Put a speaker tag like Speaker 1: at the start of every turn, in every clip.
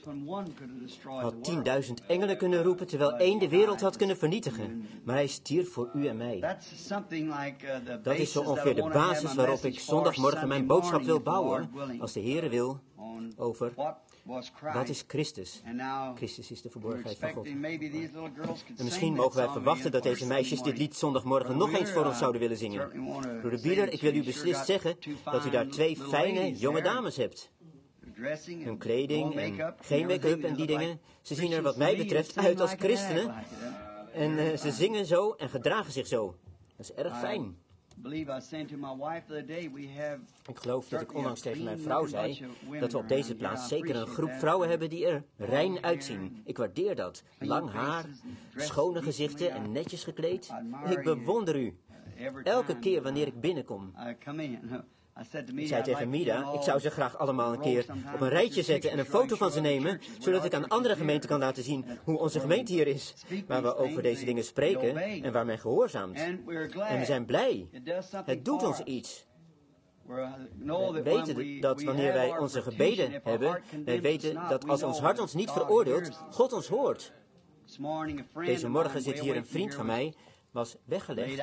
Speaker 1: had 10.000 engelen kunnen roepen, terwijl één de wereld had kunnen vernietigen. Maar hij stierf voor u en mij. Dat is zo ongeveer de basis waarop ik zondagmorgen mijn boodschap wil bouwen, als de Heere wil, over wat is Christus. Christus is de verborgenheid van God. En misschien mogen wij verwachten dat deze meisjes dit lied zondagmorgen nog eens voor ons zouden willen zingen. Broeder Bieler, ik wil u beslist zeggen dat u daar twee fijne jonge dames hebt. Hun kleding en geen make-up en die dingen. Ze zien er wat mij betreft uit als christenen. En ze zingen zo en gedragen zich zo. Dat is erg fijn. Ik geloof dat ik onlangs tegen mijn vrouw zei dat we op deze plaats zeker een groep vrouwen hebben die er rein uitzien. Ik waardeer dat. Lang haar, schone gezichten en netjes gekleed. Ik bewonder u. Elke keer wanneer ik binnenkom. Ik zei tegen Mida, ik zou ze graag allemaal een keer op een rijtje zetten en een foto van ze nemen, zodat ik aan andere gemeenten kan laten zien hoe onze gemeente hier is, waar we over deze dingen spreken en waar men gehoorzaamt. En we zijn blij. Het doet ons iets. We weten dat wanneer wij onze gebeden hebben, wij weten dat als ons hart ons niet veroordeelt, God ons hoort. Deze morgen zit hier een vriend van mij, was weggelegd.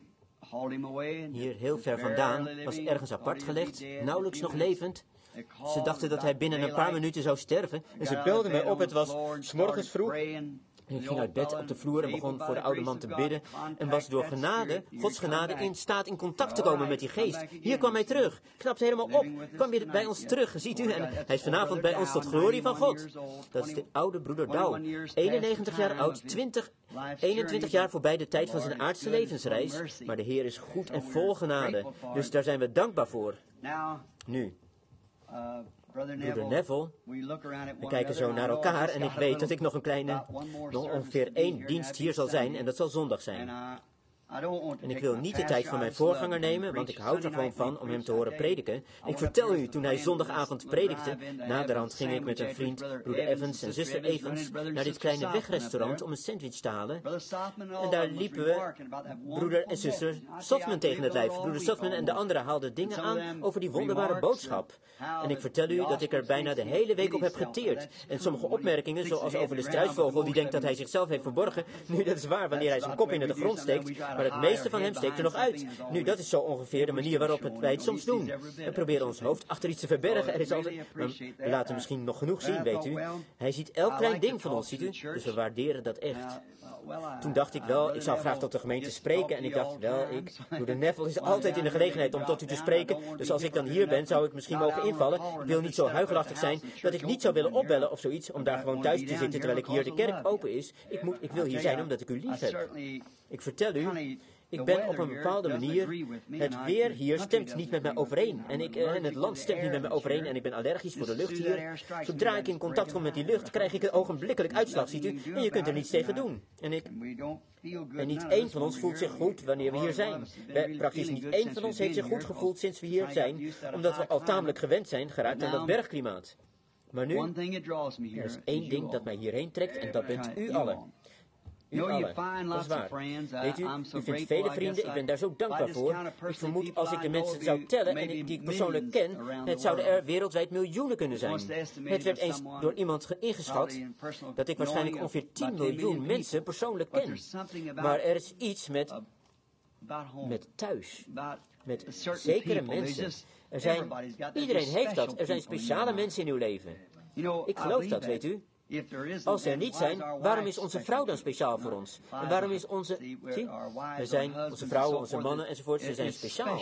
Speaker 1: Hier heel ver vandaan, was ergens apart gelegd, nauwelijks nog levend. Ze dachten dat hij binnen een paar minuten zou sterven. En ze belden mij op, het was 's morgens vroeg. En ik ging uit bed op de vloer en begon voor de oude man te bidden. En was door genade, Gods genade, in staat in contact te komen met die geest. Hier kwam hij terug, knapte helemaal op, kwam weer bij ons terug, ziet u. En hij is vanavond bij ons tot glorie van God. Dat is de oude broeder Douw, 91 jaar oud, 21 jaar voorbij de tijd van zijn aardse levensreis. Maar de Heer is goed en vol genade. Dus daar zijn we dankbaar voor. Nu. Broeder Neville, we kijken zo naar elkaar en ik weet dat ik nog nog ongeveer 1 dienst hier zal zijn en dat zal zondag zijn. En ik wil niet de tijd van mijn voorganger nemen, want ik houd er gewoon van om hem te horen prediken. Ik vertel u, toen hij zondagavond predikte, naderhand ging ik met een vriend, broeder Evans en zuster Evans, naar dit kleine wegrestaurant om een sandwich te halen. En daar liepen we broeder en zuster Softman tegen het lijf. Broeder Softman en de anderen haalden dingen aan over die wonderbare boodschap. En ik vertel u dat ik er bijna de hele week op heb geteerd. En sommige opmerkingen, zoals over de struisvogel die denkt dat hij zichzelf heeft verborgen, nu dat is waar wanneer hij zijn kop in de grond steekt, maar het meeste van hem steekt er nog uit. Nu, dat is zo ongeveer de manier waarop wij het soms doen. We proberen ons hoofd achter iets te verbergen. Er is altijd, we laten misschien nog genoeg zien, weet u. Hij ziet elk klein ding van ons, ziet u. Dus we waarderen dat echt. Toen dacht ik wel, ik zou graag tot de gemeente spreken. En ik dacht, broeder Neville is altijd in de gelegenheid om tot u te spreken. Dus als ik dan hier ben, zou ik misschien mogen invallen. Ik wil niet zo huigelachtig zijn dat ik niet zou willen opbellen of zoiets, om daar gewoon thuis te zitten terwijl ik hier de kerk open is. Ik wil hier zijn omdat ik u lief heb. Ik vertel u, ik ben op een bepaalde manier, het weer hier stemt niet met mij overeen. En het land stemt niet met mij overeen en ik ben allergisch voor de lucht hier. Zodra ik in contact kom met die lucht, krijg ik een ogenblikkelijk uitslag, ziet u. En je kunt er niets tegen doen. En niet één van ons voelt zich goed wanneer we hier zijn. Praktisch niet één van ons heeft zich goed gevoeld sinds we hier zijn, omdat we al tamelijk gewend zijn geraakt aan dat bergklimaat. Maar nu, er is één ding dat mij hierheen trekt en dat bent u allen. U allen, dat is waar. Weet u, u vindt vele vrienden, ik ben daar zo dankbaar voor. Ik vermoed, als ik de mensen zou tellen en die ik persoonlijk ken, het zouden er wereldwijd miljoenen kunnen zijn. Het werd eens door iemand ingeschat dat ik waarschijnlijk ongeveer 10 miljoen mensen persoonlijk ken. Maar er is iets met thuis, met zekere mensen. Iedereen heeft dat. Er zijn speciale mensen in uw leven. Ik geloof dat, weet u. Als er niet zijn, waarom is onze vrouw dan speciaal voor ons? En waarom is onze vrouwen, onze mannen enzovoort, ze zijn speciaal.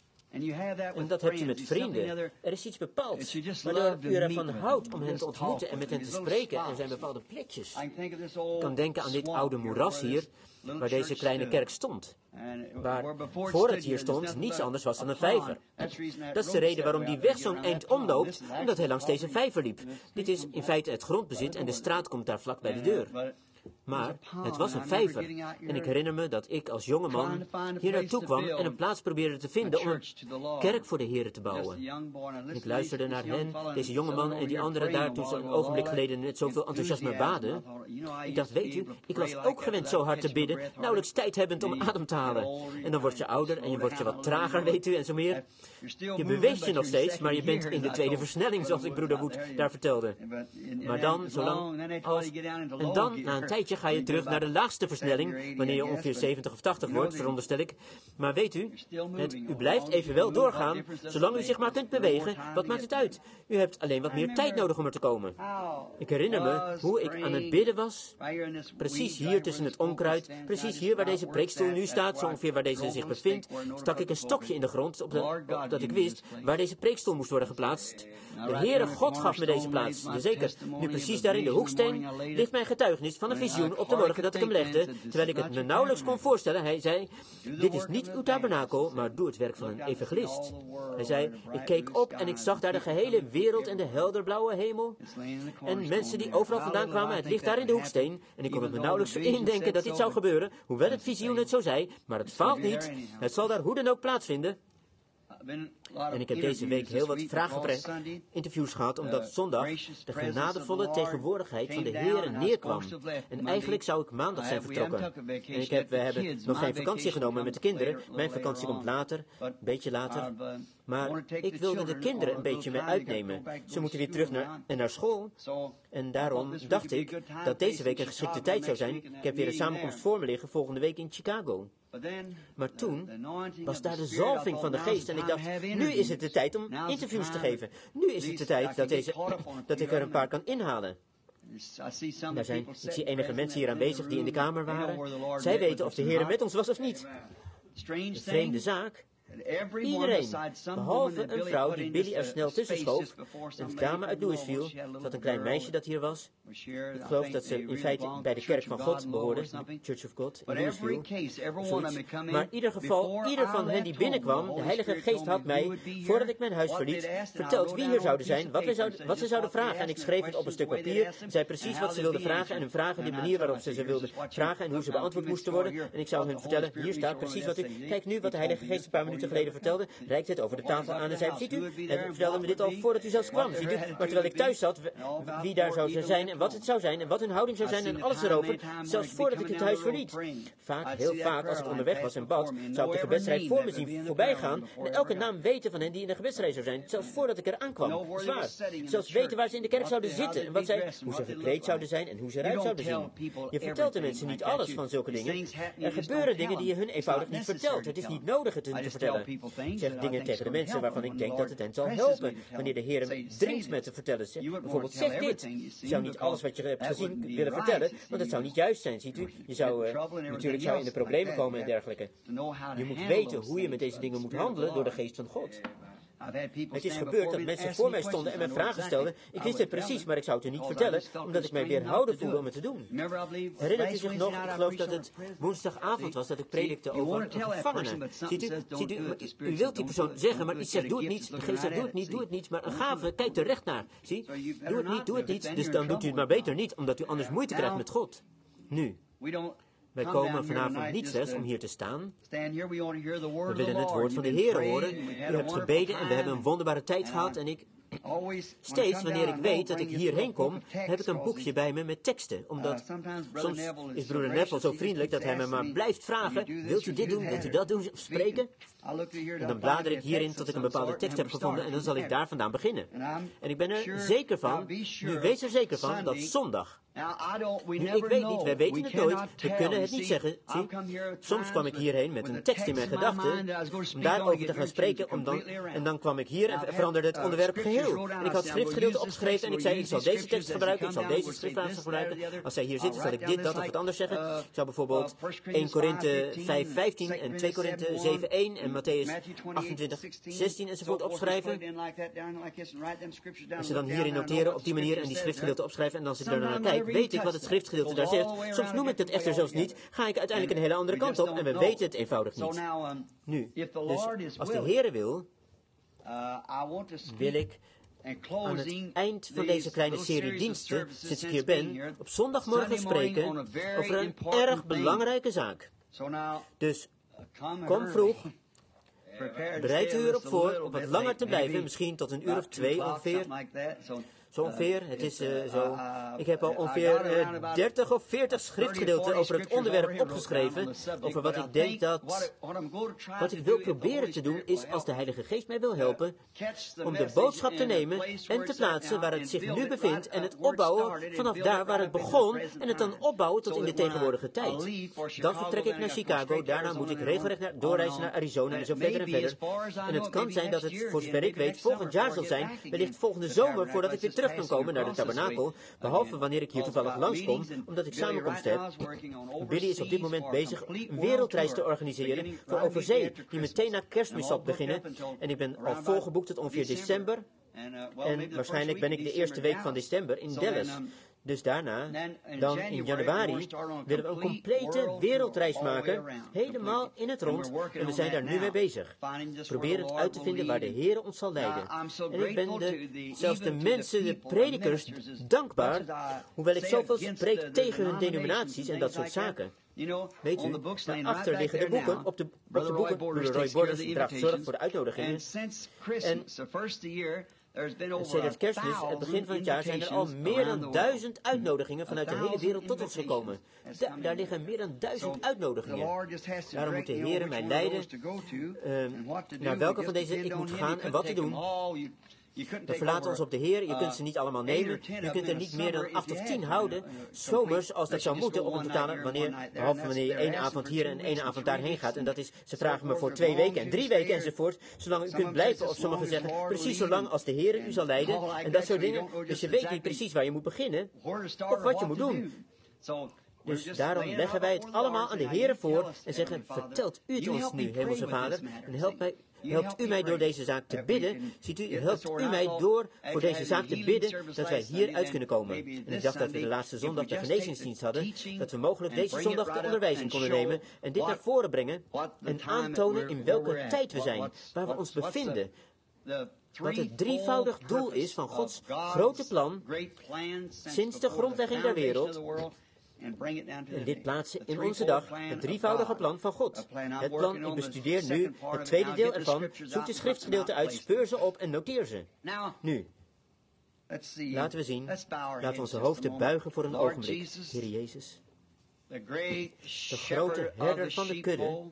Speaker 1: En dat hebt u met vrienden. Er is iets bepaalds. Wanneer u ervan houdt om hen te ontmoeten en met hen te spreken, er zijn bepaalde plekjes. Ik kan denken aan dit oude moeras hier, waar deze kleine kerk stond. Waar voor het hier stond niets anders was dan een vijver. Dat is de reden waarom die weg zo'n eind omloopt en dat hij langs deze vijver liep. Dit is in feite het grondbezit en de straat komt daar vlak bij de deur. Maar het was een vijver. En ik herinner me dat ik als jonge man hier naartoe kwam en een plaats probeerde te vinden om een kerk voor de Heer te bouwen. En ik luisterde naar hen, deze jonge man en die anderen daar, toen ze een ogenblik geleden met zoveel enthousiasme baden. Ik dacht, weet u, ik was ook gewend zo hard te bidden, nauwelijks tijd hebbend om adem te halen. En dan word je ouder en je wordt je wat trager, weet u, en zo meer. Je beweegt je nog steeds, maar je bent in de tweede versnelling, zoals ik broeder Wood daar vertelde. Maar dan, en dan, na een tijdje, ga je terug naar de laagste versnelling, wanneer je ongeveer 70 of 80 wordt, veronderstel ik. Maar weet u, u blijft evenwel doorgaan, zolang u zich maar kunt bewegen. Wat maakt het uit? U hebt alleen wat meer tijd nodig om er te komen. Ik herinner me hoe ik aan het bidden was, precies hier tussen het onkruid, precies hier waar deze preekstoel nu staat, zo ongeveer waar deze zich bevindt, stak ik een stokje in de grond, opdat ik wist waar deze preekstoel moest worden geplaatst. De Heere God gaf me deze plaats, jazeker. Nu precies daar in de hoeksteen ligt mijn getuigenis van een visioen op de morgen dat ik hem legde, terwijl ik het me nauwelijks kon voorstellen. Hij zei, dit is niet uw tabernakel, maar doe het werk van een evangelist. Hij zei, ik keek op en ik zag daar de gehele wereld en de helderblauwe hemel. En mensen die overal vandaan kwamen, het ligt daar in de hoeksteen. En ik kon het me nauwelijks indenken dat dit zou gebeuren, hoewel het visioen het zo zei, maar het faalt niet. Het zal daar hoe dan ook plaatsvinden. En ik heb deze week heel wat vrageninterviews gehad, omdat zondag de genadevolle tegenwoordigheid van de Heer neerkwam. En eigenlijk zou ik maandag zijn vertrokken. En we hebben nog geen vakantie genomen met de kinderen. Mijn vakantie komt later, een beetje later. Maar ik wilde de kinderen een beetje mee uitnemen. Ze moeten weer terug naar school. En daarom dacht ik dat deze week een geschikte tijd zou zijn. Ik heb weer een samenkomst voor me liggen volgende week in Chicago. Maar toen was daar de zalving van de geest en ik dacht, nu is het de tijd om interviews te geven. Nu is het de tijd dat ik er een paar kan inhalen. Ik zie enige mensen hier aanwezig die in de kamer waren. Zij weten of de Heer met ons was of niet. De vreemde zaak. Iedereen, behalve een vrouw die Billy er snel tussen schoof, een dame uit Louisville, dat een klein meisje dat hier was. Ik geloof dat ze in feite bij de kerk van God behoorde, Church of God, in Louisville. Maar in ieder geval, ieder van hen die binnenkwam, de Heilige Geest had mij, voordat ik mijn huis verliet, verteld wie hier zouden zijn, wat ze zouden vragen. En ik schreef het op een stuk papier, zei precies wat ze wilden vragen en hun vragen, de manier waarop ze wilden vragen en hoe ze beantwoord moesten worden. En ik zou hun vertellen, hier staat precies wat u... Kijk nu wat de Heilige Geest een paar minuten geleden vertelde, reikte het over de tafel aan en zei, ziet u, en vertelde me dit al voordat u zelfs kwam, ziet u, maar terwijl ik thuis zat, wie daar zou zijn en wat het zou zijn en wat hun houding zou zijn en alles erover, zelfs voordat ik het huis verliet. Heel vaak, als ik onderweg was en bad, zou ik de gebedsrij voor me zien voorbij gaan en elke naam weten van hen die in de gebedsrij zou zijn, zelfs voordat ik er aankwam. Zwaar. Zelfs weten waar ze in de kerk zouden zitten en hoe ze gekleed zouden zijn en hoe ze eruit zouden zien. Je vertelt de mensen niet alles van zulke dingen. Er gebeuren dingen die je hun eenvoudig niet vertelt. Het is niet nodig het hun te vertellen. Ik zeg dingen tegen de mensen waarvan ik denk dat het hen zal helpen wanneer de Heer hem dringt met te vertellen. Bijvoorbeeld, zeg dit. Je zou niet alles wat je hebt gezien willen vertellen, want het zou niet juist zijn, ziet u. Natuurlijk zou je in de problemen komen en dergelijke. Je moet weten hoe je met deze dingen moet handelen door de geest van God. Het is gebeurd dat mensen voor mij stonden en mij vragen stelden. Ik wist het precies, maar ik zou het u niet vertellen, omdat ik mij weerhouden voelde om het te doen. Herinnert u zich nog, ik geloof dat het woensdagavond was, dat ik predikte over een gevangene. Ziet u wilt die persoon zeggen, maar iets zegt, doe het niet. De geest zegt, doe het niet, maar een gave kijkt er recht naar. Zie, doe het niet, dus dan doet u het maar beter niet, omdat u anders moeite krijgt met God. Nu. Wij komen vanavond niet slechts om hier te staan. We willen het woord van de Heer horen. U hebt gebeden en we hebben een wonderbare tijd gehad en ik... Steeds wanneer ik weet dat ik hierheen kom, heb ik een boekje bij me met teksten. Omdat soms is broeder Neville zo vriendelijk dat hij me maar blijft vragen, wilt u dit doen, wilt u dat doen, of spreken? En dan blader ik hierin tot ik een bepaalde tekst heb gevonden en dan zal ik daar vandaan beginnen. En ik ben er zeker van, nu wees er zeker van, dat zondag... Nu, ik weet niet, wij weten het nooit, we kunnen het niet zeggen, zie. Soms kwam ik hierheen met een tekst in mijn gedachten, om daarover te gaan spreken, en dan kwam ik hier en veranderde het onderwerp geheel. En ik had schriftgedeelte opgeschreven en ik zei, ik zal deze tekst gebruiken, ik zal deze schriftplaats gebruiken. Als zij hier zitten, zal ik dit, dat of wat anders zeggen. Ik zou bijvoorbeeld 1 Korinthe 5:15 en 2 Korinthe 7:1 en Matthäus 28:16 enzovoort opschrijven. En ze dan hierin noteren op die manier en die schriftgedeelte opschrijven en dan zit ik daar naar kijken. Weet ik wat het schriftgedeelte daar zegt. Soms noem ik het echter zelfs niet. Ga ik uiteindelijk een hele andere kant op en we weten het eenvoudig niet. Nu, dus als de Heere wil ik aan het eind van deze kleine serie diensten, sinds ik hier ben, op zondagmorgen spreken over een erg belangrijke zaak. Dus kom vroeg, bereid u erop voor om wat langer te blijven, misschien tot 1 uur of 2 ongeveer. Zo ongeveer, het is zo. Ik heb al ongeveer 30 of 40 schriftgedeelten over het onderwerp opgeschreven, over wat ik denk dat... Wat ik wil proberen te doen is, als de Heilige Geest mij wil helpen, om de boodschap te nemen en te plaatsen waar het zich nu bevindt en het opbouwen vanaf daar waar het begon en het dan opbouwen tot in de tegenwoordige tijd. Dan vertrek ik naar Chicago, daarna moet ik regelrecht doorreizen naar Arizona en zo verder en verder. En het kan zijn dat het, voor zover ik weet, volgend jaar zal zijn, wellicht volgende zomer, voordat ik weer terug kan komen naar de tabernakel, behalve wanneer ik hier toevallig langskom, omdat ik samenkomst heb. Billy is op dit moment bezig een wereldreis te organiseren voor over zee, die meteen na Kerstmis zal beginnen. En ik ben al volgeboekt tot ongeveer december. En waarschijnlijk ben ik de eerste week van december in Dallas. Dus daarna, dan in januari, willen we een complete wereldreis maken, helemaal in het rond. En we zijn daar nu mee bezig. Probeer het uit te vinden waar de Heer ons zal leiden. En ik ben zelfs de mensen, de predikers, dankbaar, hoewel ik zoveel spreek tegen hun denominaties en dat soort zaken. Weet u, daarachter liggen de boeken, op de boeken, broeder Roy Borders draagt zorg voor de uitnodigingen. En sedert Kerstmis, het begin van het jaar, zijn er al meer dan 1000 uitnodigingen vanuit de hele wereld tot ons gekomen. Daar liggen meer dan 1000 uitnodigingen. Daarom moet de Heer mij leiden naar welke van deze ik moet gaan en wat te doen. We verlaten ons op de Heer, je kunt ze niet allemaal nemen, je kunt er niet meer dan 8 of 10 houden, zomers als dat zou moeten op een totale, behalve wanneer je 1 avond hier en 1 avond daarheen gaat, en dat is, ze vragen me voor 2 weken en 3 weken enzovoort, zolang u kunt blijven, of sommigen zeggen, precies zolang als de Heer u zal leiden, en dat soort dingen, dus je weet niet precies waar je moet beginnen, of wat je moet doen. Dus daarom leggen wij het allemaal aan de Heer voor en zeggen, vertelt u het ons nu, Hemelse Vader, en helpt u mij door deze zaak te bidden, helpt u mij door voor deze zaak te bidden, dat wij hieruit kunnen komen. En ik dacht dat we de laatste zondag de genezingsdienst hadden, dat we mogelijk deze zondag de onderwijzing konden nemen en dit naar voren brengen en aantonen in welke tijd we zijn, waar we ons bevinden. Wat het drievoudig doel is van Gods grote plan, sinds de grondlegging der wereld, en dit plaatsen in onze dag, het drievoudige plan van God. Het plan, ik bestudeer nu het tweede deel ervan, zoek de schriftgedeelten uit, speur ze op en noteer ze. Nu, laten we zien, laten we onze hoofden buigen voor een ogenblik. Heer Jezus, de grote herder van de kudde,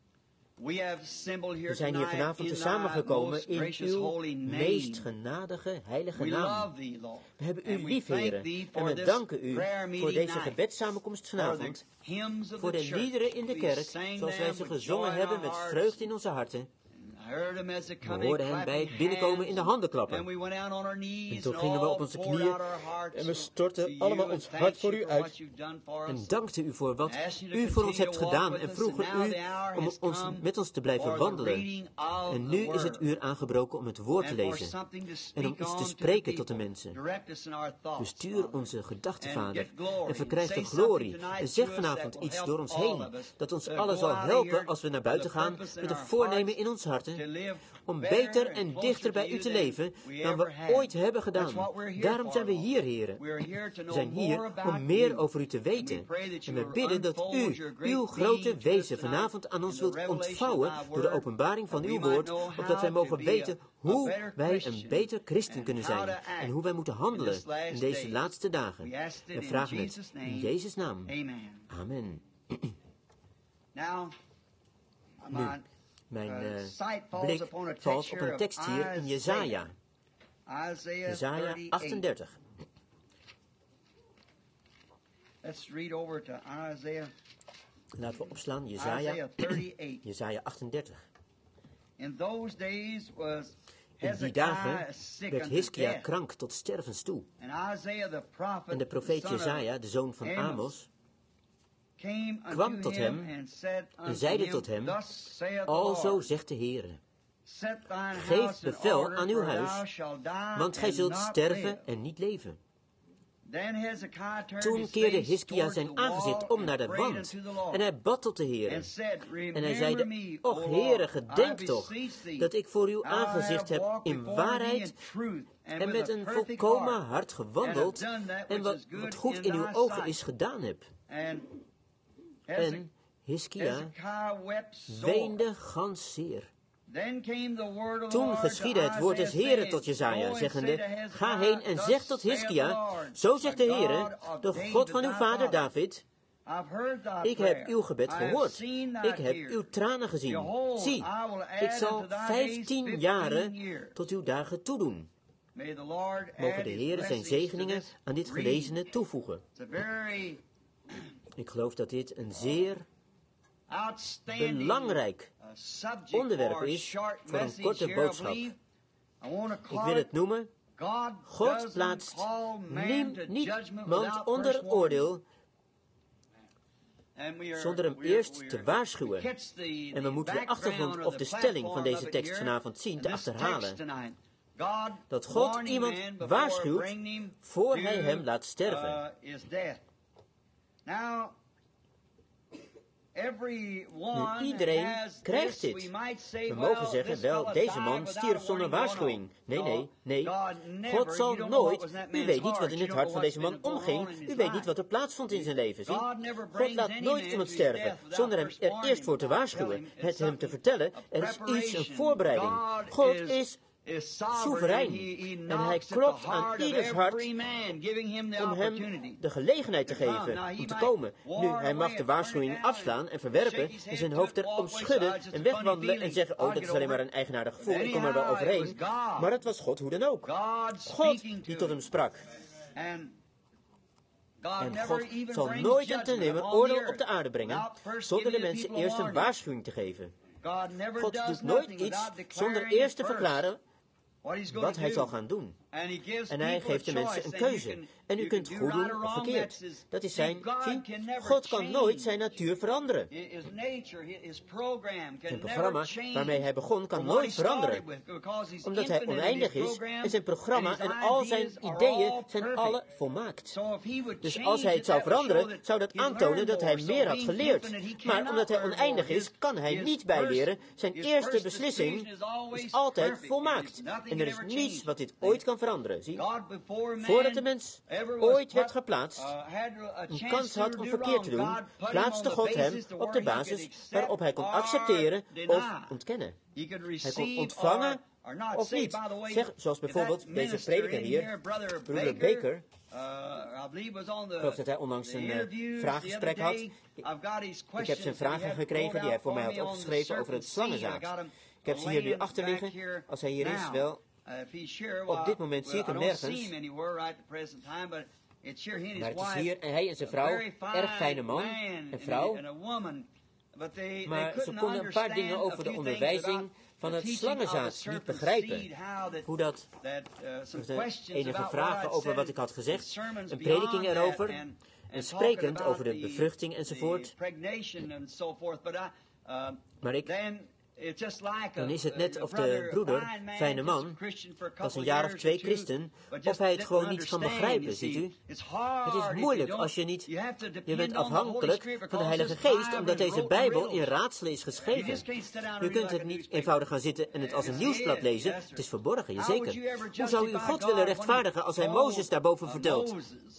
Speaker 1: we zijn hier vanavond samengekomen in uw meest genadige, heilige naam. We hebben u lief, Heere, en we danken u voor deze gebedssamenkomst vanavond, voor de liederen in de kerk, zoals wij ze gezongen hebben met vreugde in onze harten. We hoorden hen bij het binnenkomen in de handen klappen. En toen gingen we op onze knieën en we stortten allemaal ons hart voor u uit. En dankten u voor wat u voor ons hebt gedaan en vroegen u om met ons te blijven wandelen. En nu is het uur aangebroken om het woord te lezen en om iets te spreken tot de mensen. Bestuur onze gedachten, Vader, en verkrijg de glorie. En zeg vanavond iets door ons heen, dat ons allen zal helpen als we naar buiten gaan met een voornemen in ons harten om beter en dichter bij u te leven dan we ooit hebben gedaan. Daarom zijn we hier, Heren. We zijn hier om meer over u te weten. En we bidden dat u uw grote wezen vanavond aan ons wilt ontvouwen door de openbaring van uw woord, opdat wij mogen weten hoe wij een beter christen kunnen zijn en hoe wij moeten handelen in deze laatste dagen. We vragen het in Jezus' naam. Amen. Nu, mijn blik valt op een tekst hier in Jesaja. Jesaja 38. Laten we opslaan, Jesaja 38. In die dagen werd Hiskia krank tot stervens toe. En de profeet Jesaja, de zoon van Amos, kwam tot hem en zeide tot hem, alzo zegt de Heere, geef bevel aan uw huis, want gij zult sterven en niet leven. Toen keerde Hiskia zijn aangezicht om naar de wand en hij bad tot de Heere. En hij zeide, och Heere, gedenk toch dat ik voor uw aangezicht heb in waarheid en met een volkomen hart gewandeld en wat goed in uw ogen is gedaan heb. En Hiskia weende gans zeer. Toen geschiedde het woord des Heeren tot Jesaja, zeggende, ga heen en zeg tot Hiskia, zo zegt de Heere, de God van uw vader David, ik heb uw gebed gehoord, ik heb uw tranen gezien. Zie, ik zal 15 jaren tot uw dagen toedoen. Mogen de Heere zijn zegeningen aan dit gelezene toevoegen. Ik geloof dat dit een zeer belangrijk onderwerp is voor een korte boodschap. Ik wil het noemen, God plaatst niemand onder oordeel zonder hem eerst te waarschuwen. En we moeten de achtergrond of de stelling van deze tekst vanavond zien te achterhalen. Dat God iemand waarschuwt voor hij hem laat sterven. Nu, iedereen krijgt dit. We mogen zeggen, wel, deze man stierf zonder waarschuwing. Nee. God zal nooit, u weet niet wat in het hart van deze man omging, u weet niet wat er plaatsvond in zijn leven, zie? God laat nooit iemand sterven, zonder hem er eerst voor te waarschuwen, het hem te vertellen, er is iets, een voorbereiding. God is soeverein. En hij klopt aan ieders hart om hem de gelegenheid te geven om te komen. Nu, hij mag de waarschuwing afslaan en verwerpen en zijn hoofd erom schudden en wegwandelen en zeggen, oh, dat is alleen maar een eigenaardig gevoel, ik kom er wel overheen. Maar het was God hoe dan ook. God die tot hem sprak. En God zal nooit en ten nimmer oordeel op de aarde brengen, zonder de mensen eerst een waarschuwing te geven. God doet nooit iets zonder eerst te verklaren wat hij zal gaan doen. En hij geeft de mensen een keuze. En u kunt goed doen of verkeerd. Dat is zijn, God kan nooit zijn natuur veranderen. Zijn programma waarmee hij begon kan nooit veranderen. Omdat hij oneindig is en zijn programma en al zijn ideeën zijn alle volmaakt. Dus als hij het zou veranderen, zou dat aantonen dat hij meer had geleerd. Maar omdat hij oneindig is, kan hij niet bijleren. Zijn eerste beslissing is altijd volmaakt. En er is niets wat dit ooit kan veranderen. Zie? Voordat de mens ooit werd geplaatst, een kans had om verkeerd te doen, plaatste God hem op de basis waarop hij kon accepteren of ontkennen. Hij kon ontvangen of niet. Zeg, zoals bijvoorbeeld deze prediker hier, broeder Baker. Ik geloof dat hij onlangs een vraaggesprek had. Ik heb zijn vragen gekregen die hij voor mij had opgeschreven over het slangenzaad. Ik heb ze hier nu achter liggen. Als hij hier is, wel. Op dit moment zie ik hem nergens. Maar het is hier en hij en zijn vrouw, erg fijne man en vrouw. Maar ze konden een paar dingen over de onderwijzing van het slangenzaad niet begrijpen. Hoe dat, enige vragen over wat ik had gezegd, een prediking erover, en sprekend over de bevruchting enzovoort. Maar dan is het net of de broeder, fijne man, was een jaar of 2 christen, of hij het gewoon niet kan begrijpen, ziet u? Het is moeilijk als je niet, je bent afhankelijk van de Heilige Geest, omdat deze Bijbel in raadselen is geschreven. Je kunt het niet eenvoudig gaan zitten en het als een nieuwsblad lezen, het is verborgen, jazeker. Hoe zou u God willen rechtvaardigen als hij Mozes daarboven vertelt?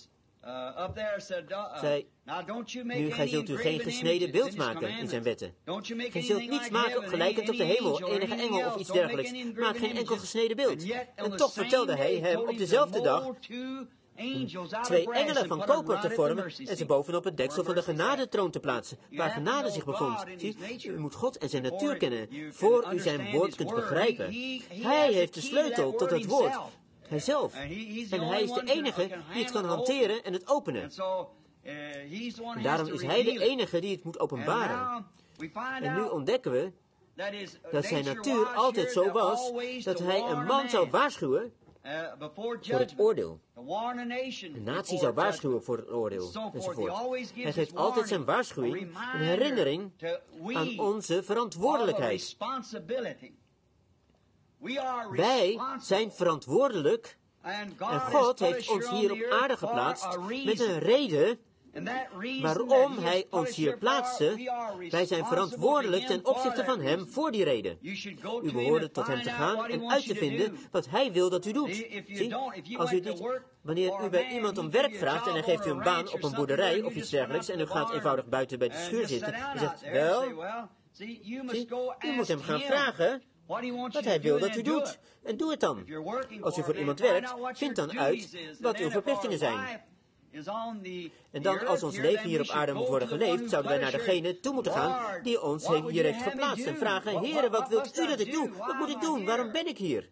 Speaker 1: Zei, nu gij zult u geen gesneden beeld maken in zijn wetten. Gij zult niets maken gelijkend op de hemel, enige engel of iets dergelijks. Maak geen enkel gesneden beeld. En toch vertelde hij hem op dezelfde dag 2 engelen van koper te vormen en ze bovenop het deksel van de genadetroon te plaatsen, waar genade zich bevond. Zie, u moet God en zijn natuur kennen, voor u zijn woord kunt begrijpen. Hij heeft de sleutel tot het woord. Hijzelf. En hij is de enige die het kan hanteren en het openen. En daarom is hij de enige die het moet openbaren. En nu ontdekken we dat zijn natuur altijd zo was dat hij een man zou waarschuwen voor het oordeel. Een natie zou waarschuwen voor het oordeel, enzovoort. Hij geeft altijd zijn waarschuwing, een herinnering aan onze verantwoordelijkheid. Wij zijn verantwoordelijk En God heeft ons hier op aarde geplaatst met een reden waarom Hij ons hier plaatste. Wij zijn verantwoordelijk ten opzichte van Hem voor die reden. U behoorde tot Hem te gaan en uit te vinden wat Hij wil dat u doet. Zie, als u niet, wanneer u bij iemand om werk vraagt en hij geeft u een baan op een boerderij of iets dergelijks en u gaat eenvoudig buiten bij de schuur zitten en zegt, wel, zie, u moet hem gaan vragen wat hij wil dat u doet. En doe het dan. Als u voor iemand werkt, vind dan uit wat uw verplichtingen zijn. En dan, als ons leven hier op aarde moet worden geleefd, zouden wij naar degene toe moeten gaan die ons hier heeft geplaatst en vragen, Heere, wat wilt u dat ik doe? Wat moet ik doen? Waarom ben ik hier?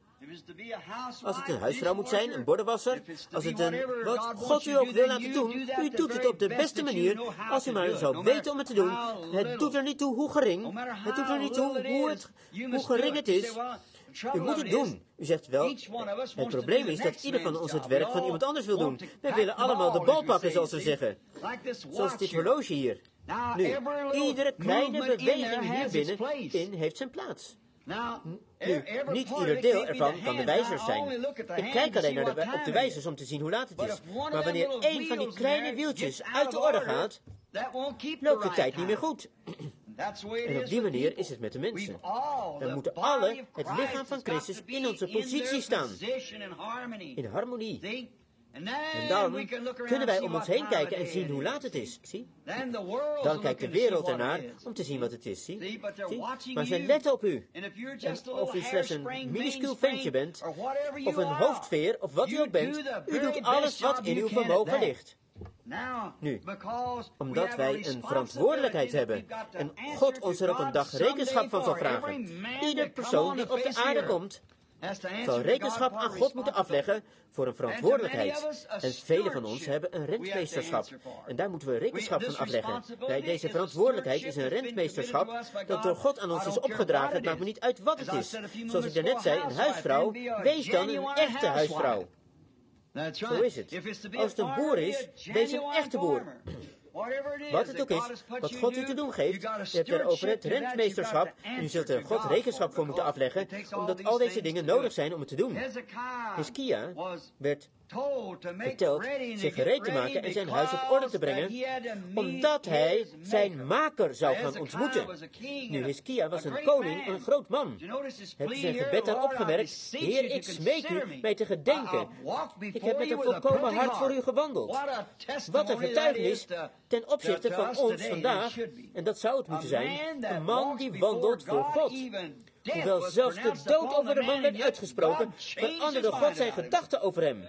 Speaker 1: Als het een huisvrouw moet zijn, een bordenwasser, als het wat God u ook wil laten doen, u doet het op de beste manier, als u maar zou weten om het te doen. Het doet er niet toe hoe gering, het doet er niet toe hoe gering het is. U moet het doen. U zegt wel, het probleem is dat ieder van ons het werk van iemand anders wil doen. Wij willen allemaal de bal pakken, zoals we zeggen. Zoals dit horloge hier. Nu, iedere kleine beweging hier binnenin heeft zijn plaats. Nu, niet ieder deel ervan kan de wijzers zijn. Ik kijk alleen op de wijzers om te zien hoe laat het is. Maar wanneer één van die kleine wieltjes uit de orde gaat, loopt de tijd niet meer goed. En op die manier is het met de mensen. We moeten alle, het lichaam van Christus, in onze positie staan. In harmonie. En dan kunnen wij om ons heen kijken en zien hoe laat het is. Zie? Dan kijkt de wereld ernaar om te zien wat het is. Zie? Maar zij letten op u. En of u slechts een minuscuul ventje bent, of een hoofdveer, of wat u ook bent, u doet alles wat in uw vermogen ligt. Nu, omdat wij een verantwoordelijkheid hebben en God ons er op een dag rekenschap van zal vragen. Ieder persoon die op de aarde komt, zal rekenschap aan God moeten afleggen voor een verantwoordelijkheid. En velen van ons hebben een rentmeesterschap. En daar moeten we rekenschap van afleggen. Deze verantwoordelijkheid is een rentmeesterschap dat door God aan ons is opgedragen. Het maakt me niet uit wat het is. Zoals ik daarnet zei, een huisvrouw, wees dan een echte huisvrouw. Zo is het. Als het een boer is, wees een echte boer. Wat het ook is, wat God u te doen geeft, u hebt erover het rentmeesterschap en u zult er God rekenschap voor moeten afleggen, omdat al deze dingen nodig zijn om het te doen. Hiskia werd verteld zich gereed te maken en zijn huis op orde te brengen, omdat hij zijn maker zou gaan ontmoeten. Nu, Hiskia was een koning, een groot man. Hebt u zijn gebed daar opgemerkt? Heer, ik smeek u mij te gedenken. Ik heb met een volkomen hart voor u gewandeld. Wat een getuigenis ten opzichte van ons vandaag, en dat zou het moeten zijn, een man die wandelt voor God. Hoewel zelfs de dood over de man werd uitgesproken, veranderde God zijn gedachten over hem.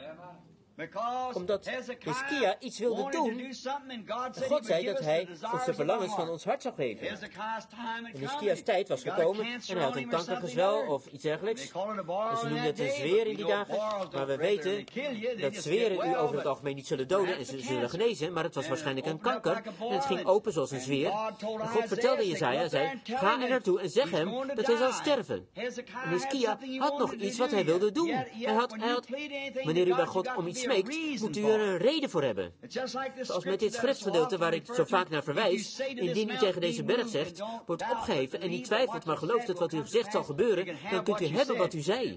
Speaker 1: Omdat Hiskia iets wilde doen, en God zei dat hij ons de verlangens van ons hart zou geven. En Hiskia's tijd was gekomen en hij had een kankergezwel of iets dergelijks. Dus ze noemden het een zweer in die dagen. Maar we weten dat zweren u over het algemeen niet zullen doden en ze zullen genezen. Maar het was waarschijnlijk een kanker en het ging open zoals een zweer. En God vertelde Jesaja, zei, ga er naartoe en zeg hem dat hij zal sterven. En Hiskia had nog iets wat hij wilde doen. Hij had, wanneer u bij God om iets smeekt, moet u er een reden voor hebben. Zoals met dit schriftgedeelte waar ik zo vaak naar verwijs, indien u tegen deze berg zegt, wordt opgeheven en niet twijfelt, maar gelooft dat wat u gezegd zal gebeuren, dan kunt u hebben wat u zei.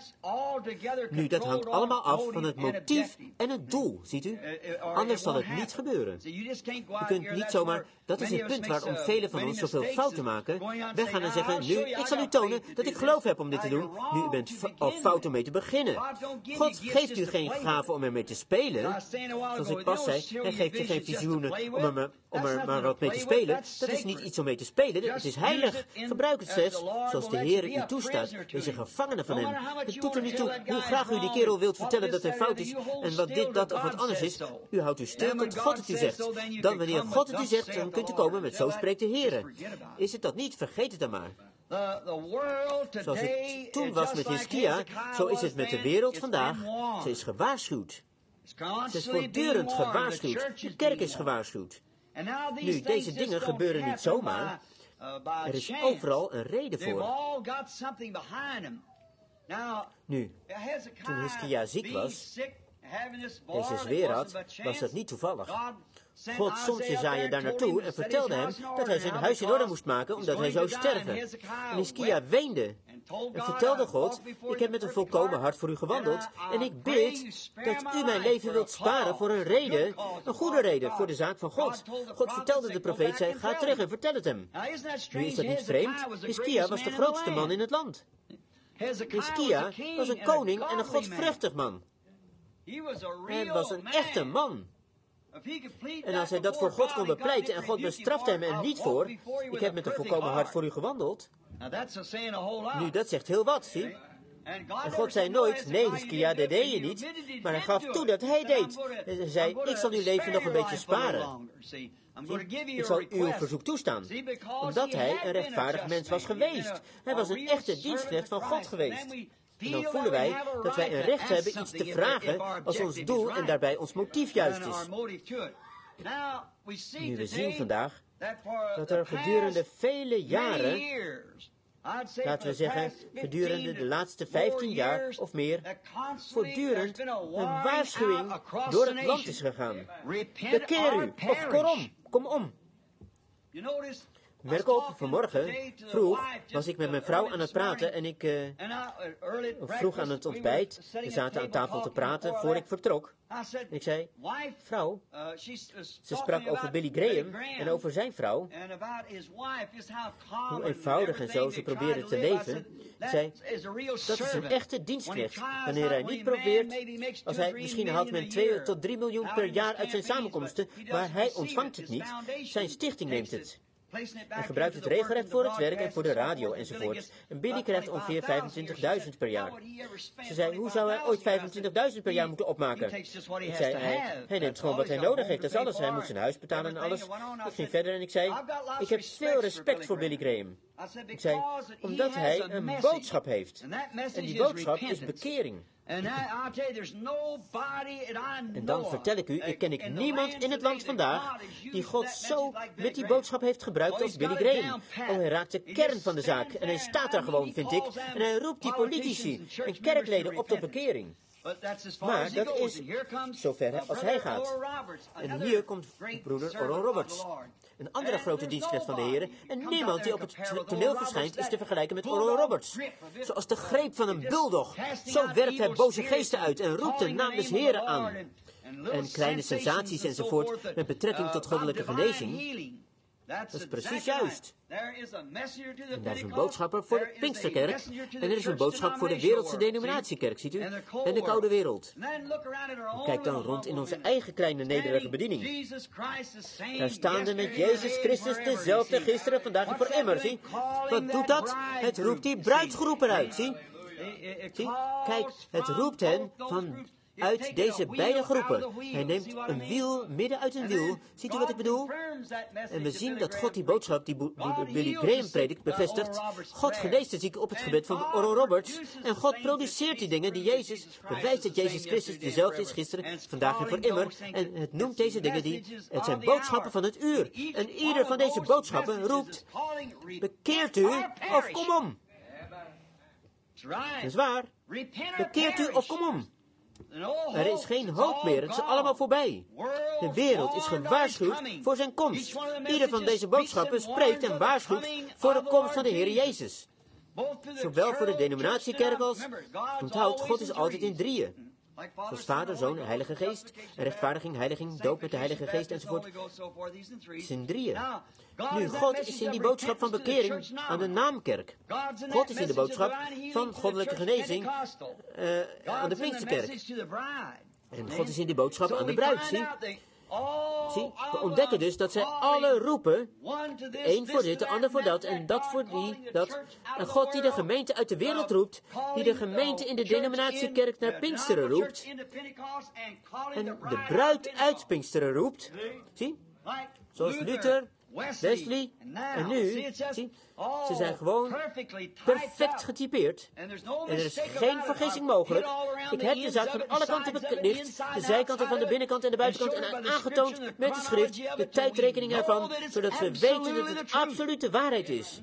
Speaker 1: Nu, dat hangt allemaal af van het motief en het doel, ziet u? Anders zal het niet gebeuren. U kunt niet zomaar, dat is het punt waarom velen van ons zoveel fouten maken, weggaan en zeggen, nu, ik zal u tonen dat ik geloof heb om dit te doen. Nu, u bent al fout om mee te beginnen. God geeft u geen gave om ermee te spelen. Zoals ik pas zei, hij geeft je geen visioenen om er maar wat mee te spelen. Dat is niet iets om mee te spelen, het is heilig. Gebruik het slechts zoals de Heer u toestaat. Wees een gevangene van hem. Het doet er niet toe hoe graag u die kerel wilt vertellen dat hij fout is en wat dit, dat of wat anders is. U houdt u stil tot God het u zegt. Dan wanneer God het u zegt, dan kunt u komen met zo spreekt de Heer. Is het dat niet? Vergeet het dan maar. Zoals het toen was met Hiskia, zo is het met de wereld vandaag. Ze is gewaarschuwd. Ze is voortdurend gewaarschuwd. De kerk is gewaarschuwd. Nu, deze dingen gebeuren niet zomaar. Er is overal een reden voor. Nu, toen Hiskia ziek was, deze zweer had, was dat niet toevallig. God zond Jesaja daar naartoe en vertelde hem dat hij zijn huis in orde moest maken, omdat hij zou sterven. En Hiskia weende en vertelde God, ik heb met een volkomen hart voor u gewandeld en ik bid dat u mijn leven wilt sparen voor een reden, een goede reden, voor de zaak van God. God vertelde de profeet, zei, ga terug en vertel het hem. Nu is dat niet vreemd, Hiskia was de grootste man in het land. Hiskia was een koning en een godvruchtig man. Hij was een echte man. En als hij dat voor God kon bepleiten en God bestrafte hem er niet voor, ik heb met een volkomen hart voor u gewandeld. Nu, dat zegt heel wat, zie. En God zei nooit, nee Hiskia, dat deed je niet, maar hij gaf toe dat hij deed. En hij zei, ik zal uw leven nog een beetje sparen. Ik zal uw verzoek toestaan, omdat hij een rechtvaardig mens was geweest. Hij was een echte dienstknecht van God geweest. En dan voelen wij dat wij een recht hebben iets te vragen als ons doel en daarbij ons motief juist is. Nu we zien vandaag dat er gedurende vele jaren, laten we zeggen gedurende de laatste 15 jaar of meer, voortdurend een waarschuwing door het land is gegaan. Bekeer u of kom om. Merk op, vanmorgen, vroeg, was ik met mijn vrouw aan het praten en ik vroeg aan het ontbijt. We zaten aan tafel te praten voor ik vertrok. En ik zei, vrouw, ze sprak over Billy Graham en over zijn vrouw. Hoe eenvoudig en zo ze probeerde te leven. Ik zei, dat is een echte dienstknecht. Wanneer hij niet probeert, als hij misschien haalt men 2 tot 3 miljoen per jaar uit zijn samenkomsten, maar hij ontvangt het niet. Zijn stichting neemt het. En gebruikt het regelrecht voor het werk en voor de radio enzovoort. En Billy krijgt ongeveer 25.000 per jaar. Ze zei, hoe zou hij ooit 25.000 per jaar moeten opmaken? Ik zei, hij neemt gewoon wat hij nodig heeft, dat is alles. Hij moet zijn huis betalen en alles. Ik ging verder en ik zei, ik heb veel respect voor Billy Graham. Ik zei, omdat hij een boodschap heeft. En die boodschap is bekering. En dan vertel ik u, ken ik niemand in het land vandaag die God zo met die boodschap heeft gebruikt als Billy Graham. Oh, hij raakt de kern van de zaak en hij staat daar gewoon, vind ik. En hij roept die politici en kerkleden op tot bekering. Maar dat is zover als hij gaat. En hier komt broeder Oral Roberts. Een andere grote dienstknecht van de Heer. En niemand die op het toneel verschijnt is te vergelijken met Oral Roberts. Zoals de greep van een bulldog. Zo werpt hij boze geesten uit en roept de naam des Heren aan. En kleine sensaties enzovoort met betrekking tot goddelijke genezing. Dat is precies juist. En daar is een boodschapper voor de Pinksterkerk. En er is een boodschap voor de wereldse denominatiekerk, ziet u? En de koude wereld. Kijk dan rond in onze eigen kleine nederige bediening. Daar staande met Jezus Christus dezelfde gisteren, vandaag en voor immer, zie? Wat doet dat? Het roept die bruidsgroep eruit, zie? Zie? Kijk, het roept hen uit deze beide groepen. Hij neemt een wiel midden uit een wiel. Ziet u wat ik bedoel? En we zien dat God die boodschap die Billy Graham predikt bevestigt. God geneest de zieken op het gebed van Oral Roberts. En God produceert die dingen die Jezus bewijst dat Jezus Christus dezelfde is gisteren, vandaag en voor immer. En het noemt deze dingen het zijn boodschappen van het uur. En ieder van deze boodschappen roept, bekeert u of kom om. Dat is waar. Bekeert u of kom om. Er is geen hoop meer, het is allemaal voorbij. De wereld is gewaarschuwd voor zijn komst. Ieder van deze boodschappen spreekt en waarschuwt voor de komst van de Heer Jezus. Zowel voor de denominatiekerk als, onthoud, God is altijd in drieën. Zoals Vader, Zoon en Heilige Geest. En rechtvaardiging, heiliging, doop met de Heilige Geest enzovoort. Het is in drieën. Nu, God is in die boodschap van bekering aan de naamkerk. God is in de boodschap van goddelijke genezing aan de Pinksterkerk. En God is in die boodschap aan de bruid, zie? Zie, we ontdekken dus dat zij alle roepen, de een voor dit, de ander voor dat, en dat voor die, dat. En God die de gemeente uit de wereld roept, die de gemeente in de denominatiekerk naar Pinksteren roept, en de bruid uit Pinksteren roept, zie, zoals Luther, Wesley, en nu, zie, ze zijn gewoon perfect getypeerd. En er is geen vergissing mogelijk. Ik heb de zaak van alle kanten belicht, de zijkanten van de binnenkant en de buitenkant, en aangetoond met de schrift, de tijdrekening ervan, zodat we weten dat het absolute waarheid is.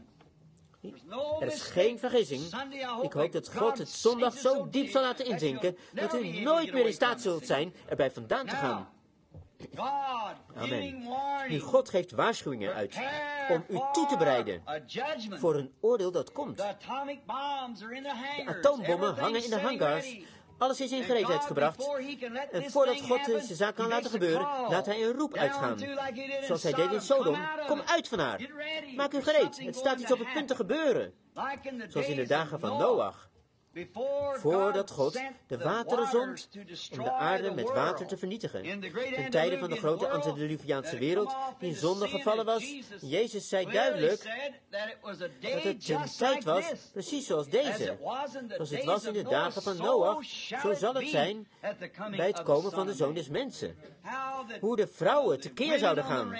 Speaker 1: Er is geen vergissing. Ik hoop dat God het zondag zo diep zal laten inzinken, dat u nooit meer in staat zult zijn erbij vandaan te gaan. Amen. Nu, God geeft waarschuwingen uit om u toe te bereiden voor een oordeel dat komt. De atoombommen hangen in de hangars. Alles is in gereedheid gebracht. En voordat God deze zaak kan laten gebeuren, laat hij een roep uitgaan. Zoals hij deed in Sodom. Kom uit van haar. Maak u gereed. Het staat iets op het punt te gebeuren. Zoals in de dagen van Noach. Voordat God de wateren zond om de aarde met water te vernietigen. In tijden van de grote antediluviaanse wereld, die in zonde gevallen was, Jezus zei duidelijk dat het een tijd was, precies zoals deze. Zoals het was in de dagen van Noach, zo zal het zijn bij het komen van de Zoon des Mensen. Hoe de vrouwen tekeer zouden gaan,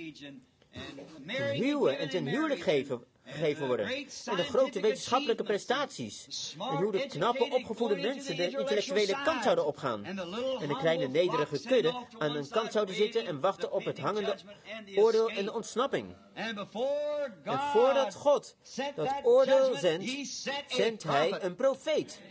Speaker 1: huwen en ten huwelijk gegeven worden. En de grote wetenschappelijke prestaties. En hoe de knappe, opgevoede mensen de intellectuele kant zouden opgaan. En de kleine, nederige kudde aan een kant zouden zitten en wachten op het hangende oordeel en de ontsnapping. En voordat God dat oordeel zendt hij een profeet.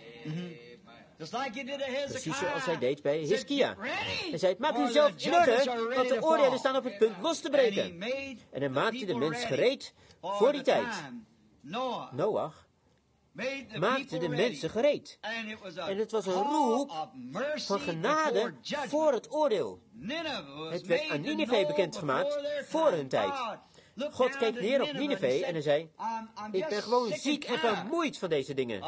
Speaker 1: Precies zoals hij deed bij Hiskia. Hij zei, maak u zelf in orde, want de oordelen staan op het punt los te breken. En hij maakte de mens gereed voor die tijd. Noach maakte de mensen gereed. En het was een roep van genade voor het oordeel. Het werd aan Nineve bekendgemaakt voor hun tijd. God keek neer op Nineve en hij zei, ik ben gewoon ziek en vermoeid van deze dingen.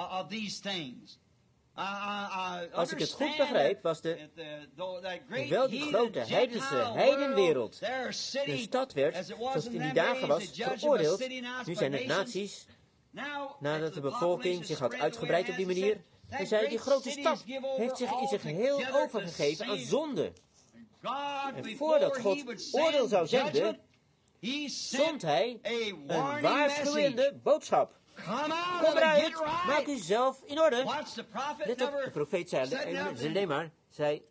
Speaker 1: Als ik het goed begrijp, was wel die grote heidenwereld. De stad werd, zoals het in die dagen was, veroordeeld. Nu zijn het naties, nadat de bevolking zich had uitgebreid op die manier. Hij zei, die grote stad heeft zich in zijn geheel overgegeven aan zonde. En voordat God oordeel zou zenden, zond hij een waarschuwende boodschap. Kom eruit, maak u zelf in orde. Let op, de profeet zei alleen maar, zei,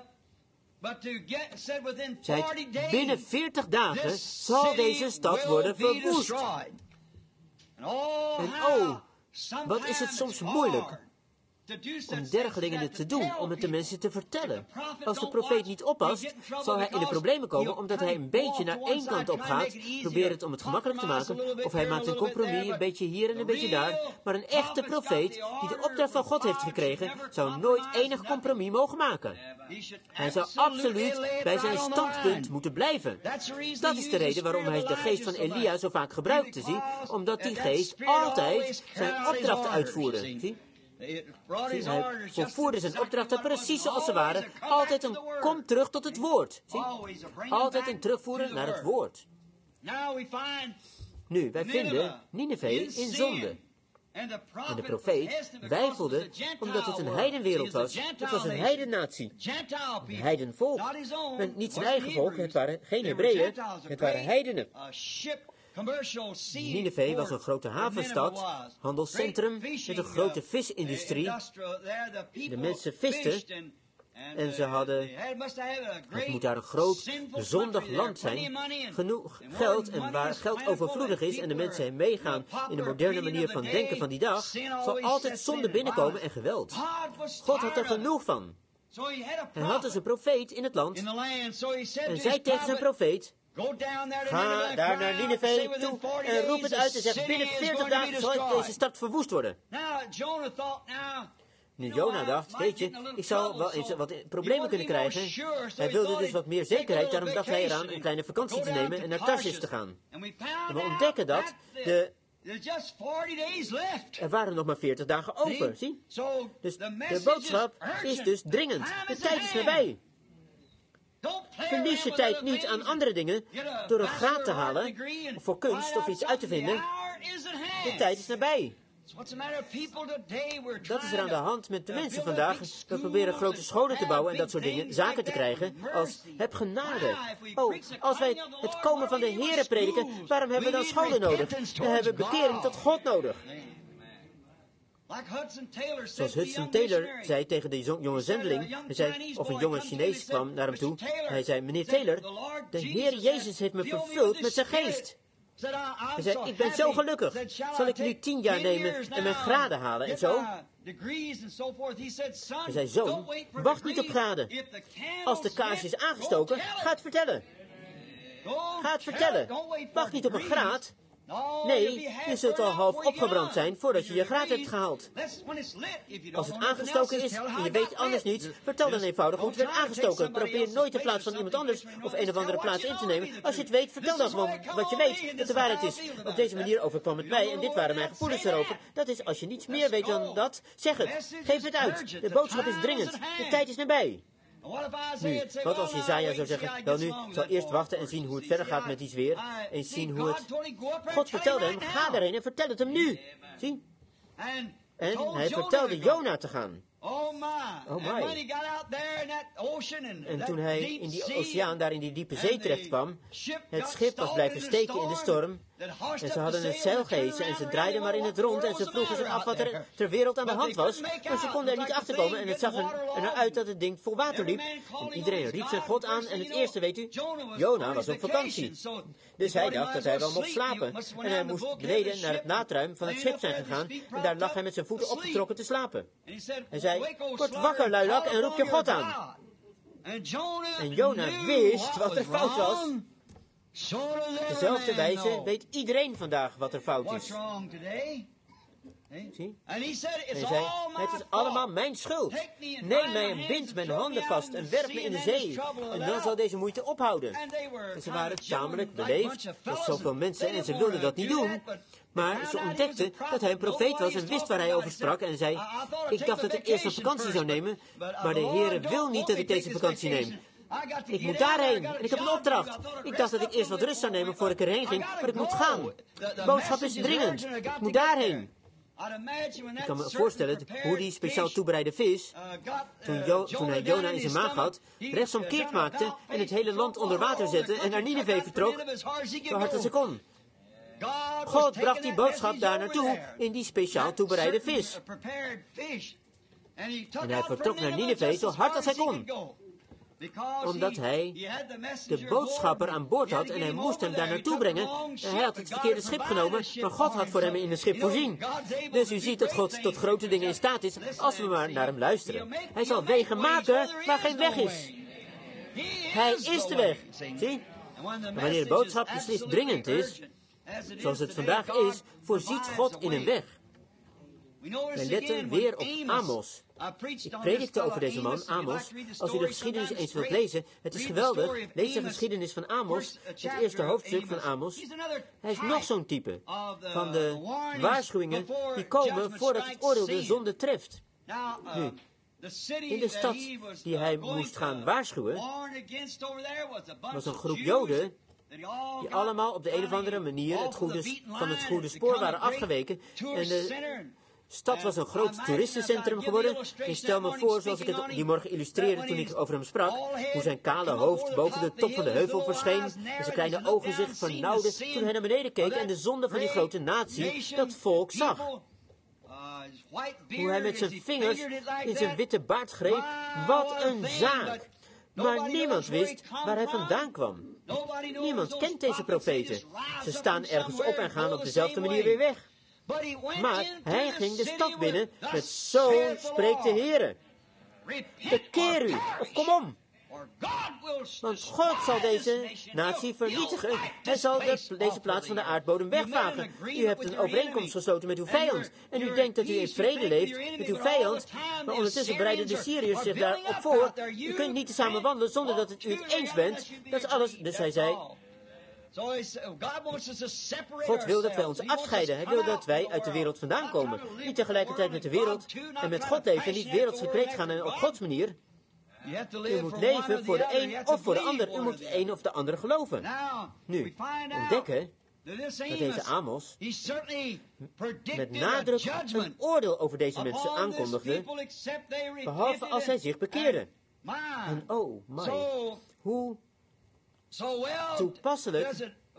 Speaker 1: binnen 40 dagen zal deze stad worden verwoest. En oh, wat is het soms moeilijk om dergelijke dingen te doen, om het de mensen te vertellen. Als de profeet niet oppast, zal hij in de problemen komen, omdat hij een beetje naar één kant op gaat, probeert het om het gemakkelijk te maken, of hij maakt een compromis, een beetje hier en een beetje daar. Maar een echte profeet, die de opdracht van God heeft gekregen, zou nooit enig compromis mogen maken. Hij zou absoluut bij zijn standpunt moeten blijven. Dat is de reden waarom hij de geest van Elia zo vaak gebruikte, zie, omdat die geest altijd zijn opdrachten uitvoerde, zie. Hij volvoerde zijn opdrachten precies zoals ze waren. Altijd een kom terug tot het woord. Zie? Altijd een terugvoeren naar het woord. Nu, wij vinden Nineve in zonde. En de profeet weifelde omdat het een heidenwereld was. Het was een heidennatie. Een heidenvolk. En niet zijn eigen volk. Het waren geen Hebreeën. Het waren heidenen. Nineve was een grote havenstad, handelscentrum met een grote visindustrie. De mensen visten en ze hadden, het moet daar een groot, zondig land zijn, genoeg geld en waar geld overvloedig is en de mensen meegaan in de moderne manier van denken van die dag, zal altijd zonde binnenkomen en geweld. God had er genoeg van. Hij had dus een profeet in het land en zei tegen zijn profeet, ga daar naar Nineve toe en roep het uit en zeg, binnen 40 dagen zal deze stad verwoest worden. Nu Jona dacht, weet je, ik zal wel eens wat problemen kunnen krijgen. Hij wilde dus wat meer zekerheid, daarom dacht hij eraan een kleine vakantie te nemen en naar Tarsis te gaan. En we ontdekken dat er waren nog maar 40 dagen over, zie? Dus de boodschap is dus dringend. De tijd is nabij. Verlies je tijd niet aan andere dingen door een graad te halen, of voor kunst of iets uit te vinden. De tijd is nabij. Dat is er aan de hand met de mensen vandaag. We proberen grote scholen te bouwen en dat soort dingen, zaken te krijgen, als heb genade. Oh, als wij het komen van de Here prediken, waarom hebben we dan scholen nodig? We hebben bekering tot God nodig. Zoals Hudson Taylor zei tegen de jonge zendeling, hij zei, of een jonge Chinees kwam naar hem toe, hij zei, meneer Taylor, de Heer Jezus heeft me vervuld met zijn geest. Hij zei, ik ben zo gelukkig. Zal ik nu 10 jaar nemen en mijn graden halen en zo? Hij zei, zoon, wacht niet op graden. Als de kaars is aangestoken, ga het vertellen. Ga het vertellen. Wacht niet op een graad. Nee, je zult al half opgebrand zijn voordat je je graad hebt gehaald. Als het aangestoken is en je weet anders niets, vertel dan eenvoudig hoe het werd aangestoken. Probeer nooit de plaats van iemand anders of een of andere plaats in te nemen. Als je het weet, vertel dan gewoon wat je weet, dat de waarheid is. Op deze manier overkwam het mij en dit waren mijn gevoelens erover. Dat is, als je niets meer weet dan dat, zeg het. Geef het uit. De boodschap is dringend. De tijd is nabij. Nu, wat als Jesaja zou zeggen, wel nu, zal eerst wachten en zien hoe het verder gaat met die zweer. En zien hoe het... God vertelde hem, ga daarheen en vertel het hem nu. Zie? En hij vertelde Jona te gaan. Oh my. En toen hij in die oceaan, daar in die diepe zee terecht kwam, het schip was blijven steken in de storm. En ze hadden het zeil gehesen en ze draaiden maar in het rond en ze vroegen zich af wat er ter wereld aan de hand was. Maar ze konden er niet achter komen en het zag er naar uit dat het ding vol water liep. En iedereen riep zijn God aan en het eerste, weet u, Jona was op vakantie. Dus hij dacht dat hij wel mocht slapen. En hij moest beneden naar het natruim van het schip zijn gegaan en daar lag hij met zijn voeten opgetrokken te slapen. Hij zei, word wakker, luilak, en roep je God aan. En Jona wist wat er fout was. Op dezelfde wijze weet iedereen vandaag wat er fout is. Zie? En hij zei, het is allemaal mijn schuld. Neem mij en bind mijn handen vast en werp me in de zee. En dan zal deze moeite ophouden. En ze waren tamelijk beleefd met zoveel mensen en ze wilden dat niet doen. Maar ze ontdekten dat hij een profeet was en wist waar hij over sprak en zei, ik dacht dat ik eerst een vakantie zou nemen, maar de Heere wil niet dat ik deze vakantie neem. Ik moet daarheen en ik heb een opdracht. Ik dacht dat ik eerst wat rust zou nemen voor ik erheen ging, maar ik moet gaan. De boodschap is dringend. Ik moet daarheen. Ik kan me voorstellen hoe die speciaal toebereide vis, toen hij Jona in zijn maag had, rechtsomkeerd maakte en het hele land onder water zette en naar Nineve vertrok, zo hard als hij kon. God bracht die boodschap daar naartoe in die speciaal toebereide vis. En hij vertrok naar Nineve zo hard als hij kon. Omdat hij de boodschapper aan boord had en hij moest hem daar naartoe brengen. En hij had het verkeerde schip genomen, maar God had voor hem in een schip voorzien. Dus u ziet dat God tot grote dingen in staat is, als we maar naar hem luisteren. Hij zal wegen maken waar geen weg is. Hij is de weg. Zie? En wanneer de boodschap beslist dringend is, zoals het vandaag is, voorziet God in een weg. Wij letten weer op Amos. Ik predikte over deze man, Amos. Als u de geschiedenis eens wilt lezen, het is geweldig. Lees de geschiedenis van Amos, het eerste hoofdstuk van Amos. Hij is nog zo'n type van de waarschuwingen die komen voordat het oordeel de zonde treft. Nu, in de stad die hij moest gaan waarschuwen, was een groep Joden die allemaal op de een of andere manier van het goede spoor waren afgeweken. En de stad was een groot toeristencentrum geworden. Ik stel me voor, zoals ik het die morgen illustreerde toen ik over hem sprak, hoe zijn kale hoofd boven de top van de heuvel verscheen en zijn kleine ogen zich vernauwden toen hij naar beneden keek en de zonde van die grote natie, dat volk, zag. Hoe hij met zijn vingers in zijn witte baard greep. Wat een zaak! Maar niemand wist waar hij vandaan kwam. Niemand kent deze profeten. Ze staan ergens op en gaan op dezelfde manier weer weg. Maar hij ging de stad binnen met zo spreekt de Heere. Bekeer u, of kom om. Want God zal deze natie vernietigen en zal deze plaats van de aardbodem wegvagen. U hebt een overeenkomst gesloten met uw vijand. En u denkt dat u in vrede leeft met uw vijand. Maar ondertussen bereiden de Syriërs zich daarop voor. U kunt niet samen wandelen zonder dat u het eens bent. Dat is alles. Dus hij zei, God wil dat wij ons afscheiden. Hij wil dat wij uit de wereld vandaan komen. Niet tegelijkertijd met de wereld en met God leven. Niet werelds gekleed gaan en op Gods manier. U moet leven voor de een of voor de ander. U moet de een of de ander geloven. Nu, ontdekken dat deze Amos met nadruk een oordeel over deze mensen aankondigde, behalve als zij zich bekeerden. En oh my, hoe toepasselijk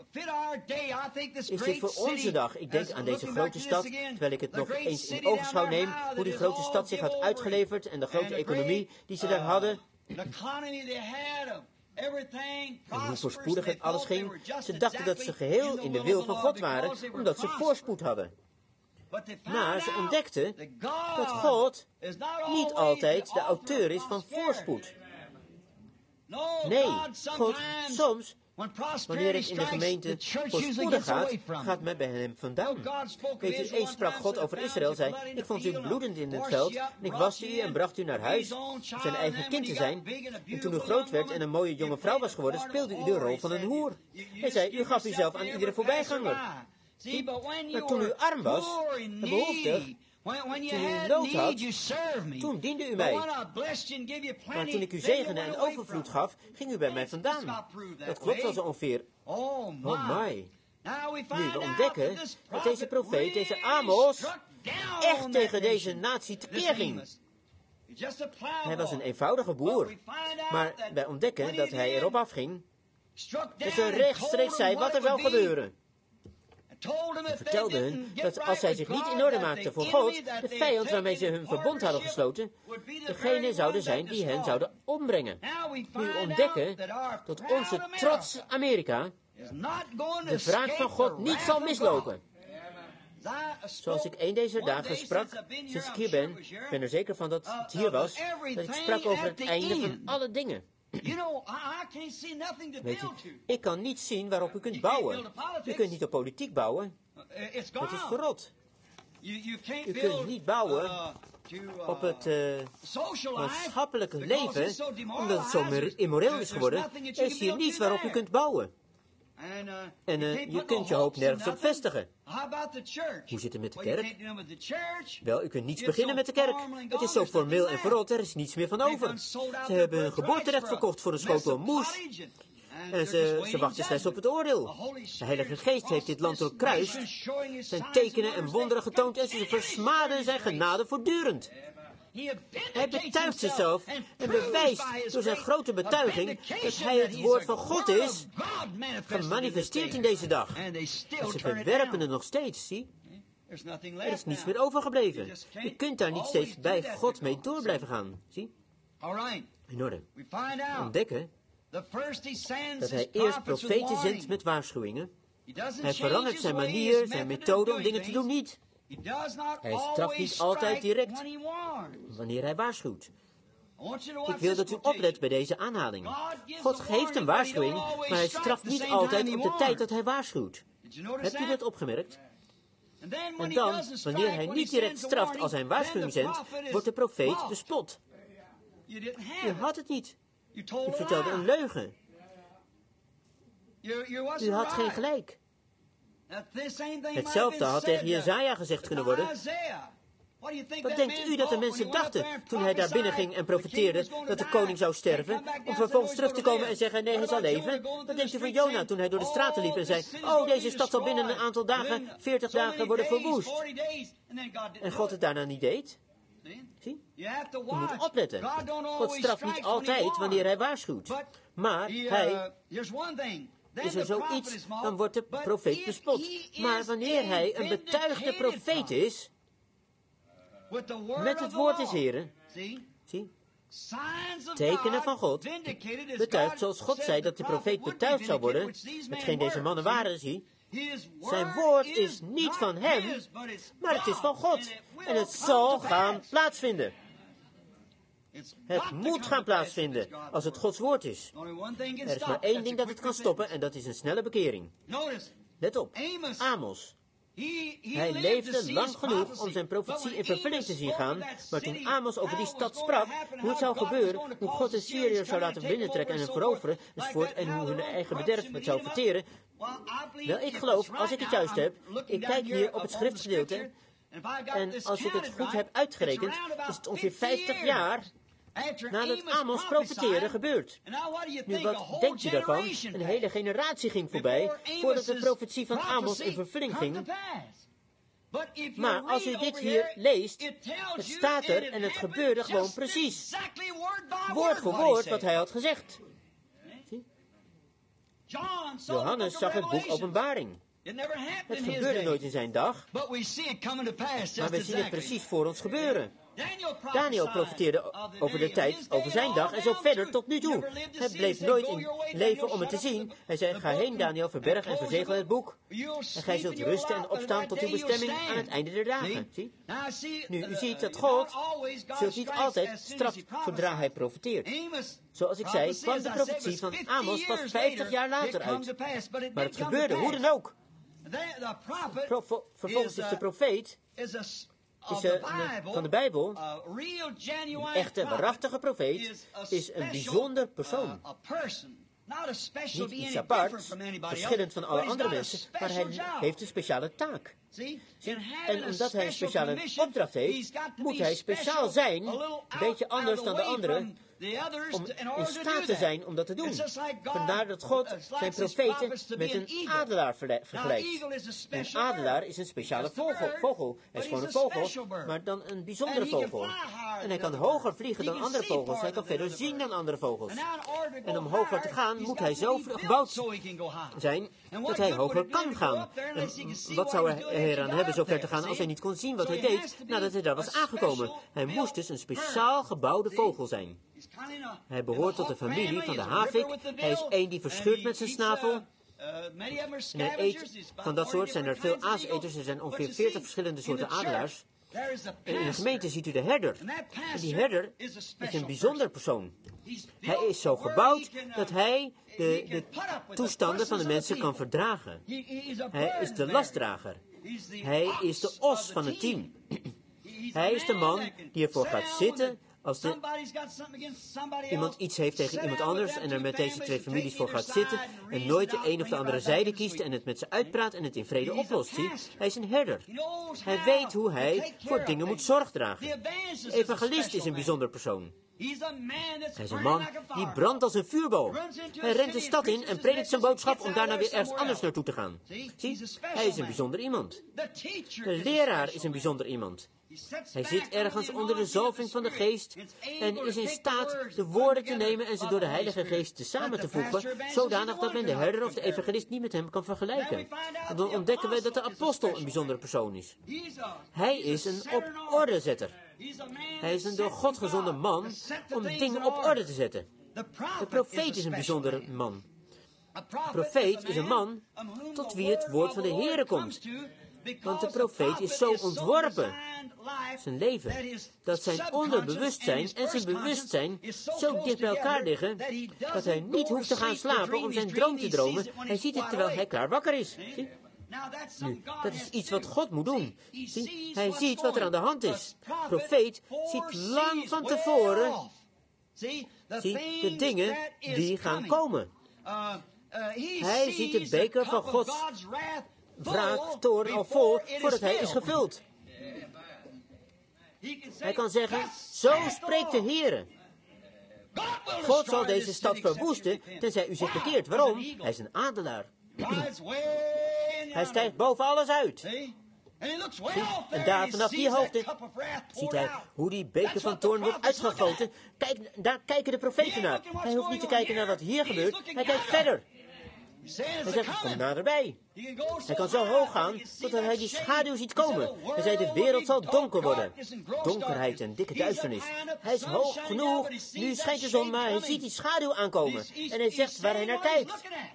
Speaker 1: is dit voor onze dag. Ik denk aan deze grote stad, terwijl ik het nog eens in ogenschouw neem, hoe die grote stad zich had uitgeleverd en de grote economie die ze daar hadden. En hoe voorspoedig het alles ging, ze dachten dat ze geheel in de wil van God waren, omdat ze voorspoed hadden. Maar ze ontdekten dat God niet altijd de auteur is van voorspoed. Nee, God soms, wanneer het in de gemeente voorspoedig gaat, gaat men bij hem vandaan. Weet u, eens sprak God over Israël, zei, ik vond u bloedend in het veld, en ik waste u en bracht u naar huis, om zijn eigen kind te zijn. En toen u groot werd en een mooie jonge vrouw was geworden, speelde u de rol van een hoer. Hij zei, u gaf uzelf aan iedere voorbijganger. Maar toen u arm was en behoeftig, toen u nood had, toen diende u mij. Maar toen ik u zegende en overvloed gaf, ging u bij mij vandaan. Dat klopt wel zo ongeveer. Oh my. Nu, we ontdekken dat deze profeet, deze Amos, echt tegen deze natie tekeer ging. Hij was een eenvoudige boer. Maar wij ontdekken dat hij erop afging. Dat ze rechtstreeks zei wat er zou gebeuren. Hij vertelde hun dat als zij zich niet in orde maakten voor God, de vijand waarmee ze hun verbond hadden gesloten, degene zouden zijn die hen zouden ombrengen. Nu ontdekken dat onze trots Amerika de wraak van God niet zal mislopen. Zoals ik een deze dagen sprak, sinds ik hier ben er zeker van dat het hier was, dat ik sprak over het einde van alle dingen. Weet je, ik kan niet zien waarop u kunt bouwen. U kunt niet op politiek bouwen. Het is verrot. U kunt niet bouwen op het maatschappelijke leven, omdat het zo immoreel is geworden. Er is hier niets waarop u kunt bouwen. En je kunt je hoop nergens op vestigen. Hoe zit het met de kerk? Wel, u kunt niets beginnen met de kerk. Het is zo formeel en verrot, er is niets meer van over. Ze hebben hun geboorterecht verkocht voor een schotel moes. En ze wachten slechts op het oordeel. De Heilige Geest heeft dit land doorkruist, zijn tekenen en wonderen getoond en ze versmaden zijn genade voortdurend. Hij betuigt zichzelf en bewijst door zijn grote betuiging dat hij het woord van God is, gemanifesteerd in deze dag. En ze verwerpen het nog steeds, zie? Er is niets meer overgebleven. Je kunt daar niet steeds bij God mee door blijven gaan, zie? In orde. We ontdekken dat hij eerst profeten zendt met waarschuwingen. Hij verandert zijn manier, zijn methode om dingen te doen niet. Hij straft niet altijd direct wanneer hij waarschuwt. Ik wil dat u oplet bij deze aanhaling. God geeft een waarschuwing, maar hij straft niet altijd op de tijd dat hij waarschuwt. Hebt u dat opgemerkt? En dan, wanneer hij niet direct straft als hij een waarschuwing zendt, wordt de profeet bespot. U had het niet. U vertelde een leugen. U had geen gelijk. Hetzelfde had tegen Jesaja gezegd kunnen worden. Wat denkt u dat de mensen dachten toen hij daar binnen ging en profeteerde dat de koning zou sterven, om vervolgens terug te komen en zeggen, nee, hij zal leven? Wat denkt u van Jona toen hij door de straten liep en zei, oh, deze stad zal binnen een aantal dagen, 40 dagen worden verwoest. En God het daarna niet deed? Zie? Je moet opletten. God straft niet altijd wanneer hij waarschuwt. Maar hij... Is er zoiets, dan wordt de profeet bespot. Maar wanneer hij een betuigde profeet is, met het woord des Heren, zie, tekenen van God, betuigt zoals God zei dat de profeet betuigd zou worden, hetgeen deze mannen waren, zie, zijn woord is niet van hem, maar het is van God. En het zal gaan plaatsvinden. Het moet gaan plaatsvinden als het Gods woord is. Er is maar één ding dat het kan stoppen en dat is een snelle bekering. Let op, Amos. Hij leefde lang genoeg om zijn profetie in vervulling te zien gaan, maar toen Amos over die stad sprak, hoe het zou gebeuren, hoe God de Syriërs zou laten binnentrekken en hen veroveren, enzovoort, en hoe hun eigen bederf het zou verteren. Wel, ik geloof, als ik het juist heb, ik kijk hier op het schriftgedeelte, en als ik het goed heb uitgerekend, is het ongeveer 50 jaar nadat Amos profeteerde gebeurd. Nu, wat denkt u daarvan? Een hele generatie ging voorbij voordat de profetie van Amos in vervulling ging. Maar als u dit hier leest, het staat er en het gebeurde gewoon precies. Woord voor woord wat hij had gezegd. Zie? Johannes zag het boek Openbaring. Het gebeurde nooit in zijn dag, maar we zien het precies voor ons gebeuren. Daniel profeteerde over de tijd, over zijn dag en zo verder tot nu toe. Hij bleef nooit in leven om het te zien. Hij zei, ga heen Daniel, verberg en verzegel het boek. En gij zult rusten en opstaan tot uw bestemming aan het einde der dagen. Zie? Nu, u ziet dat God zult niet altijd straft zodra hij profeteert. Zoals ik zei, kwam de profetie van Amos pas 50 jaar later uit. Maar het gebeurde, hoe dan ook. Vervolgens is de profeet van de Bijbel, een echte, waarachtige profeet, is een bijzonder persoon. Niet iets apart, verschillend van alle andere mensen, maar hij heeft een speciale taak. En omdat hij een speciale opdracht heeft, moet hij speciaal zijn, een beetje anders dan de anderen, om in staat te zijn om dat te doen. Vandaar dat God zijn profeten met een adelaar vergelijkt. Een adelaar is een speciale vogel. Hij is gewoon een vogel, maar dan een bijzondere vogel. En hij kan hoger vliegen dan andere vogels. Hij kan verder zien dan andere vogels. En om hoger te gaan, moet hij zo gebouwd zijn dat hij hoger kan gaan. En wat zou hij eraan hebben zo ver te gaan als hij niet kon zien wat hij deed nadat hij daar was aangekomen? Hij moest dus een speciaal gebouwde vogel zijn. Hij behoort tot de familie van de havik. Hij is één die verscheurt met zijn snavel. En hij eet, van dat soort zijn er veel aaseters. Er zijn ongeveer 40 verschillende soorten adelaars. En in de gemeente ziet u de herder. En die herder is een bijzonder persoon. Hij is zo gebouwd dat hij de toestanden van de mensen kan verdragen. Hij is de lastdrager. Hij is de os van het team. Hij is de man die ervoor gaat zitten als iemand iets heeft tegen iemand anders en er met deze twee families voor gaat zitten en nooit de een of de andere zijde kiest en het met ze uitpraat en het in vrede oplost. Zie, hij is een herder. Hij weet hoe hij voor dingen moet zorg dragen. De evangelist is een bijzonder persoon. Hij is een man die brandt als een vuurbal. Hij rent de stad in en predikt zijn boodschap om daarna weer ergens anders naartoe te gaan. Zie, hij is een bijzonder iemand. De leraar is een bijzonder iemand. Hij zit ergens onder de zalving van de geest en is in staat de woorden te nemen en ze door de Heilige Geest samen te voegen, zodanig dat men de herder of de evangelist niet met hem kan vergelijken. En dan ontdekken we dat de apostel een bijzondere persoon is. Hij is een op-orde-zetter. Hij is een door God gezonden man om dingen op orde te zetten. De profeet is een bijzondere man. De profeet is een man tot wie het woord van de Heere komt. Want de profeet is zo ontworpen, zijn leven, dat zijn onderbewustzijn en zijn bewustzijn zo dicht bij elkaar liggen, dat hij niet hoeft te gaan slapen om zijn droom te dromen. Hij ziet het terwijl hij klaar wakker is. Zie? Nu, dat is iets wat God moet doen. Zie? Hij ziet wat er aan de hand is. De profeet ziet lang van tevoren, de dingen die gaan komen. Hij ziet de beker van Gods wraak, toorn al vol, voordat hij is gevuld. Hij kan zeggen, zo spreekt de Heere. God zal deze stad verwoesten, tenzij u zich bekeert. Waarom? Hij is een adelaar. Hij stijgt boven alles uit. En daar vanaf die hoogte ziet hij hoe die beker van toorn wordt uitgegoten. Kijk, daar kijken de profeten naar. Hij hoeft niet te kijken naar wat hier gebeurt. Hij kijkt verder. Hij zegt, kom naderbij. Hij kan zo hoog gaan, totdat hij die schaduw ziet komen. Hij zei, de wereld zal donker worden. Donkerheid en dikke duisternis. Hij is hoog genoeg, nu schijnt de zon, maar hij ziet die schaduw aankomen. En hij zegt waar hij naar kijkt.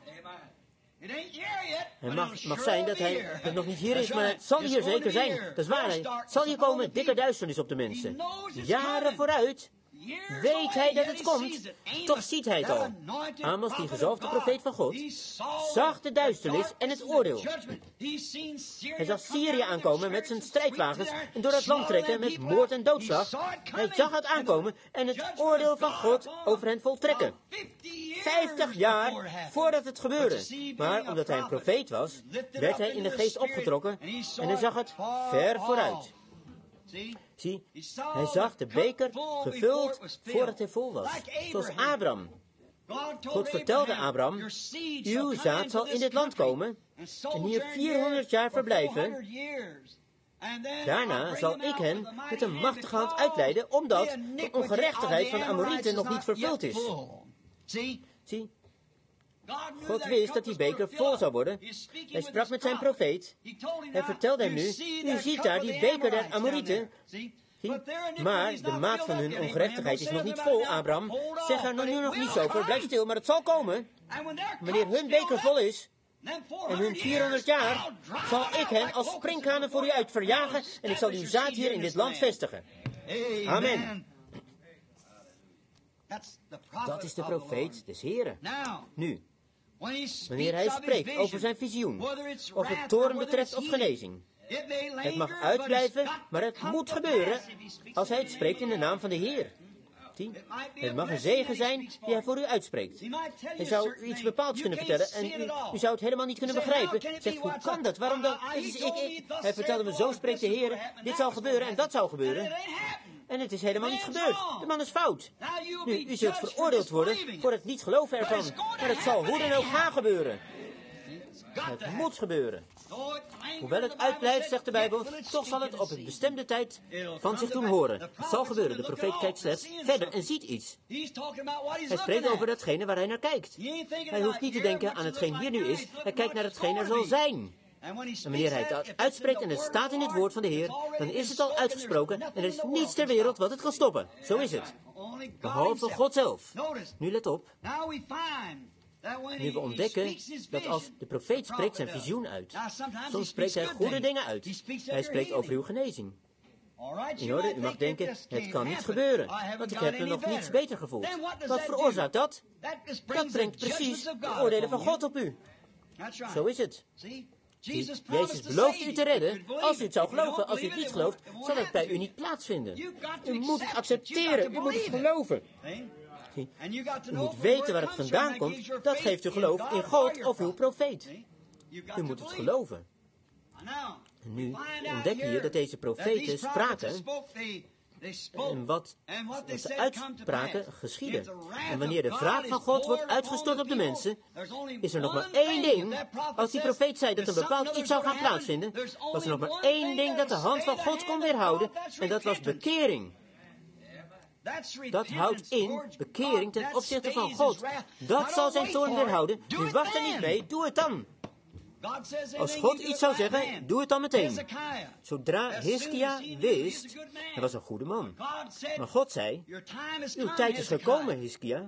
Speaker 1: Het mag zijn dat hij nog niet hier is, maar het zal hier zeker zijn. Dat is waar, het zal hier komen, dikke duisternis op de mensen. Jaren vooruit weet hij dat het komt, toch ziet hij het al. Amos, die gezalfde profeet van God, zag de duisternis en het oordeel. Hij zag Syrië aankomen met zijn strijdwagens en door het land trekken met moord en doodslag. Hij zag het aankomen en het oordeel van God over hen voltrekken. 50 jaar voordat het gebeurde. Maar omdat hij een profeet was, werd hij in de geest opgetrokken en hij zag het ver vooruit. Zie, hij zag de beker gevuld voordat hij vol was. Zoals Abraham. God vertelde Abraham, uw zaad zal in dit land komen en hier 400 jaar verblijven. Daarna zal ik hen met een machtige hand uitleiden, omdat de ongerechtigheid van de Amorieten nog niet vervuld is. Zie, God wist dat die beker vol zou worden. Hij sprak met zijn profeet. Hij vertelde hem nu, u ziet daar die beker der Amorieten. Maar de maat van hun ongerechtigheid is nog niet vol, Abraham. Zeg er nu nog niet zo voor, blijf stil, maar het zal komen. Wanneer hun beker vol is, en hun 400 jaar, zal ik hen als sprinkhanen voor u uit verjagen en ik zal uw zaad hier in dit land vestigen. Amen. Dat is de profeet des Heren. Nu, wanneer hij spreekt over zijn visioen, of het toorn betreft of genezing. Het mag uitblijven, maar het moet gebeuren als hij het spreekt in de naam van de Heer. Zie, het mag een zegen zijn die hij voor u uitspreekt. Hij zou u iets bepaalds kunnen vertellen en u zou het helemaal niet kunnen begrijpen. Zegt, hoe kan dat? Waarom dan? Het is ik. Hij vertelde me, zo spreekt de Heer, dit zal gebeuren en dat zal gebeuren. En het is helemaal niet gebeurd. De man is fout. Nu, u zult veroordeeld worden voor het niet geloven ervan. Maar het zal hoe dan ook gaan gebeuren. Het moet gebeuren. Hoewel het uitblijft, zegt de Bijbel, toch zal het op een bestemde tijd van zich doen horen. Het zal gebeuren. De profeet kijkt slechts verder en ziet iets. Hij spreekt over datgene waar hij naar kijkt. Hij hoeft niet te denken aan hetgeen hier nu is. Hij kijkt naar hetgeen er zal zijn. En wanneer hij dat uitspreekt en het staat in het woord van de Heer, dan is het al uitgesproken en er is niets ter wereld wat het kan stoppen. Zo is het. Behalve God zelf. Nu let op. Nu we ontdekken dat als de profeet spreekt zijn visioen uit. Soms spreekt hij goede dingen uit. Hij spreekt over uw genezing. In orde, u mag denken, het kan niet gebeuren, want ik heb me nog niets beter gevoeld. Wat veroorzaakt dat? Dat brengt precies de oordelen van God op u. Zo is het. Jezus belooft u te redden als u het zou geloven. Als u het niet gelooft, zal het bij u niet plaatsvinden. U moet het accepteren, u moet het geloven. U moet weten waar het vandaan komt. Dat geeft u geloof in God of uw profeet. U moet het geloven. En nu ontdekken je dat deze profeten spraken en wat ze uitspraken geschieden. En wanneer de wraak van God wordt uitgestort op de mensen, is er nog maar één ding. Als die profeet zei dat een bepaald iets zou gaan plaatsvinden, was er nog maar één ding dat de hand van God kon weerhouden, en dat was bekering. Dat houdt in bekering ten opzichte van God. Dat zal zijn toorn weerhouden. Nu wacht er niet mee, doe het dan. Als God iets zou zeggen, doe het dan meteen. Zodra Hiskia wist, hij was een goede man. Maar God zei, uw tijd is gekomen, Hiskia.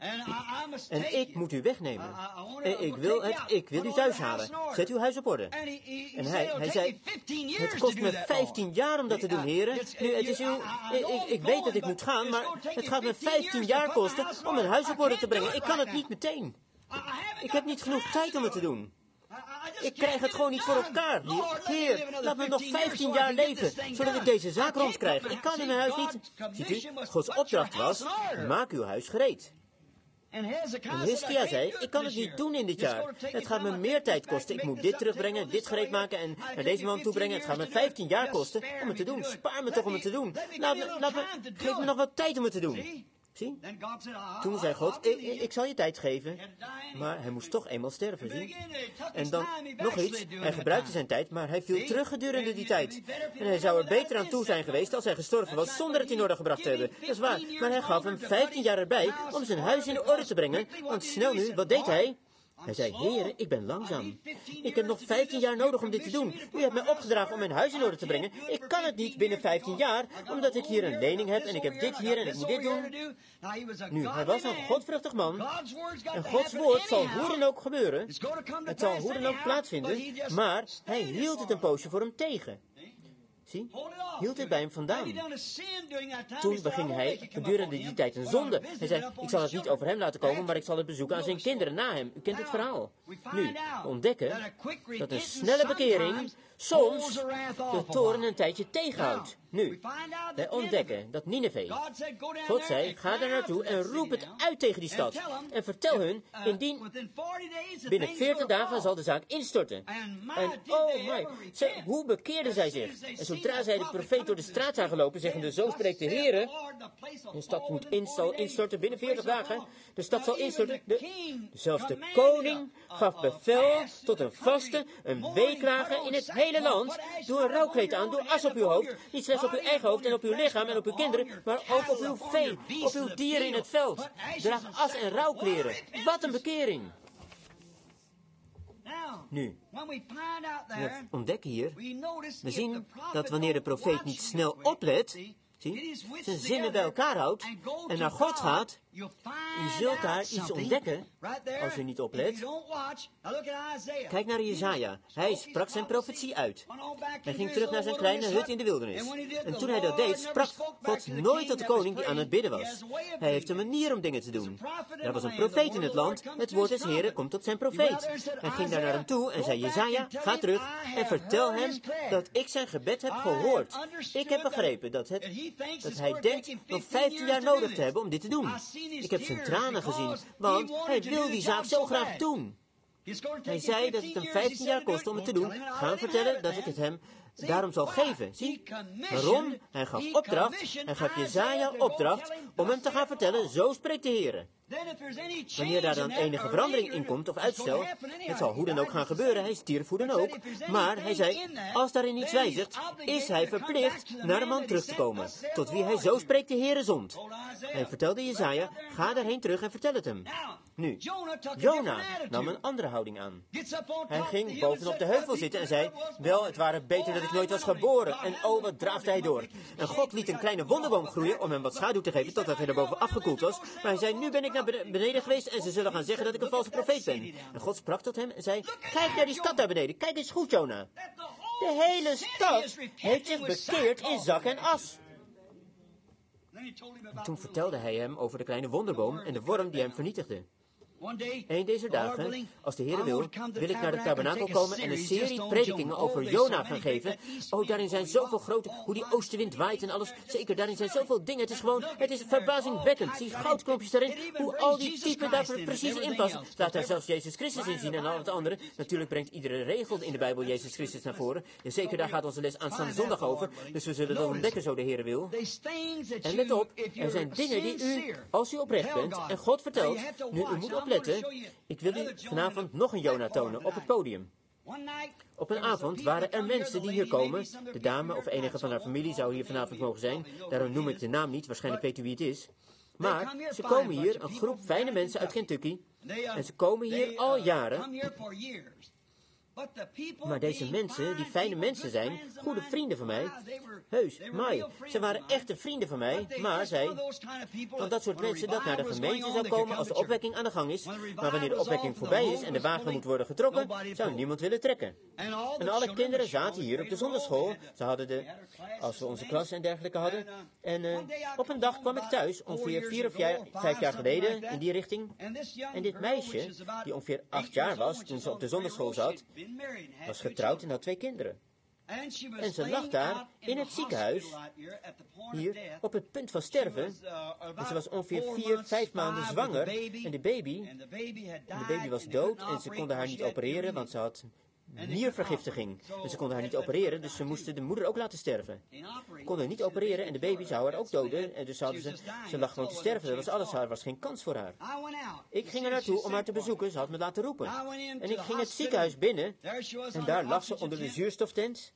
Speaker 1: En ik moet u wegnemen. En ik wil u thuis halen. Zet uw huis op orde. En hij zei, het kost me 15 jaar om dat te doen, heren. Nu, het is ik weet dat ik moet gaan, maar het gaat me 15 jaar kosten om mijn huis op orde te brengen. Ik kan het niet meteen. Ik heb niet genoeg tijd om het te doen. Ik krijg het gewoon niet voor elkaar. Heer, laat me nog 15 jaar leven, zodat ik deze zaak rondkrijg. Ik kan in mijn huis niet. Ziet u, Gods opdracht was, maak uw huis gereed. En Hiskia zei, ik kan het niet doen in dit jaar. Het gaat me meer tijd kosten. Ik moet dit terugbrengen, dit gereed maken en naar deze man toebrengen. Het gaat me 15 jaar kosten om het te doen. Spaar me toch om het te doen. Geef me nog wat tijd om het te doen. Zie? Toen zei God, ik zal je tijd geven. Maar hij moest toch eenmaal sterven, zie? En dan nog iets, hij gebruikte zijn tijd, maar hij viel terug gedurende die tijd. En hij zou er beter aan toe zijn geweest als hij gestorven was, zonder het in orde gebracht te hebben. Dat is waar, maar hij gaf hem 15 jaar erbij om zijn huis in orde te brengen. Want snel nu, wat deed hij? Hij zei, heren, ik ben langzaam. Ik heb nog 15 jaar nodig om dit te doen. U hebt mij opgedragen om mijn huis in orde te brengen. Ik kan het niet binnen 15 jaar, omdat ik hier een lening heb en ik heb dit hier en ik moet dit doen. Nu, hij was een godvruchtig man. En Gods woord zal hoe dan ook gebeuren. Het zal hoe dan ook plaatsvinden. Maar hij hield het een poosje voor hem tegen. Zie, hield het bij hem vandaan. Toen beging hij gedurende die tijd een zonde. Hij zei, ik zal het niet over hem laten komen, maar ik zal het bezoeken aan zijn kinderen na hem. U kent het verhaal. Nu, we ontdekken dat een snelle bekering soms de toorn een tijdje tegenhoudt. Nu, wij ontdekken dat Nineve, God zei, ga daar naartoe en roep het uit tegen die stad. En vertel hun, indien binnen 40 dagen zal de zaak instorten. En oh my, hoe bekeerden zij zich? En zodra zij de profeet door de straat zagen lopen, zeggende, zo spreekt de Heere, de stad moet instorten binnen 40 dagen. De stad zal instorten. Zelfs de koning gaf bevel tot een vaste, een weeklagen in het hele land. Doe een rouwkleed aan, doe as op uw hoofd. Niet slechts op uw eigen hoofd en op uw lichaam en op uw kinderen, maar ook op uw vee, op uw dieren in het veld. Draag as en rouwkleren. Wat een bekering! Nu, we ontdekken hier, we zien dat wanneer de profeet niet snel oplet, Zie, zijn zinnen bij elkaar houdt en naar God gaat, u zult daar iets ontdekken als u niet oplet. Kijk naar Jesaja. Hij sprak zijn profetie uit. Hij ging terug naar zijn kleine hut in de wildernis. En toen hij dat deed, sprak God nooit tot de koning die aan het bidden was. Hij heeft een manier om dingen te doen. Er was een profeet in het land. Het woord des Heren komt tot zijn profeet. Hij ging daar naar hem toe en zei, Jesaja, ga terug en vertel hem dat ik zijn gebed heb gehoord. Ik heb begrepen dat hij denkt nog 15 jaar nodig te hebben om dit te doen. Ik heb zijn tranen gezien, want hij wil die zaak zo graag doen. Hij zei dat het hem 15 jaar kost om het te doen. Ga hem vertellen dat ik het hem daarom zal geven. Zie, waarom? Hij gaf opdracht. Hij gaf Jesaja opdracht om hem te gaan vertellen, zo spreekt de Heer. Wanneer daar dan enige verandering in komt of uitstel, het zal hoe dan ook gaan gebeuren, hij stierf hoe dan ook. Maar hij zei, als daarin iets wijzigt, is hij verplicht naar de man terug te komen, tot wie hij zo spreekt de Heere zond. Hij vertelde Jesaja, ga daarheen terug en vertel het hem. Nu, Jona nam een andere houding aan. Hij ging bovenop de heuvel zitten en zei, wel, het ware beter dat ik nooit was geboren. En oh, wat draafde hij door. En God liet een kleine wonderboom groeien om hem wat schaduw te geven, totdat hij erboven afgekoeld was. Maar hij zei, nu ben ik naar beneden geweest en ze zullen gaan zeggen dat ik een valse profeet ben. En God sprak tot hem en zei, kijk naar die stad daar beneden, kijk eens goed, Jona. De hele stad heeft zich bekeerd in zak en as. En toen vertelde hij hem over de kleine wonderboom en de worm die hem vernietigde. Een deze dagen, als de Heer wil ik naar de tabernakel komen en een serie predikingen over Jona gaan geven. Oh, daarin zijn zoveel grote, hoe die oostenwind waait en alles. Zeker, daarin zijn zoveel dingen. Het is verbazingwekkend. Zie goudklompjes daarin, hoe al die typen daar precies in passen. Laat daar zelfs Jezus Christus in zien en al het andere. Natuurlijk brengt iedere regel in de Bijbel Jezus Christus naar voren. En zeker, daar gaat onze les aanstaande zondag over. Dus we zullen dat ontdekken, zo de Heer wil. En let op, er zijn dingen die u, als u oprecht bent en God vertelt, nu u moet opletten. Ik wil u vanavond nog een Jona tonen op het podium. Op een avond waren er mensen die hier komen. De dame of enige van haar familie zou hier vanavond mogen zijn. Daarom noem ik de naam niet, waarschijnlijk weet u wie het is. Maar ze komen hier, een groep fijne mensen uit Kentucky. En ze komen hier al jaren. Maar deze mensen, die fijne mensen zijn, goede vrienden van mij. Heus, Mai, ze waren echte vrienden van mij, maar van dat soort mensen dat naar de gemeente zou komen als de opwekking aan de gang is. Maar wanneer de opwekking voorbij is en de wagen moet worden getrokken, zou niemand willen trekken. En alle kinderen zaten hier op de zondagschool. Ze hadden als we onze klas en dergelijke hadden. En op een dag kwam ik thuis, ongeveer 4 of 5 jaar geleden, in die richting. En dit meisje, die ongeveer 8 jaar was toen ze op de zondagschool zat, was getrouwd en had 2 kinderen. En ze lag daar in het ziekenhuis, hier, op het punt van sterven. En ze was ongeveer 4, 5 maanden zwanger. En de baby was dood en ze konden haar niet opereren, want ze had niervergiftiging. En ze konden haar niet opereren, dus ze moesten de moeder ook laten sterven. Ze konden niet opereren en de baby zou haar ook doden. En dus ze lag gewoon te sterven, dat was alles. Er was geen kans voor haar. Ik ging er naartoe om haar te bezoeken, ze had me laten roepen. En ik ging het ziekenhuis binnen en daar lag ze onder de zuurstoftent.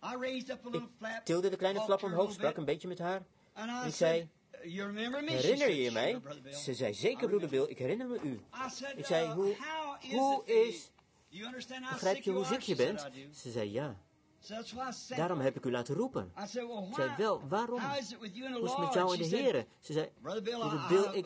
Speaker 1: Ik tilde de kleine flap omhoog, sprak een beetje met haar. En ik zei, herinner je je mij? Ze zei, zeker broeder Bill, ik herinner me u. Ik zei, hoe is... Begrijp je hoe ziek je bent? Ze zei, ja. Daarom heb ik u laten roepen. Ik zei, wel, waarom? Hoe is het met jou en de Heere? Ze zei, broeder Bill,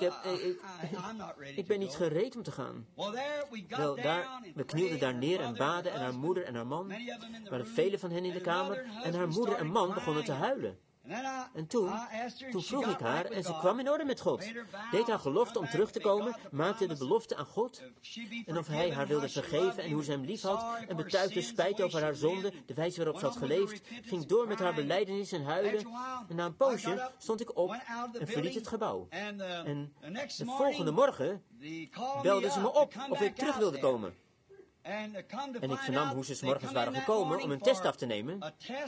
Speaker 1: ik ben niet gereed om te gaan. Wel, we knielden daar neer en baden en haar moeder en haar man. Er waren velen van hen in de kamer en haar moeder en man begonnen te huilen. En toen vroeg ik haar en ze kwam in orde met God. Deed haar gelofte om terug te komen, maakte de belofte aan God. En of hij haar wilde vergeven en hoe ze hem lief had. En betuigde spijt over haar zonde, de wijze waarop ze had geleefd. Ging door met haar belijdenis en huilen. En na een poosje stond ik op en verliet het gebouw. En de volgende morgen belde ze me op of ik terug wilde komen. En ik vernam hoe ze 's morgens waren gekomen om een test af te nemen.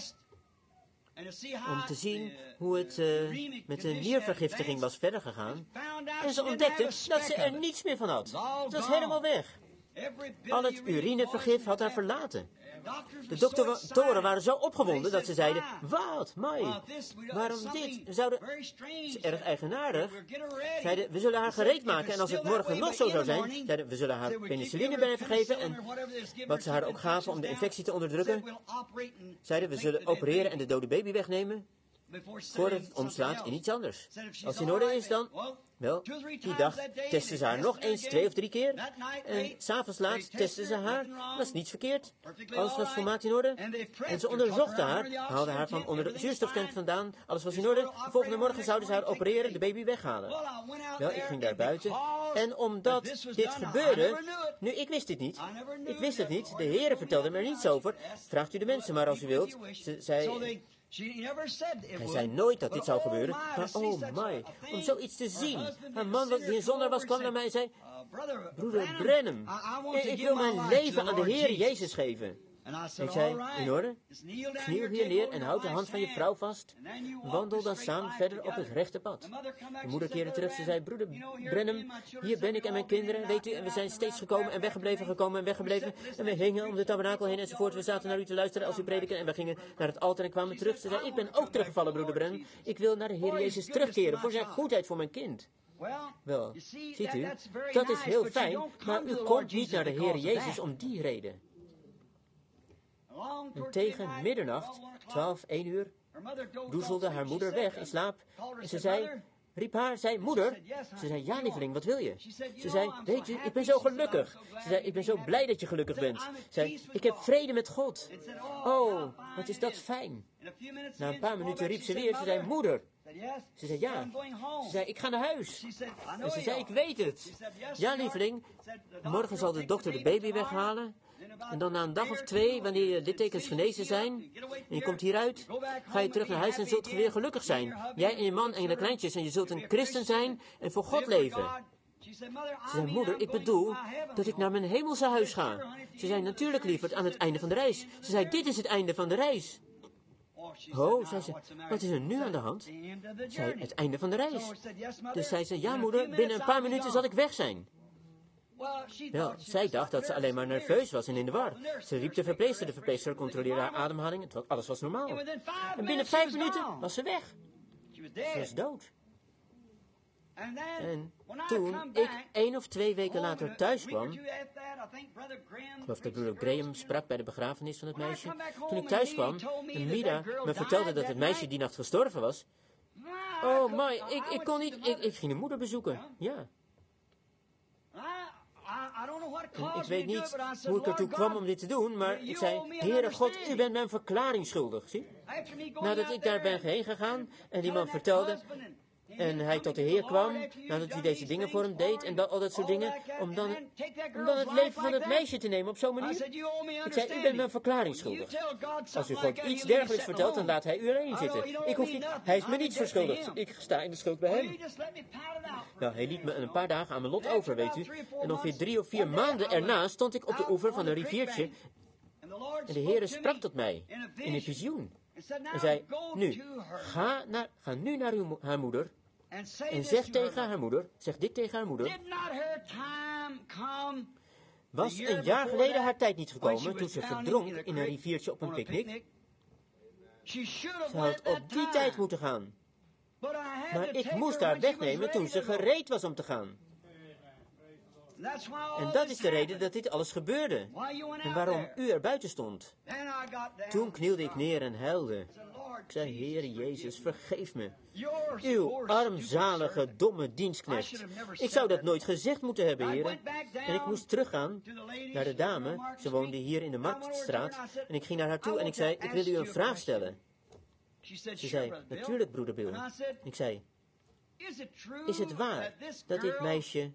Speaker 1: Om te zien hoe het met de niervergiftiging was verder gegaan. En ze ontdekte dat ze er niets meer van had. Het was helemaal weg. Al het urinevergif had haar verlaten. De doktoren waren zo opgewonden dat ze zeiden, wat, Mai, waarom dit? Het is erg eigenaardig. Zeiden, we zullen haar gereed maken en als het morgen nog zo zou zijn, zeiden, we zullen haar penicilline blijven geven en wat ze haar ook gaven om de infectie te onderdrukken. Zeiden, we zullen opereren en de dode baby wegnemen. voordat het omslaat in iets anders. Als het in orde is dan, wel, die dag testen ze haar nog eens 2 of 3 keer. En 's avonds laat testen ze haar, was niets verkeerd. Alles was volmaakt in orde. En ze onderzochten haar, haalden haar van onder de zuurstoftank vandaan. Alles was in orde. De volgende morgen zouden ze haar opereren, de baby weghalen. Wel, ik ging daar buiten. En omdat dit gebeurde, nu, ik wist dit niet. Ik wist het niet. De Heere vertelde me er niets over. Vraagt u de mensen maar als u wilt. Hij zei nooit dat dit zou gebeuren. Maar oh my, om zoiets te zien. Haar man die een zondaar was, kwam naar mij en zei: broeder Branham, ik wil mijn leven aan de Heer Jezus geven. Ik zei: in orde, kniel hier neer en houd de hand van je vrouw vast. Wandel dan samen verder op het rechte pad. De moeder keerde terug, ze zei: broeder Branham, hier ben ik en mijn kinderen, weet u, en we zijn steeds gekomen en weggebleven. En we hingen om de tabernakel heen enzovoort. We zaten naar u te luisteren als u prediken en we gingen naar het altaar en kwamen terug. Ze zei: ik ben ook teruggevallen, broeder Branham. Ik wil naar de Heer Jezus terugkeren voor zijn goedheid voor mijn kind. Wel, ziet u, dat is heel fijn, maar u komt niet naar de Heer Jezus om die reden. En tegen middernacht, 12, 1 uur, doezelde haar moeder weg in slaap. En ze zei, riep haar, zei: moeder. Ze zei: ja, lieveling, wat wil je? Ze zei: weet je, ik ben zo gelukkig. Ze zei: ik ben zo blij dat je gelukkig bent. Ze zei: ik heb vrede met God. Oh, wat is dat fijn. Na een paar minuten riep ze weer, ze zei: moeder. Ze zei: ja. Ze zei: ik ga naar huis. En ze zei: ik weet het. Ja, lieveling, morgen zal de dokter de baby weghalen. En dan na een dag of 2, wanneer je littekens genezen zijn, en je komt hieruit, ga je terug naar huis en zult je weer gelukkig zijn. Jij en je man en je kleintjes, en je zult een christen zijn en voor God leven. Ze zei: moeder, ik bedoel dat ik naar mijn hemelse huis ga. Ze zei: natuurlijk, lieverd, aan het einde van de reis. Ze zei: dit is het einde van de reis. Oh, zei ze, wat is er nu aan de hand? Zei: het einde van de reis. Dus zei ze: ja, moeder, binnen een paar minuten zal ik weg zijn. Wel, zij dacht dat ze alleen maar nerveus was en in de war. Ze riep de verpleegster controleerde haar ademhaling, terwijl alles was normaal. En binnen 5 minuten was ze weg. Ze was dood. En toen ik 1 of 2 weken later thuis kwam, ik geloof dat broeder Graham sprak bij de begrafenis van het meisje. Toen ik thuis kwam en Mida me vertelde dat het meisje die nacht gestorven was. Oh my, ik kon niet, ik ging de moeder bezoeken, ja. En ik weet niet hoe ik ertoe kwam om dit te doen, maar ik zei: Heere God, u bent mijn verklaring schuldig, zie. Nadat ik daar ben heen gegaan en die man vertelde, en hij tot de Heer kwam, nadat hij deze dingen voor hem deed en al dat soort dingen, om dan het leven van het meisje te nemen op zo'n manier. Ik zei: u bent mijn verklaring schuldig. Als u God iets dergelijks vertelt, dan laat hij u alleen zitten. Ik hoef niet, hij is me niets verschuldigd. Ik sta in de schuld bij hem. Nou, hij liet me een paar dagen aan mijn lot over, weet u. En ongeveer 3 of 4 maanden erna stond ik op de oever van een riviertje. En de Heere sprak tot mij in een visioen. En zei: nu, ga nu naar haar moeder. En zeg dit tegen haar moeder. Was een jaar geleden haar tijd niet gekomen toen ze verdronk in een riviertje op een picknick? Ze had op die tijd moeten gaan. Maar ik moest haar wegnemen toen ze gereed was om te gaan. En dat is de reden dat dit alles gebeurde. En waarom u er buiten stond. Toen knielde ik neer en huilde. Ik zei: Heere Jezus, vergeef me. Uw armzalige, domme dienstknecht. Ik zou dat nooit gezegd moeten hebben, Heere. En ik moest teruggaan naar de dame. Ze woonde hier in de Marktstraat. En ik ging naar haar toe en ik zei: ik wil u een vraag stellen. Ze zei: natuurlijk, broeder Bill. Ik zei: is het waar dat dit meisje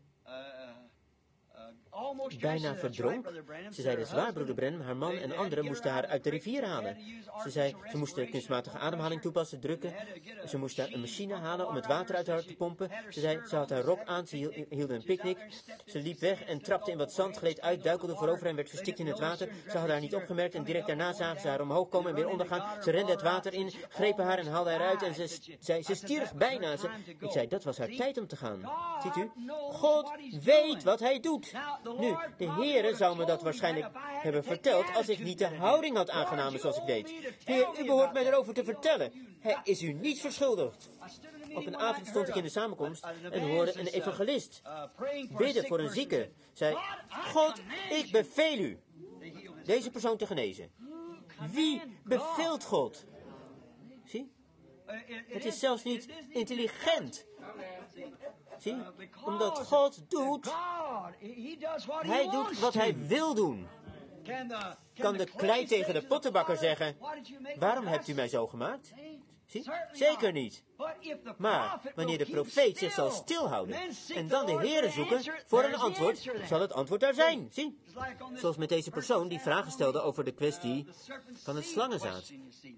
Speaker 1: bijna verdronk? Ze zei: dat is waar, broeder Branham. Haar man en anderen moesten haar uit de rivier halen. Ze zei: ze moesten kunstmatige ademhaling toepassen, drukken. Ze moesten een machine halen om het water uit haar te pompen. Ze zei: ze had haar rok aan, ze hield een picknick. Ze liep weg en trapte in wat zand, gleed uit, duikelde voorover en werd verstikt in het water. Ze hadden haar niet opgemerkt en direct daarna zagen ze haar omhoog komen en weer ondergaan. Ze renden het water in, grepen haar en haalden haar uit en ze zei: ze stierf bijna. Ik zei: dat was haar tijd om te gaan. Ziet u? God weet wat hij doet. Nu, de Heere zou me dat waarschijnlijk hebben verteld als ik niet de houding had aangenomen zoals ik deed. Heer, u behoort mij erover te vertellen. Hij is u niets verschuldigd. Op een avond stond ik in de samenkomst en hoorde een evangelist bidden voor een zieke. Zei: God, ik beveel u deze persoon te genezen. Wie beveelt God? Zie? Het is zelfs niet intelligent. Zie, omdat God doet, hij doet wat hij wil doen. Kan de klei tegen de pottenbakker zeggen, waarom hebt u mij zo gemaakt? Zie, zeker niet. Maar wanneer de profeet zich zal stilhouden en dan de Heere zoeken voor een antwoord, zal het antwoord daar zijn. Zie, zoals met deze persoon die vragen stelde over de kwestie van het slangenzaad.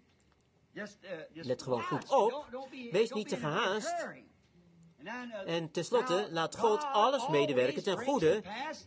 Speaker 1: Let gewoon goed op, wees niet te gehaast. En tenslotte laat God alles medewerken ten goede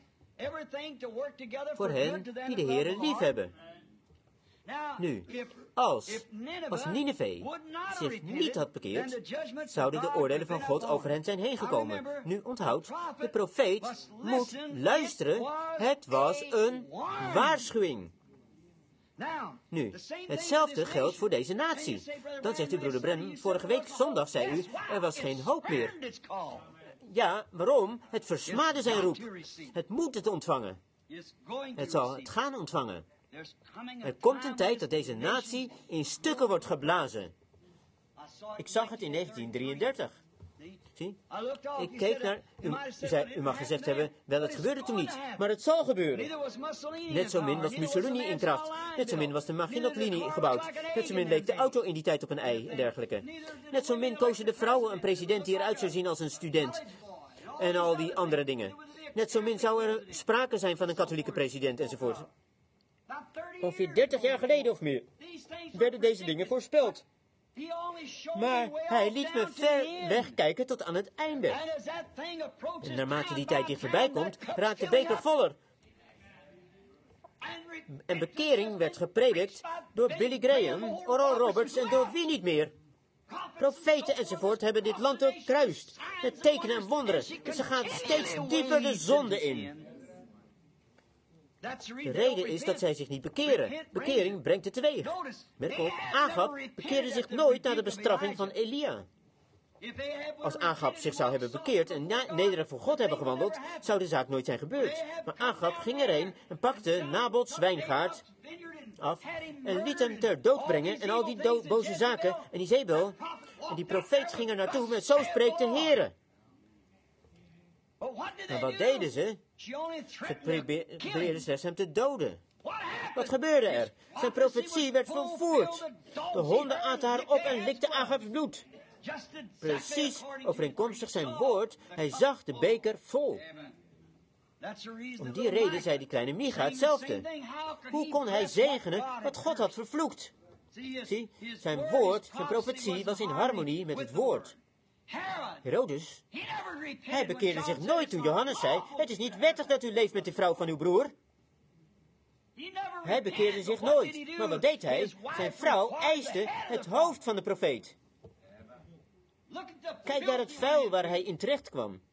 Speaker 1: voor hen die de Heere lief hebben. Nu, als Nineve zich niet had bekeerd, zouden de oordelen van God over hen zijn heen gekomen. Nu onthoud, de profeet moet luisteren. Het was een waarschuwing. Nu, hetzelfde geldt voor deze natie. Dan zegt u, broeder Branham, vorige week zondag zei u, er was geen hoop meer. Ja, waarom? Het versmaadde zijn roep. Het moet het ontvangen. Het zal het gaan ontvangen. Er komt een tijd dat deze natie in stukken wordt geblazen. Ik zag het in 1933. Zie? Ik keek naar... U mag gezegd hebben, wel, het gebeurde toen niet. Maar het zal gebeuren. Net zo min was Mussolini in kracht. Net zo min was de Maginot-linie gebouwd. Net zo min leek de auto in die tijd op een ei en dergelijke. Net zo min kozen de vrouwen een president die eruit zou zien als een student. En al die andere dingen. Net zo min zou er sprake zijn van een katholieke president enzovoort. Ongeveer 30 jaar geleden of meer werden deze dingen voorspeld. Maar hij liet me ver weg kijken tot aan het einde. En naarmate die tijd dichterbij komt, raakt de beker voller. En bekering werd gepredikt door Billy Graham, Oral Roberts en door wie niet meer. Profeten enzovoort hebben dit land doorkruist. Met tekenen en wonderen. En ze gaan steeds dieper de zonde in. De reden is dat zij zich niet bekeren. Bekering brengt het teweeg. Merk op, Agab bekeerde zich nooit na de bestraffing van Elia. Als Agab zich zou hebben bekeerd en nederig voor God hebben gewandeld, zou de zaak nooit zijn gebeurd. Maar Agab ging erheen en pakte Nabots wijngaard af en liet hem ter dood brengen en al die boze zaken en Izebel. En die profeet ging er naartoe met zo spreekt de Heere. En wat deden ze? Ze probeerden slechts hem te doden. Wat gebeurde er? Zijn profetie werd volvoerd. De honden aten haar op en likten Agabs bloed. Precies overeenkomstig zijn woord, hij zag de beker vol. Om die reden zei die kleine Micha hetzelfde. Hoe kon hij zegenen wat God had vervloekt? Zie, zijn woord, zijn profetie was in harmonie met het woord. Herodes, hij bekeerde zich nooit toen Johannes zei, het is niet wettig dat u leeft met de vrouw van uw broer. Hij bekeerde zich nooit, maar wat deed hij? Zijn vrouw eiste het hoofd van de profeet. Kijk naar het vuil waar hij in terecht kwam.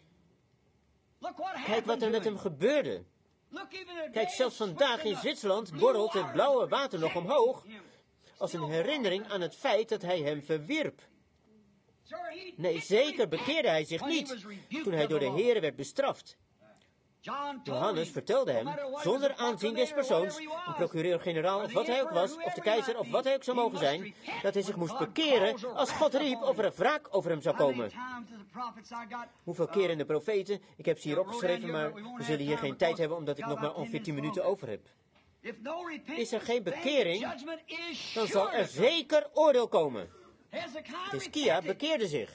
Speaker 1: Kijk wat er met hem gebeurde. Kijk, zelfs vandaag in Zwitserland borrelt het blauwe water nog omhoog, als een herinnering aan het feit dat hij hem verwierp. Nee, zeker bekeerde hij zich niet, toen hij door de Heere werd bestraft. Johannes vertelde hem, zonder aanzien des persoons, een procureur-generaal of wat hij ook was, of de keizer of wat hij ook zou mogen zijn, dat hij zich moest bekeren als God riep of er wraak over hem zou komen. Hoeveel keren de profeten, ik heb ze hier opgeschreven, maar we zullen hier geen tijd hebben omdat ik nog maar ongeveer 10 minuten over heb. Is er geen bekering, dan zal er zeker oordeel komen. Hizkia bekeerde zich.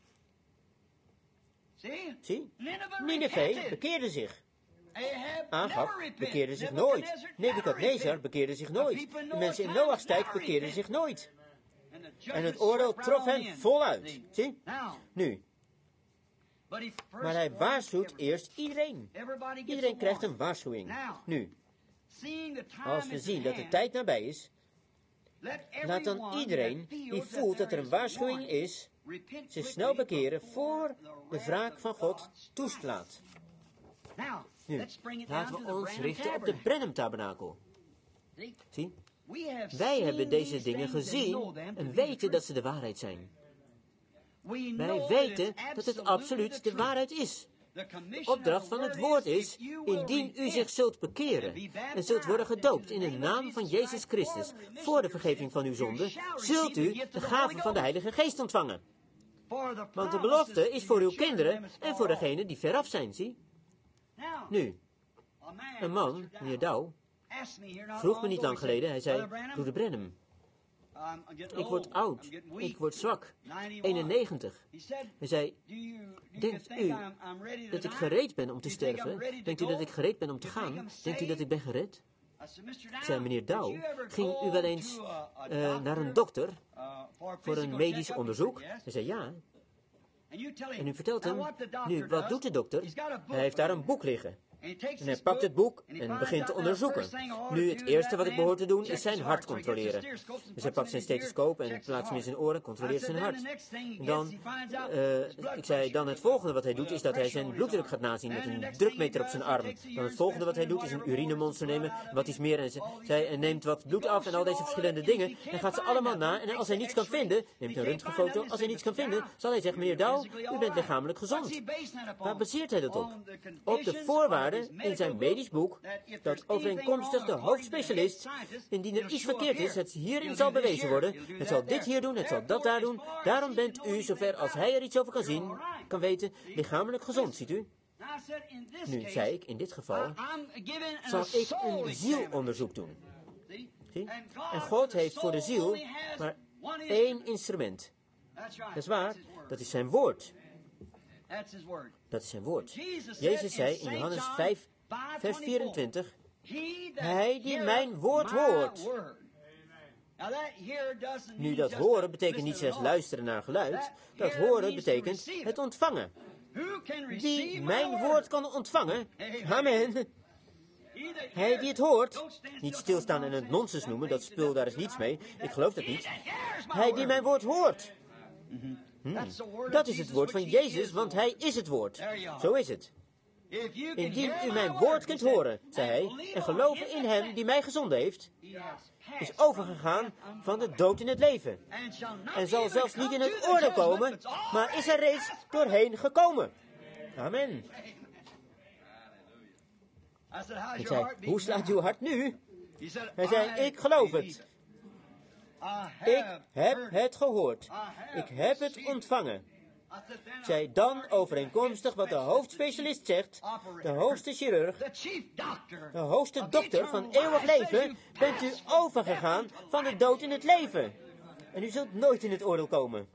Speaker 1: Zie, Nineve bekeerde zich. Agab bekeerde zich nooit. Nebukadnezar bekeerde zich nooit. De mensen in Noachs tijd bekeerden zich nooit. En het oordeel trof hen voluit. Zie, nu. Maar hij waarschuwt eerst iedereen. Iedereen krijgt een waarschuwing. Nu, als we zien dat de tijd nabij is, laat dan iedereen die voelt dat er een waarschuwing is, zich snel bekeren voor de wraak van God toeslaat. Nu, laten we ons richten op de Branham-tabernakel. Zie, wij hebben deze dingen gezien en weten dat ze de waarheid zijn. Wij weten dat het absoluut de waarheid is. De opdracht van het woord is, indien u zich zult bekeren en zult worden gedoopt in de naam van Jezus Christus voor de vergeving van uw zonden, zult u de gave van de Heilige Geest ontvangen. Want de belofte is voor uw kinderen en voor degenen die veraf zijn, zie. Nu, een man, meneer Dow, vroeg me niet lang geleden, hij zei, broeder Branham, ik word oud, ik word zwak, 91. Hij zei, denkt u dat ik gereed ben om te sterven? Denkt u dat ik gereed ben om te gaan? Denkt u dat ik ben gered? Ik zei, meneer Dow, ging u wel eens naar een dokter voor een medisch onderzoek? Hij zei, ja. En u vertelt hem, nu, wat doet de dokter? Hij heeft daar een boek liggen. En hij pakt het boek en begint te onderzoeken. Nu, het eerste wat ik behoor te doen, is zijn hart controleren. Dus hij pakt zijn stethoscoop en plaatst hem in zijn oren, controleert zijn hart. En dan, ik zei, dan het volgende wat hij doet, is dat hij zijn bloeddruk gaat nazien met een drukmeter op zijn arm. Dan het volgende wat hij doet, is een urinemonster nemen, wat iets meer. En hij neemt wat bloed af en al deze verschillende dingen. En gaat ze allemaal na. En als hij niets kan vinden, neemt een röntgenfoto. Als hij niets kan vinden, zal hij zeggen, meneer Dow, u bent lichamelijk gezond. Waar baseert hij dat op? Op de voorwaarden in zijn medisch boek, dat overeenkomstig de hoofdspecialist, indien er iets verkeerd is, het hierin zal bewezen worden. Het zal dit hier doen, het zal dat daar doen. Daarom bent u, zover als hij er iets over kan zien, kan weten, lichamelijk gezond, ziet u. Nu zei ik, in dit geval, zal ik een zielonderzoek doen. Zie? En God heeft voor de ziel maar één instrument. Dat is waar, dat is zijn woord. Dat is zijn woord. Jezus zei in Johannes 5, vers 24, hij die mijn woord hoort. Nu, dat horen betekent niet slechts luisteren naar geluid. Dat horen betekent het ontvangen. Wie mijn woord kan ontvangen, amen. Hij die het hoort, niet stilstaan en het nonsens noemen, dat spul daar is niets mee, ik geloof dat niet. Hij die mijn woord hoort. Dat is het woord van Jezus, want hij is het woord. Zo is het. Indien u mijn woord kunt horen, zei hij, en geloven in hem die mij gezonden heeft, is overgegaan van de dood in het leven. En zal zelfs niet in het oordeel komen, maar is er reeds doorheen gekomen. Amen. Ik zei, hoe slaat uw hart nu? Hij zei, ik geloof het. Ik heb het gehoord. Ik heb het ontvangen. Ik zei, dan overeenkomstig wat de hoofdspecialist zegt, de hoogste chirurg, de hoogste dokter van eeuwig leven, bent u overgegaan van de dood in het leven. En u zult nooit in het oordeel komen.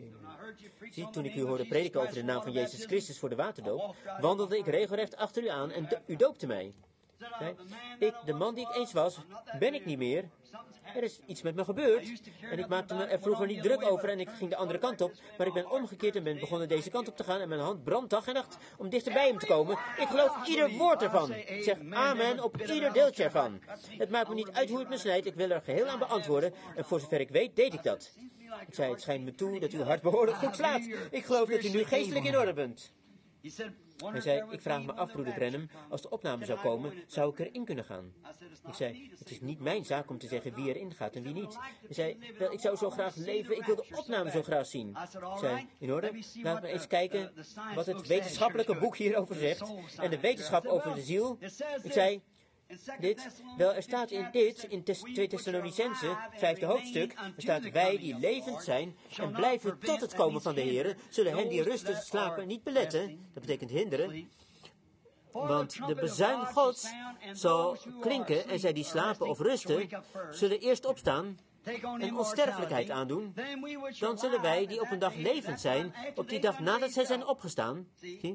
Speaker 1: Zie, toen ik u hoorde prediken over de naam van Jezus Christus voor de waterdoop, wandelde ik regelrecht achter u aan en u doopte mij. Nee, ik, de man die ik eens was, ben ik niet meer. Er is iets met me gebeurd. En ik maakte me er vroeger niet druk over en ik ging de andere kant op. Maar ik ben omgekeerd en ben begonnen deze kant op te gaan. En mijn hand brandt dag en nacht om dichter bij hem te komen. Ik geloof ieder woord ervan. Ik zeg amen op ieder deeltje ervan. Het maakt me niet uit hoe het me snijdt. Ik wil er geheel aan beantwoorden. En voor zover ik weet, deed ik dat. Ik zei, het schijnt me toe dat uw hart behoorlijk goed slaat. Ik geloof dat u nu geestelijk in orde bent. Hij zei, ik vraag me af, broeder Branham, als de opname zou komen, zou ik erin kunnen gaan? Ik zei, het is niet mijn zaak om te zeggen wie erin gaat en wie niet. Hij zei, wel, ik zou zo graag leven, ik wil de opname zo graag zien. Ik zei, in orde, laten we eens kijken wat het wetenschappelijke boek hierover zegt en de wetenschap over de ziel. Ik zei, wel, er staat in 2 Thessalonicenzen, 5e hoofdstuk, er staat, wij die levend zijn en blijven tot het komen van de Heere, zullen hen die rusten, slapen, niet beletten, dat betekent hinderen, want de bezuin Gods zal klinken en zij die slapen of rusten, zullen eerst opstaan en onsterfelijkheid aandoen, dan zullen wij die op een dag levend zijn, op die dag nadat zij zijn opgestaan,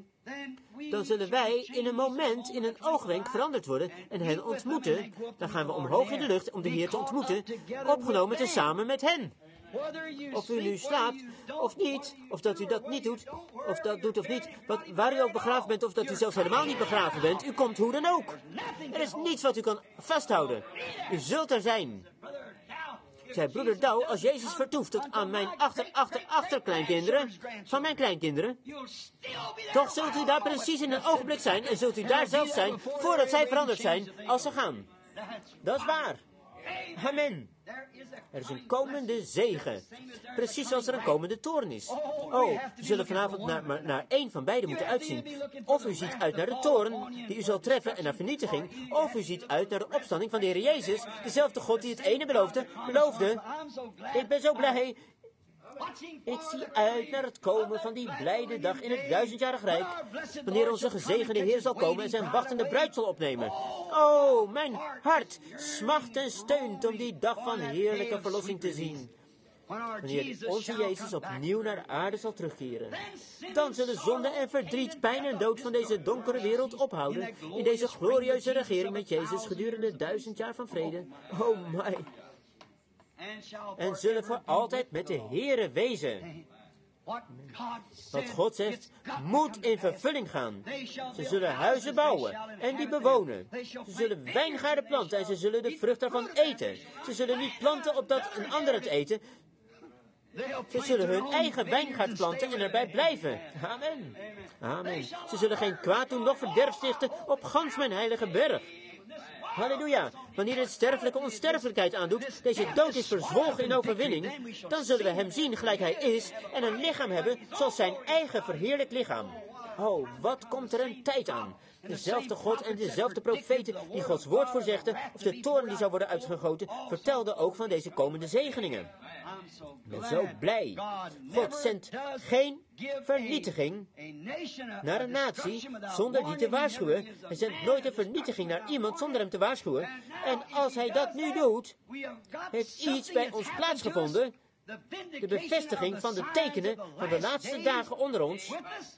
Speaker 1: dan zullen wij in een moment, in een oogwenk veranderd worden en hen ontmoeten. Dan gaan we omhoog in de lucht om de Heer te ontmoeten, opgenomen tezamen met hen. Of u nu slaapt of niet, of dat u dat niet doet, of dat doet of niet, waar u ook begraven bent, of dat u zelfs helemaal niet begraven bent, u komt hoe dan ook. Er is niets wat u kan vasthouden. U zult er zijn. Zei broeder Dow, als Jezus vertoeft tot aan mijn achterkleinkinderen, van mijn kleinkinderen, toch zult u daar precies in een ogenblik zijn en zult u daar zelf zijn, voordat zij veranderd zijn, als ze gaan. Dat is waar. Amen. Er is een komende zegen. Precies zoals er een komende toorn is. Oh, we zullen vanavond naar één van beide moeten uitzien. Of u ziet uit naar de toorn die u zal treffen en naar vernietiging. Of u ziet uit naar de opstanding van de Heer Jezus. Dezelfde God die het ene beloofde. Ik ben zo blij. Ik zie uit naar het komen van die blijde dag in het 1000-jarig Rijk, wanneer onze gezegende Heer zal komen en zijn wachtende bruid zal opnemen. Oh, mijn hart smacht en steunt om die dag van heerlijke verlossing te zien. Wanneer onze Jezus opnieuw naar de aarde zal terugkeren, dan zullen zonde en verdriet, pijn en dood van deze donkere wereld ophouden in deze glorieuze regering met Jezus gedurende 1000 jaar van vrede. Oh my. En zullen voor altijd met de Heere wezen. Wat God zegt, moet in vervulling gaan. Ze zullen huizen bouwen en die bewonen. Ze zullen wijngaarden planten en ze zullen de vrucht daarvan eten. Ze zullen niet planten opdat een ander het eten. Ze zullen hun eigen wijngaard planten en erbij blijven. Amen. Amen. Ze zullen geen kwaad doen, noch verderf stichten op gans mijn heilige berg. Halleluja. Wanneer het sterfelijke onsterfelijkheid aandoet, deze dood is verzwolgen in overwinning, dan zullen we hem zien gelijk hij is en een lichaam hebben zoals zijn eigen verheerlijk lichaam. Oh, wat komt er een tijd aan. Dezelfde God en dezelfde profeten die Gods woord voorzegden, of de toorn die zou worden uitgegoten, vertelden ook van deze komende zegeningen. Ik ben zo blij. God zendt geen vernietiging naar een natie zonder die te waarschuwen. Hij zendt nooit een vernietiging naar iemand zonder hem te waarschuwen. En als hij dat nu doet, heeft iets bij ons plaatsgevonden. De bevestiging van de tekenen van de laatste dagen onder ons.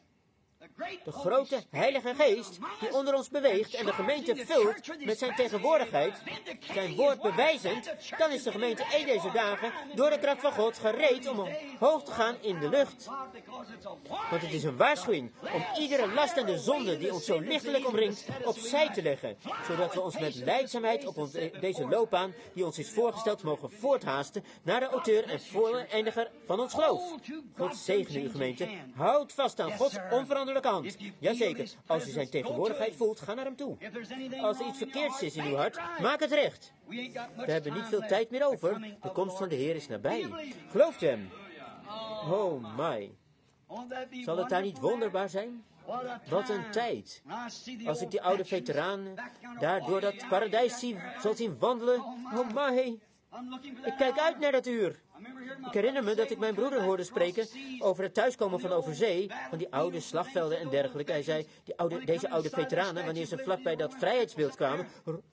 Speaker 1: De grote Heilige Geest die onder ons beweegt en de gemeente vult met zijn tegenwoordigheid, zijn woord bewijzend, dan is de gemeente een deze dagen door de kracht van God gereed om omhoog te gaan in de lucht. Want het is een waarschuwing om iedere last en de zonde die ons zo lichtelijk omringt opzij te leggen, zodat we ons met lijdzaamheid op deze loopbaan die ons is voorgesteld mogen voorthaasten naar de auteur en voleindiger van ons geloof. God zegene uw gemeente. Houd vast aan Gods onveranderlijke hand. Jazeker, als u zijn tegenwoordigheid voelt, ga naar hem toe. Als er iets verkeerds is in uw hart, maak het recht. We hebben niet veel tijd meer over. De komst van de Heer is nabij. Gelooft u hem? Oh my. Zal het daar niet wonderbaar zijn? Wat een tijd. Als ik die oude veteranen daar door dat paradijs zal zien wandelen. Oh my. Ik kijk uit naar dat uur. Ik herinner me dat ik mijn broeder hoorde spreken over het thuiskomen van overzee, van die oude slagvelden en dergelijke. Hij zei, deze oude veteranen, wanneer ze vlakbij dat vrijheidsbeeld kwamen,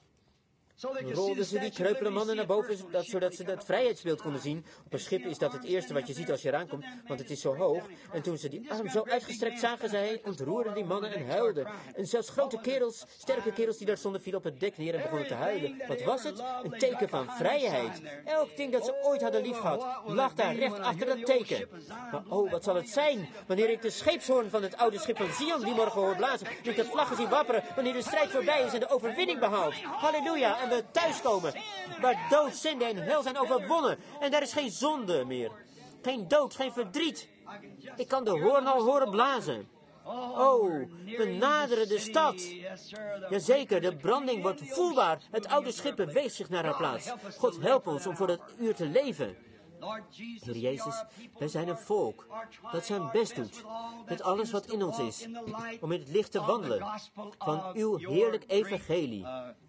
Speaker 1: rolden ze die kreupele mannen naar boven, zodat ze dat vrijheidsbeeld konden zien. Op een schip is dat het eerste wat je ziet als je eraan komt, want het is zo hoog. En toen ze die arm zo uitgestrekt zagen, zei hij, ontroerden die mannen en huilden. En zelfs grote kerels, sterke kerels die daar stonden, vielen op het dek neer en begonnen te huilen. Wat was het? Een teken van vrijheid. Elk ding dat ze ooit hadden liefgehad, lag daar recht achter dat teken. Maar oh, wat zal het zijn, wanneer ik de scheepshoorn van het oude schip van Zion die morgen hoor blazen, en ik de vlaggen zie wapperen, wanneer de strijd voorbij is en de overwinning behaald. Halleluja. En we thuiskomen, waar dood, zonde en hel zijn overwonnen. En daar is geen zonde meer. Geen dood, geen verdriet. Ik kan de hoorn al horen blazen. Oh, we naderen de stad. Jazeker, de branding wordt voelbaar. Het oude schip beweegt zich naar haar plaats. God help ons om voor dat uur te leven. Heer Jezus, wij zijn een volk dat zijn best doet, met alles wat in ons is, om in het licht te wandelen van uw heerlijk evangelie,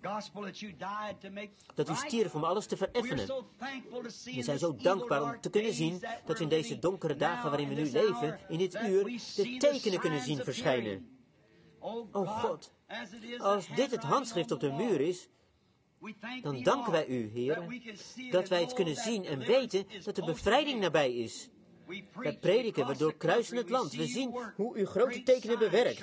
Speaker 1: dat u stierf om alles te vereffenen. We zijn zo dankbaar om te kunnen zien dat we in deze donkere dagen waarin we nu leven, in dit uur, de tekenen kunnen zien verschijnen. Oh God, als dit het handschrift op de muur is, dan danken wij u, Heer, dat wij het kunnen zien en weten dat de bevrijding nabij is. Wij prediken, we doorkruisen het land. We zien hoe u grote tekenen bewerkt.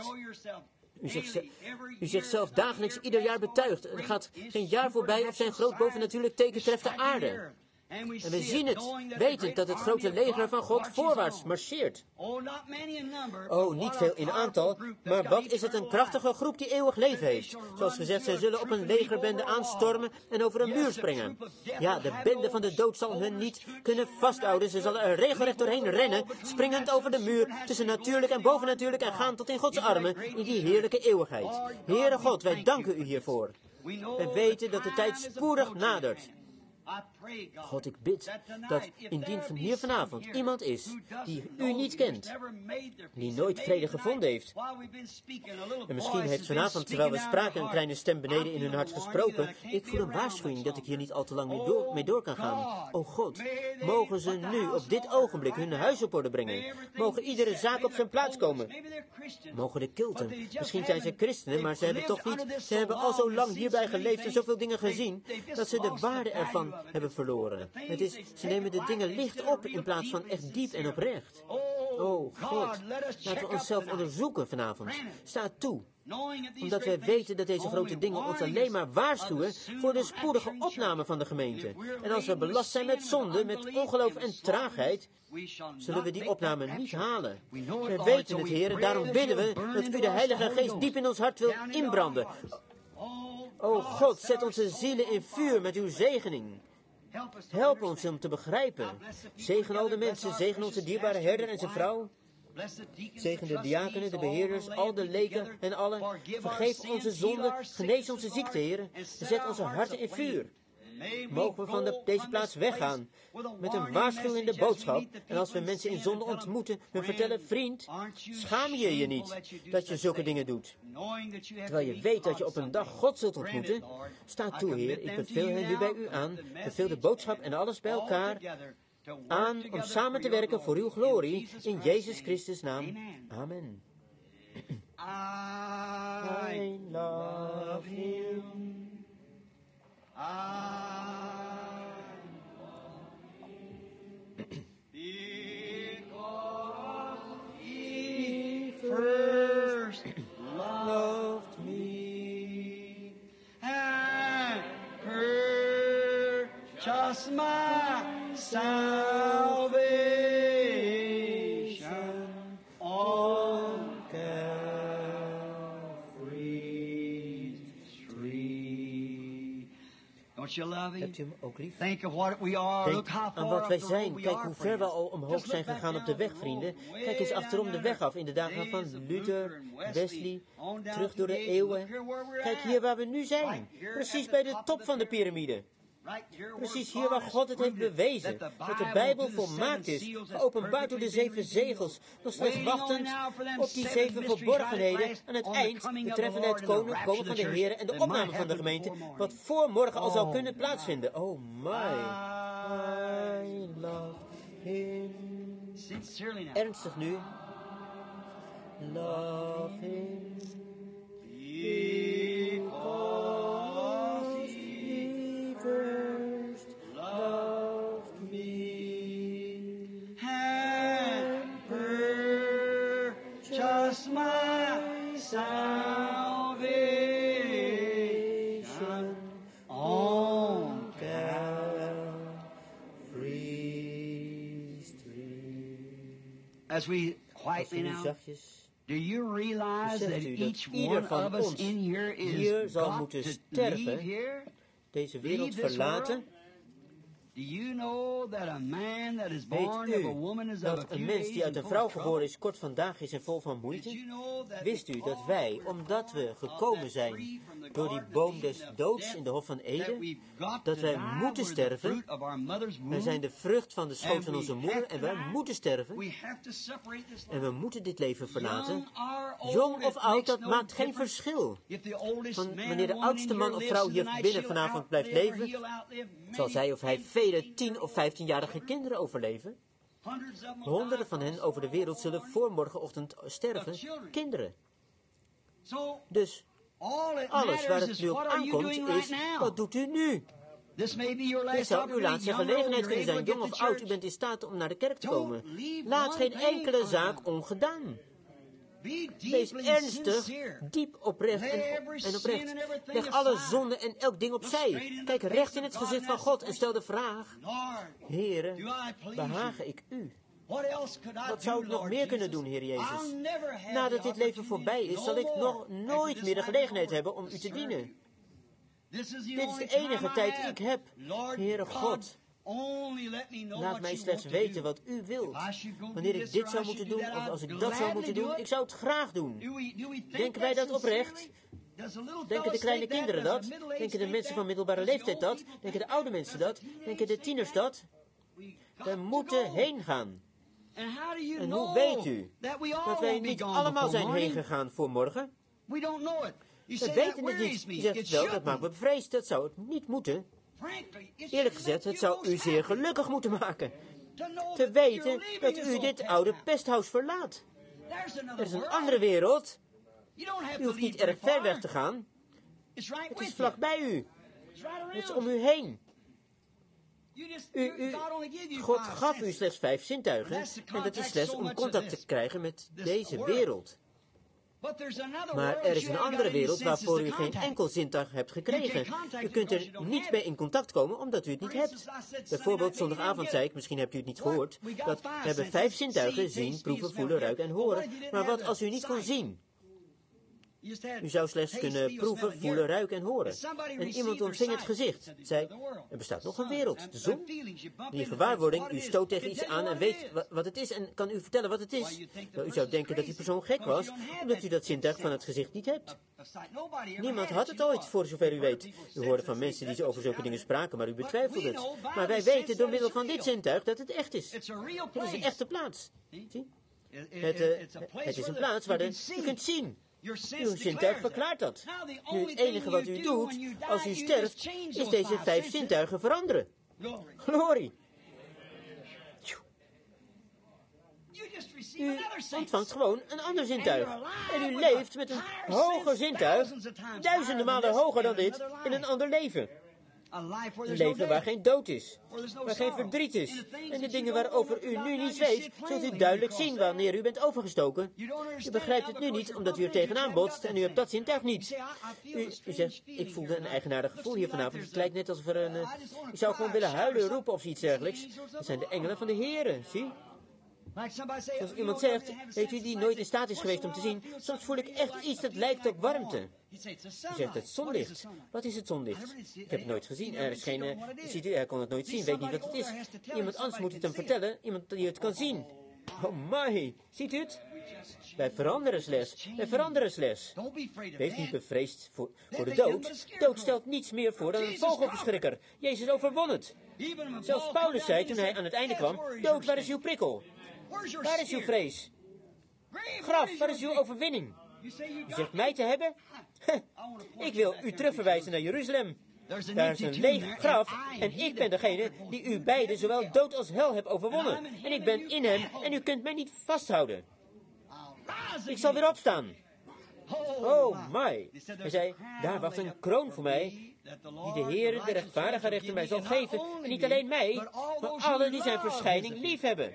Speaker 1: U zichzelf dagelijks ieder jaar betuigt. Er gaat geen jaar voorbij of zijn groot bovennatuurlijk teken treft de aarde. En we zien het, wetend dat het grote leger van God voorwaarts marcheert. Oh, niet veel in aantal, maar wat is het een krachtige groep die eeuwig leven heeft. Zoals gezegd, zij zullen op een legerbende aanstormen en over een muur springen. Ja, de bende van de dood zal hen niet kunnen vasthouden. Ze zullen er regelrecht doorheen rennen, springend over de muur, tussen natuurlijk en bovennatuurlijk en gaan tot in Gods armen, in die heerlijke eeuwigheid. Heere God, wij danken u hiervoor. We weten dat de tijd spoedig nadert. God, ik bid dat indien van hier vanavond iemand is die u niet kent, die nooit vrede gevonden heeft. En misschien heeft vanavond, terwijl we spraken, een kleine stem beneden in hun hart gesproken. Ik voel een waarschuwing dat ik hier niet al te lang mee door kan gaan. O God, mogen ze nu op dit ogenblik hun huis op orde brengen. Mogen iedere zaak op zijn plaats komen. Mogen de kilten. Misschien zijn ze christenen, maar ze hebben toch niet. Ze hebben al zo lang hierbij geleefd en zoveel dingen gezien, dat ze de waarde ervan hebben verloren. Het is, ze nemen de dingen licht op in plaats van echt diep en oprecht. Oh God, laten we onszelf onderzoeken vanavond. Sta toe. Omdat wij weten dat deze grote dingen ons alleen maar waarschuwen voor de spoedige opname van de gemeente. En als we belast zijn met zonde, met ongeloof en traagheid, zullen we die opname niet halen. We weten het, Heer, en daarom bidden we dat u de Heilige Geest diep in ons hart wil inbranden. O God, zet onze zielen in vuur met uw zegening. Help ons om te begrijpen. Zegen al de mensen, zegen onze dierbare herder en zijn vrouw. Zegen de diakenen, de beheerders, al de leken en allen. Vergeef onze zonden, genees onze ziekte, Heer. En zet onze harten in vuur. Mogen we van deze plaats weggaan met een waarschuwende boodschap. En als we mensen in zonde ontmoeten, hun vertellen, vriend, schaam je je niet dat je zulke dingen doet. Terwijl je weet dat je op een dag God zult ontmoeten. Sta toe, Heer, ik beveel hen nu bij u aan. Beveel de boodschap en alles bij elkaar aan om samen te werken voor uw glorie. In Jezus Christus' naam. Amen. I love him. Because he first loved me and purchased my salvation on Calvary's tree. Don't you love him? Hebt u hem ook lief? Think of what we are. Denk aan wat wij zijn. Kijk hoe ver we al omhoog zijn gegaan op de weg, vrienden. Kijk eens achterom de weg af in de dagen van Luther, Wesley, terug door de eeuwen. Kijk hier waar we nu zijn. Precies bij de top van de piramide. Precies hier waar God het heeft bewezen, dat de Bijbel volmaakt is, geopenbaard door de 7 zegels, nog slechts wachtend op die 7 verborgenheden aan het eind, betreffende het komen van de Heer en de opname van de gemeente, wat voor morgen al zou kunnen plaatsvinden. Oh my, I love him. Ernstig nu. Love him. Because he first loved me and purchased my salvation on Calvary's tree. As we quietly now, do you realize that each one of us in here is got to leave here? Deze wereld verlaten. Weet u dat een mens die uit een vrouw geboren is kort vandaag is en vol van moeite? Wist u dat wij, omdat we gekomen zijn door die boom des doods in de Hof van Eden, dat wij moeten sterven? Wij zijn de vrucht van de schoot van onze moeder en wij moeten sterven. En we moeten dit leven verlaten. Jong of oud, dat maakt geen verschil. Wanneer de oudste man of vrouw hier binnen vanavond blijft leven, zal zij of hij vele 10 of 15-jarige kinderen overleven. Honderden van hen over de wereld zullen voor morgenochtend sterven. Kinderen. Dus alles waar het nu op aankomt is, wat doet u nu? Dit zou uw laatste gelegenheid kunnen zijn. Jong of oud, u bent in staat om naar de kerk te komen. Laat geen enkele zaak ongedaan. Wees ernstig, diep oprecht en oprecht. Leg alle zonde en elk ding opzij. Kijk recht in het gezicht van God en stel de vraag: Heere, behage ik u? Wat zou ik nog meer kunnen doen, Heer Jezus? Nadat dit leven voorbij is, zal ik nog nooit meer de gelegenheid hebben om u te dienen. Dit is de enige tijd die ik heb, Heere God. Laat mij slechts weten wat u wilt. Wanneer ik dit zou moeten doen, of als ik dat zou moeten doen, ik zou het graag doen. Denken wij dat oprecht? Denken de kleine kinderen dat? Denken de mensen van middelbare leeftijd dat? Denken de oude mensen dat? Denken de tieners dat? We moeten heen gaan. En hoe weet u dat wij niet allemaal zijn heen gegaan voor morgen? We weten het niet. U zegt wel, dat maakt me bevreesd. Dat zou het niet moeten. Eerlijk gezegd, het zou u zeer gelukkig moeten maken. Te weten dat u dit oude pesthuis verlaat. Er is een andere wereld. U hoeft niet erg ver weg te gaan. Het is vlakbij u. Het is om u heen. God gaf u slechts 5 zintuigen. En dat is slechts om contact te krijgen met deze wereld. Maar er is een andere wereld waarvoor u geen enkel zintuig hebt gekregen. U kunt er niet mee in contact komen omdat u het niet hebt. Bijvoorbeeld zondagavond zei ik, misschien hebt u het niet gehoord, dat we hebben 5 zintuigen, zien, proeven, voelen, ruiken en horen. Maar wat als u niet kon zien? U zou slechts kunnen proeven, voelen, ruiken en horen. En iemand ontving het gezicht. Zei, er bestaat nog een wereld, de zon. Die gewaarwording, u stoot tegen iets aan en weet wat het is en kan u vertellen wat het is. Nou, u zou denken dat die persoon gek was, omdat u dat zintuig van het gezicht niet hebt. Niemand had het ooit, voor zover u weet. U hoorde van mensen die over zulke dingen spraken, maar u betwijfelde het. Maar wij weten door middel van dit zintuig dat het echt is. Het is een echte plaats. Zie? Het is een plaats waar u kunt zien. Uw zintuig verklaart dat. Nu, het enige wat u doet, als u sterft, is deze 5 zintuigen veranderen. Glorie. U ontvangt gewoon een ander zintuig. En u leeft met een hoger zintuig, duizenden malen hoger dan dit, in een ander leven. Een leven waar geen dood is, waar geen verdriet is. En de dingen waarover u nu niets weet, zult u duidelijk zien wanneer u bent overgestoken. U begrijpt het nu niet, omdat u er tegenaan botst en u hebt dat zintuig niet. U zegt, ik voelde een eigenaardig gevoel hier vanavond. Het lijkt net alsof er een... ik zou gewoon willen huilen, roepen of iets dergelijks. Dat zijn de engelen van de Here, zie? Zoals iemand zegt, weet u, die nooit in staat is geweest om te zien, soms voel ik echt iets dat lijkt op warmte. U zegt het zonlicht. Wat is het zonlicht? Ik heb het nooit gezien. Er is geen... ziet u, hij kon het nooit zien, weet niet wat het is. Iemand anders moet het hem vertellen, iemand die het kan zien. Oh my, ziet u het? Wij veranderen slechts. Wij veranderen slechts. Wees niet bevreesd voor de dood. Dood stelt niets meer voor dan een vogelverschrikker. Jezus overwon het. Zelfs Paulus zei toen hij aan het einde kwam, dood, waar is uw prikkel? Waar is uw vrees? Graf, waar is uw overwinning? U zegt mij te hebben? Ik wil u terugverwijzen naar Jeruzalem. Daar is een leeg graf en ik ben degene die u beiden zowel dood als hel hebt overwonnen. En ik ben in hem en u kunt mij niet vasthouden. Ik zal weer opstaan. Oh my. Hij zei, daar wacht een kroon voor mij, die de Heere, de rechtvaardige rechter, mij zal geven. En niet alleen mij, maar allen die zijn verschijning lief hebben.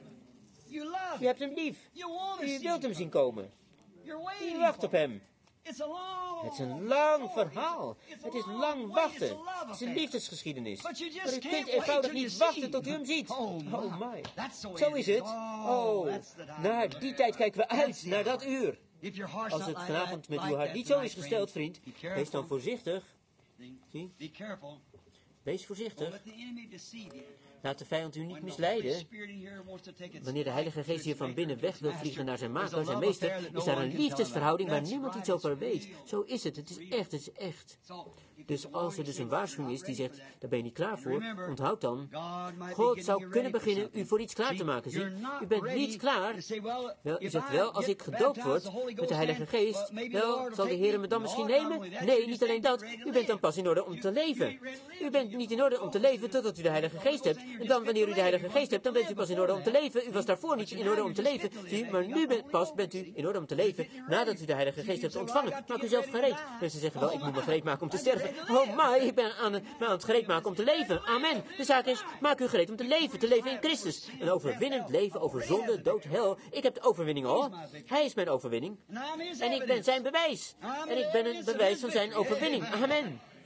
Speaker 1: U hebt hem lief. U wilt hem zien komen. U wacht op hem. Het is een lang verhaal. Het is lang wachten. Het is een liefdesgeschiedenis. Maar u kunt eenvoudig niet wachten tot u hem ziet. Oh my. Zo is het. Oh, naar die tijd kijken we uit, naar dat uur. Als het vanavond met uw hart niet zo is gesteld, vriend, wees dan voorzichtig. Zie? Wees voorzichtig. Laat de vijand u niet misleiden. Wanneer de Heilige Geest hier van binnen weg wil vliegen naar zijn maker, zijn meester, is daar een liefdesverhouding waar niemand iets over weet. Zo is het. Het is echt. Het is echt. Dus als er dus een waarschuwing is die zegt, daar ben je niet klaar voor, onthoud dan, God zou kunnen beginnen u voor iets klaar te maken. Zie, u bent niet klaar. Wel, u zegt wel, als ik gedoopt word met de Heilige Geest, wel, zal de Heer me dan misschien nemen? Nee, niet alleen dat. U bent dan pas in orde om te leven. U bent niet in orde om te leven totdat u de Heilige Geest hebt. En dan, wanneer u de Heilige Geest hebt, dan bent u pas in orde om te leven. U was daarvoor niet in orde om te leven. Zie, maar nu bent u in orde om te leven, nadat u de Heilige Geest hebt ontvangen. Maak u zelf gereed. Mensen zeggen wel, ik moet me gereed maken om te sterven. Oh, maar ik ben aan het gereed maken om te leven. Amen. De zaak is, maak u gereed om te leven in Christus. Een overwinnend leven over zonde, dood, hel. Ik heb de overwinning al. Hij is mijn overwinning. En ik ben zijn bewijs. En ik ben een bewijs van zijn overwinning. Amen.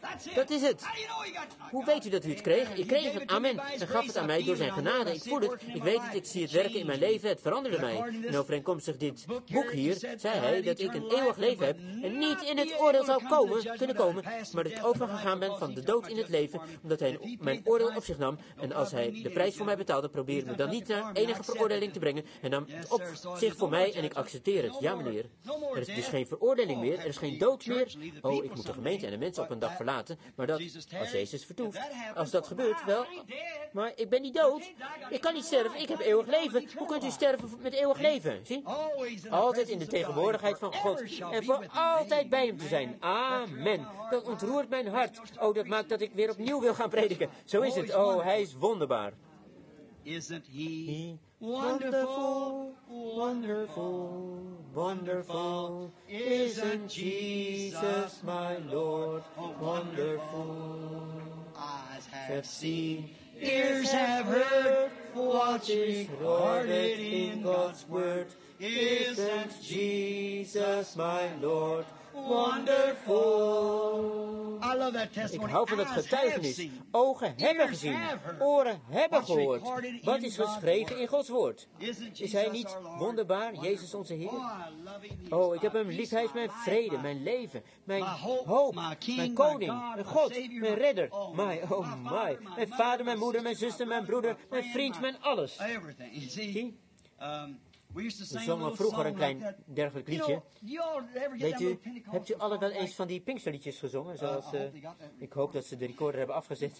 Speaker 1: Dat is het. Hoe weet u dat u het kreeg? Ik kreeg het, amen. En gaf het aan mij door zijn genade. Ik voel het, ik weet het, ik zie het werken in mijn leven. Het veranderde mij. En overeenkomstig dit boek hier, zei hij dat ik een eeuwig leven heb en niet in het oordeel zou kunnen komen, maar dat ik overgegaan ben van de dood in het leven, omdat hij mijn oordeel op zich nam. En als hij de prijs voor mij betaalde, probeerde me dan niet naar enige veroordeling te brengen en nam het op zich voor mij en ik accepteer het. Ja, meneer. Er is dus geen veroordeling meer, er is geen dood meer. Oh, ik moet de gemeente en de mensen op een dag verlaten, maar dat als Jezus vertoeft. Als dat gebeurt, wel, maar ik ben niet dood. Ik kan niet sterven, ik heb eeuwig leven. Hoe kunt u sterven met eeuwig leven? Zie? Altijd in de tegenwoordigheid van God en voor altijd bij hem te zijn. Amen. Dat ontroert mijn hart. Oh, dat maakt dat ik weer opnieuw wil gaan prediken. Zo is het. Oh, hij is wonderbaar.
Speaker 2: Isn't he wonderful, wonderful, wonderful? Isn't Jesus my Lord wonderful? Eyes have seen, ears have heard, what is recorded in God's word. Isn't Jesus my Lord wonderful? I love that testimony.
Speaker 1: Ik hou van dat getuigenis. Ogen hebben gezien, oren hebben gehoord. Wat is geschreven in Gods woord? Is hij niet wonderbaar, Jezus onze Heer? Oh, ik heb hem lief. Hij is mijn vrede, mijn leven, mijn hoop, mijn koning, mijn God, mijn redder. Oh my. Mijn vader, mijn moeder, mijn zuster, mijn broeder, mijn vriend, mijn alles. Zie? We zongen vroeger een klein dergelijk liedje. Weet u, hebt u alle wel eens van die Pinksterliedjes gezongen? Zoals, ik hoop dat ze de recorder hebben afgezet.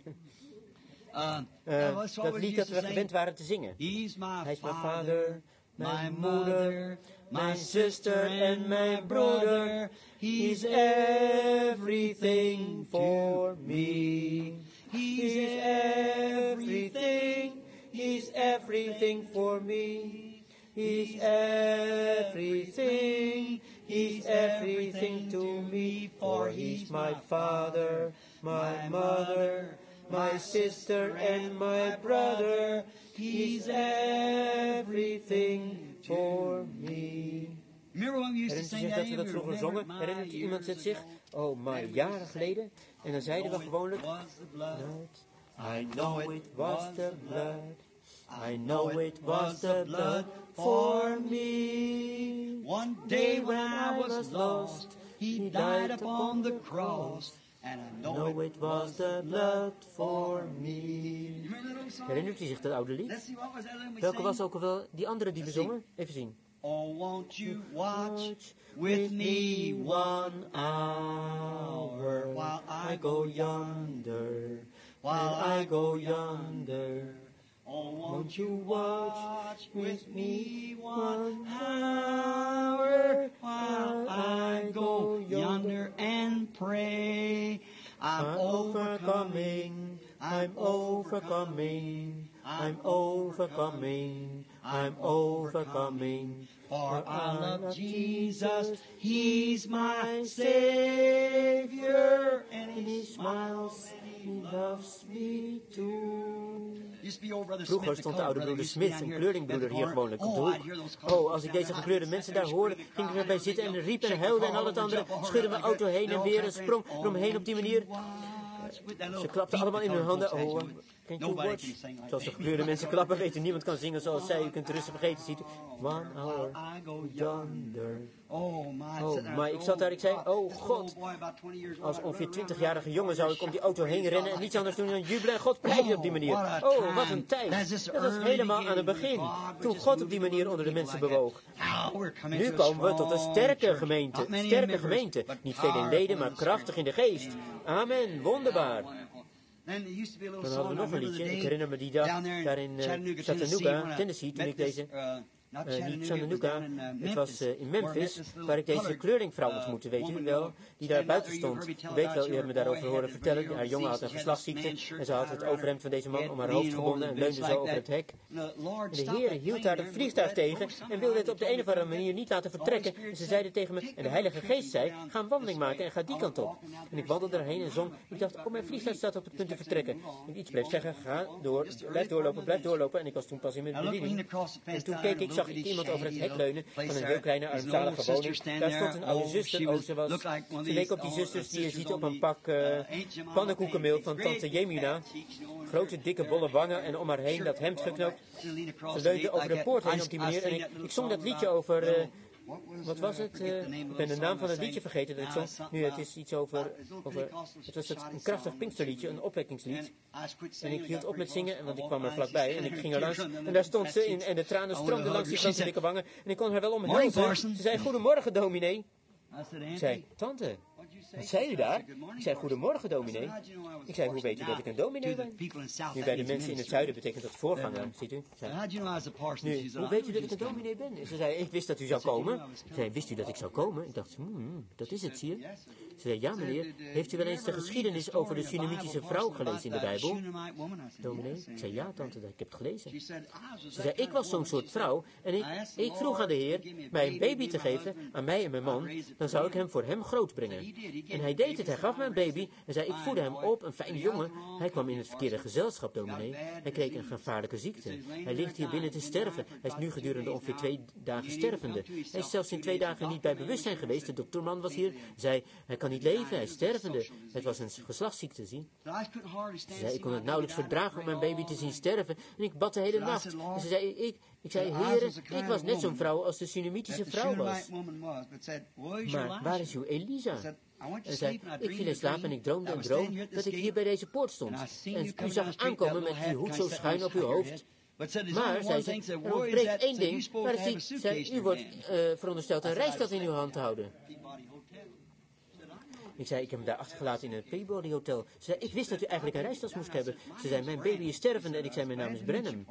Speaker 1: Dat lied dat we gewend waren te zingen. Hij is mijn vader, mijn moeder, mijn zuster en mijn broeder. He's everything for me. He's everything. He's everything for me. He's everything, he's everything to me, for he's my father, my mother, my sister and my brother. He's everything for me. Herinnert u zich dat we dat vroeger zongen? Herinnert u iemand het zich? Oh, maar jaren geleden. En dan zeiden we gewoonlijk, I know it was the blood. I know it was the blood for me. One day when I was lost, he died upon the cross. And I know it was the blood for me. Herinnert u zich dat oude lied? Welke was ook al wel die andere die we zongen? Even zien.
Speaker 2: Oh, won't you watch with me 1 hour while I go yonder, while I go yonder. Oh, won't you watch with me 1 hour while I go yonder and pray? I'm overcoming, I'm overcoming, I'm overcoming, I'm overcoming. For I love Jesus, He's my Savior, and He smiles, He loves me too.
Speaker 1: Vroeger stond de oude broeder Smith, een kleurlingbroeder, hier gewoonlijk op de hoek. Oh, als ik deze gekleurde mensen daar hoorde, ging ik erbij zitten en riep en huilde en al het andere. Schudde mijn auto heen en weer en sprong eromheen op die manier. Ze klapten allemaal in hun handen. Oh, can't you watch? Zoals de gekleurde mensen klappen, weet u, niemand kan zingen zoals zij. U kunt rustig vergeten, ziet u. 1 hour yonder. Oh, maar ik zat daar, ik zei, oh God. Als ongeveer 20-jarige jongen zou ik om die auto heen rennen en niets anders doen dan jubelen en God prijzen op die manier. Oh, wat een tijd. Dat was helemaal aan het begin, toen God op die manier onder de mensen bewoog. Nu komen we tot een sterke gemeente. Sterke gemeente. Niet veel in leden, maar krachtig in de geest. Amen, wonderbaar. Dan hadden we nog een liedje. Ik herinner me die dag daar in Chattanooga, Tennessee, toen ik deze... niet Chattanooga, het was in Memphis, waar ik deze kleurlingvrouw ontmoette, weet u wel, die daar buiten stond. U weet wel, u hebt me daarover horen vertellen. Haar jongen had een geslachtsziekte en ze had het overhemd van deze man om haar hoofd gebonden en leunde zo over het hek. En de Heer hield haar het vliegtuig tegen en wilde het op de een of andere manier niet laten vertrekken. En ze zeiden tegen me, en de Heilige Geest zei, ga een wandeling maken en ga die kant op. En ik wandelde erheen en zong. Ik dacht, oh, mijn vliegtuig staat op het punt te vertrekken. En iets bleef zeggen, ga door, blijf doorlopen. En ik was toen pas in mijn bediening. En toen keek ik, zag zag ik iemand over het hek leunen van een heel kleine armzalige woning. Daar stond een oude zuster. Ze leek op die zusters die je ziet op een pak pannenkoekenmeel van tante Jemina. Grote, dikke, bolle wangen en om haar heen dat hemd geknoopt. Ze leunde over de poort heen op die manier. En ik zong dat liedje over... wat was het? Ik ben de naam van het liedje vergeten dat ik zong. Nu, het is iets over het was een krachtig Pinksterliedje, een opwekkingslied. En ik hield op met zingen, want ik kwam er vlakbij. En ik ging er langs. En daar stond ze in, en de tranen stroomden langs die grote dikke wangen. En ik kon haar wel omhelzen. Ze zei, goedemorgen, dominee. Ik zei, tante, wat zei u daar? Ik zei, goedemorgen, dominee. Ik zei, hoe weet u dat ik een dominee ben? Nu, bij de mensen in het zuiden betekent dat voorganger, ziet u? Nu, hoe weet u dat ik een dominee ben? Ze zei, ik wist dat u zou komen. Ik zei, wist u dat ik zou komen? Ik dacht, dat is het, zie je? Ze zei, ja meneer, heeft u wel eens de geschiedenis over de Sunamitische vrouw gelezen in de Bijbel? Dominee? Ik zei, ja tante, ik heb het gelezen. Ze zei, ik was zo'n soort vrouw en ik vroeg aan de Heer mij een baby te geven, aan mij en mijn man, dan zou ik hem voor hem groot brengen. En hij deed het, hij gaf me een baby en zei, ik voedde hem op, een fijn jongen. Hij kwam in het verkeerde gezelschap, dominee. Hij kreeg een gevaarlijke ziekte. Hij ligt hier binnen te sterven. Hij is nu gedurende ongeveer 2 dagen stervende. Hij is zelfs in 2 dagen niet bij bewustzijn geweest. De dokterman was hier, zei, hij kan niet leven, hij is stervende. Het was een geslachtsziekte, zie. Ze zei, ik kon het nauwelijks verdragen om mijn baby te zien sterven. En ik bad de hele nacht. En ze zei, ik zei, heren, ik was net zo'n vrouw als de Sunamitische vrouw was. Maar waar is uw Elisa? En zei, ik viel in slaap en ik droomde een droom dat ik hier bij deze poort stond. En u zag aankomen met uw hoed zo schuin op uw hoofd. Maar, zei ze, er ontbreekt 1 ding, maar u wordt verondersteld een reisstad in uw hand te houden. Ik zei, ik heb hem daar achtergelaten in het Peabody Hotel. Ze zei, ik wist dat u eigenlijk een reistas moest hebben. Ze zei, mijn baby is stervende en ik zei, mijn naam is Brenham.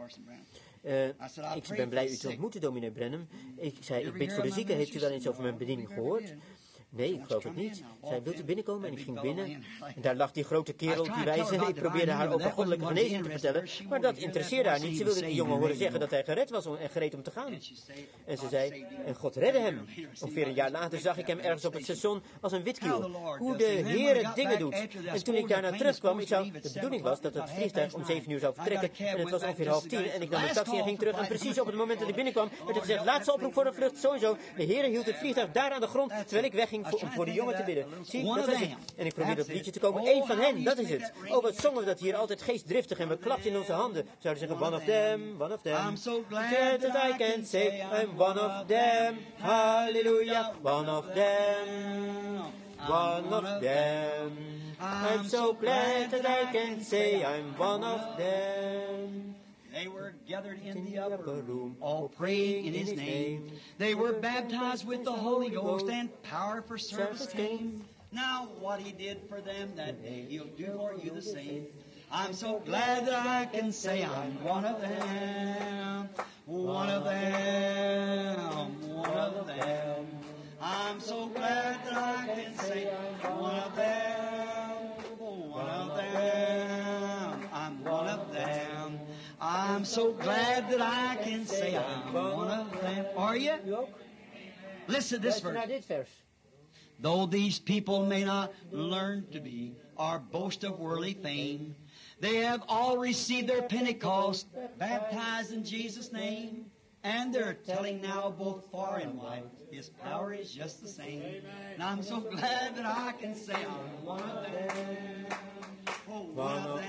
Speaker 1: Ik ben blij u te ontmoeten, dominee Brenham. Ik zei, ik bid voor de zieken. Heeft u wel eens over mijn bediening gehoord? Nee, ik geloof het niet. Zij wilt u binnenkomen? En ik ging binnen. En daar lag die grote kerel op die wijze. Ik probeerde haar over goddelijke genezing te vertellen. Maar dat interesseerde haar niet. Ze wilde die jongen horen zeggen dat hij gered was en gereed om te gaan. En ze zei, en God redde hem. Ongeveer een jaar later zag ik hem ergens op het station als een witkiel. Hoe de Heer dingen doet. En toen ik daarna terugkwam, de bedoeling was dat het vliegtuig om 7 uur zou vertrekken. En het was ongeveer 9:30. En ik nam een taxi en ging terug. En precies op het moment dat ik binnenkwam, werd er gezegd, laatste oproep voor een vlucht, sowieso. De Heer hield het vliegtuig daar aan de grond, terwijl ik wegging om voor de jongen te bidden. Zie, dat is het. En ik probeerde op het liedje te komen. Eén van hen, dat is het. Oh, wat zongen we dat hier altijd geestdriftig en we klapten in onze handen. Zouden zeggen, one of them, one of them. I'm so glad that I can say I'm one of them. Hallelujah, one of them. One of them. I'm so glad that I can say I'm one of them.
Speaker 3: They were gathered in the upper room, all praying in His name. They were baptized with the Holy Ghost, and power for service came. Now what He did for them that day, He'll do for you the same. I'm so glad that I can say I'm one of them, one of them, one of them. I'm so glad that I can say I'm one of them, one of them. I'm one of them. I'm so glad that I can say I'm one of them. Are you? Listen to this verse. Though these people may not learn to be or boast of worldly fame, they have all received their Pentecost, baptized in Jesus' name, and they're telling now both far and wide, His power is just the same. And I'm so glad that I can say I'm one of them. Oh, one of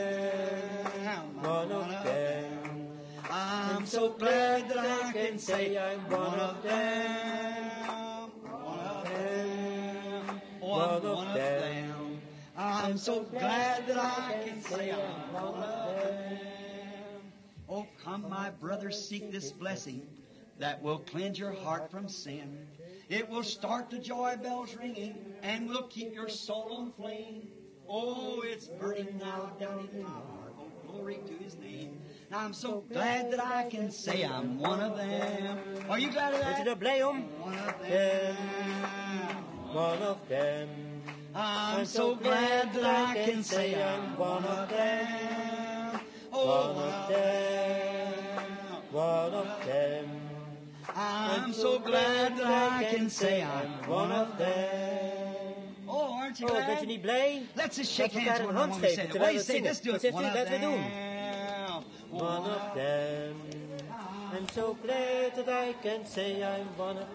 Speaker 3: them. One of them. I'm so glad that I can say I'm one of them. One of them. One of them. I'm so glad that I can say I'm one of them. Oh, come, my brothers, seek this blessing that will cleanse your heart from sin. It will start the joy bells ringing and will keep your soul on flame. Oh, it's burning now down in my heart. Oh, glory to His name. Now I'm so glad that I can say I'm one of them. Are you glad of that?
Speaker 1: Bent u daar blij om?
Speaker 3: One of them.
Speaker 1: One of them.
Speaker 3: I'm so glad that I can say I'm one of them. Oh,
Speaker 1: One of them. One of them.
Speaker 3: I'm so glad that I can say I'm one of them. Oh, aren't you glad?
Speaker 1: Bent u niet blij?
Speaker 3: Let's just shake
Speaker 1: Laten we
Speaker 3: hands
Speaker 1: elkaar
Speaker 3: one
Speaker 1: een hand
Speaker 3: when we say
Speaker 1: geven
Speaker 3: it.
Speaker 1: terwijl
Speaker 3: What
Speaker 1: we
Speaker 3: do you say?
Speaker 1: zingen.
Speaker 3: Let's do
Speaker 1: Wat
Speaker 3: it.
Speaker 1: zegt u? Laten we doen. One of them. I'm so glad that I can say I'm one of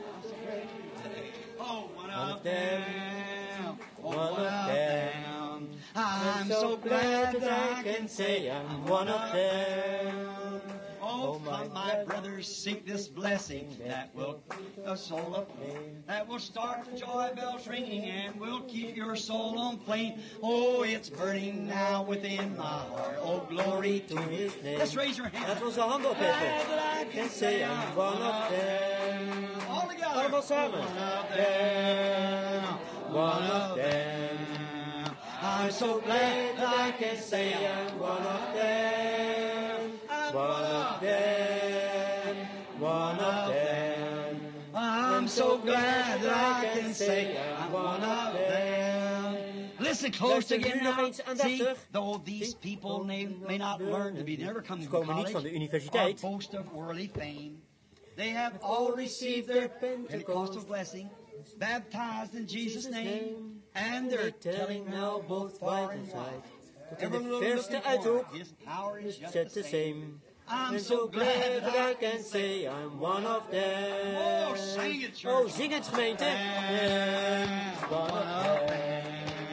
Speaker 3: Oh, one
Speaker 1: of
Speaker 3: of
Speaker 1: them.
Speaker 3: them. Oh,
Speaker 1: One
Speaker 3: one
Speaker 1: of
Speaker 3: of
Speaker 1: them.
Speaker 3: them. I'm so glad that I can say I'm one of them. Oh, come, my brothers, seek this blessing that will a soul of that will start the joy bells ringing and will keep your soul on flame. Oh, it's burning now within my heart. Oh, glory to His name. Let's raise your hands.
Speaker 1: Laten we onze handen opheffen.
Speaker 3: Glad that I can say I'm one of them. All together.
Speaker 1: Allemaal samen.
Speaker 3: One of them. One of them. I'm so glad that I can say I'm one of them. One of them. One of them. I'm so glad that I can say I'm one of them. Listen close again now. See, though these people may not learn to be, never come to college or boast of worldly fame, they have all received their Pentecostal blessing, baptized in Jesus' name, and they're telling now both far and wide.
Speaker 1: Tot in de verste uithoek
Speaker 3: His power is
Speaker 1: is
Speaker 3: just
Speaker 1: het
Speaker 3: the
Speaker 1: the
Speaker 3: same.
Speaker 1: same.
Speaker 3: I'm
Speaker 1: I'm
Speaker 3: so glad that I can say
Speaker 1: I'm one of them.
Speaker 3: Oh, sing it, church.
Speaker 1: Oh, zing het, gemeente.
Speaker 3: One of them.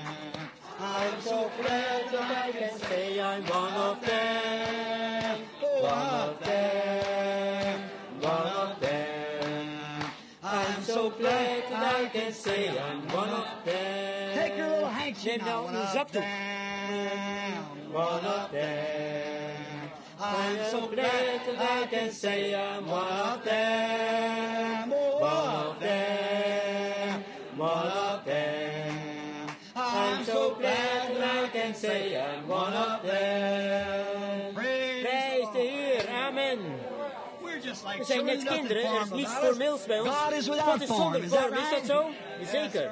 Speaker 3: I'm so glad that I can say I'm one of them. One of them. One of them. I'm so glad that I can say I'm one of them. Take your little handkerchief
Speaker 1: Neem nou
Speaker 3: now.
Speaker 1: uw zakdoek.
Speaker 3: One of them. I'm so glad that I can say I'm one of them. One of them. One of them. I'm so glad that I can say I'm one of them.
Speaker 1: Prijs de Heer. Amen. We zijn net kinderen, er is niets formeels bij ons. God is zonder vorm, is dat zo? Zeker.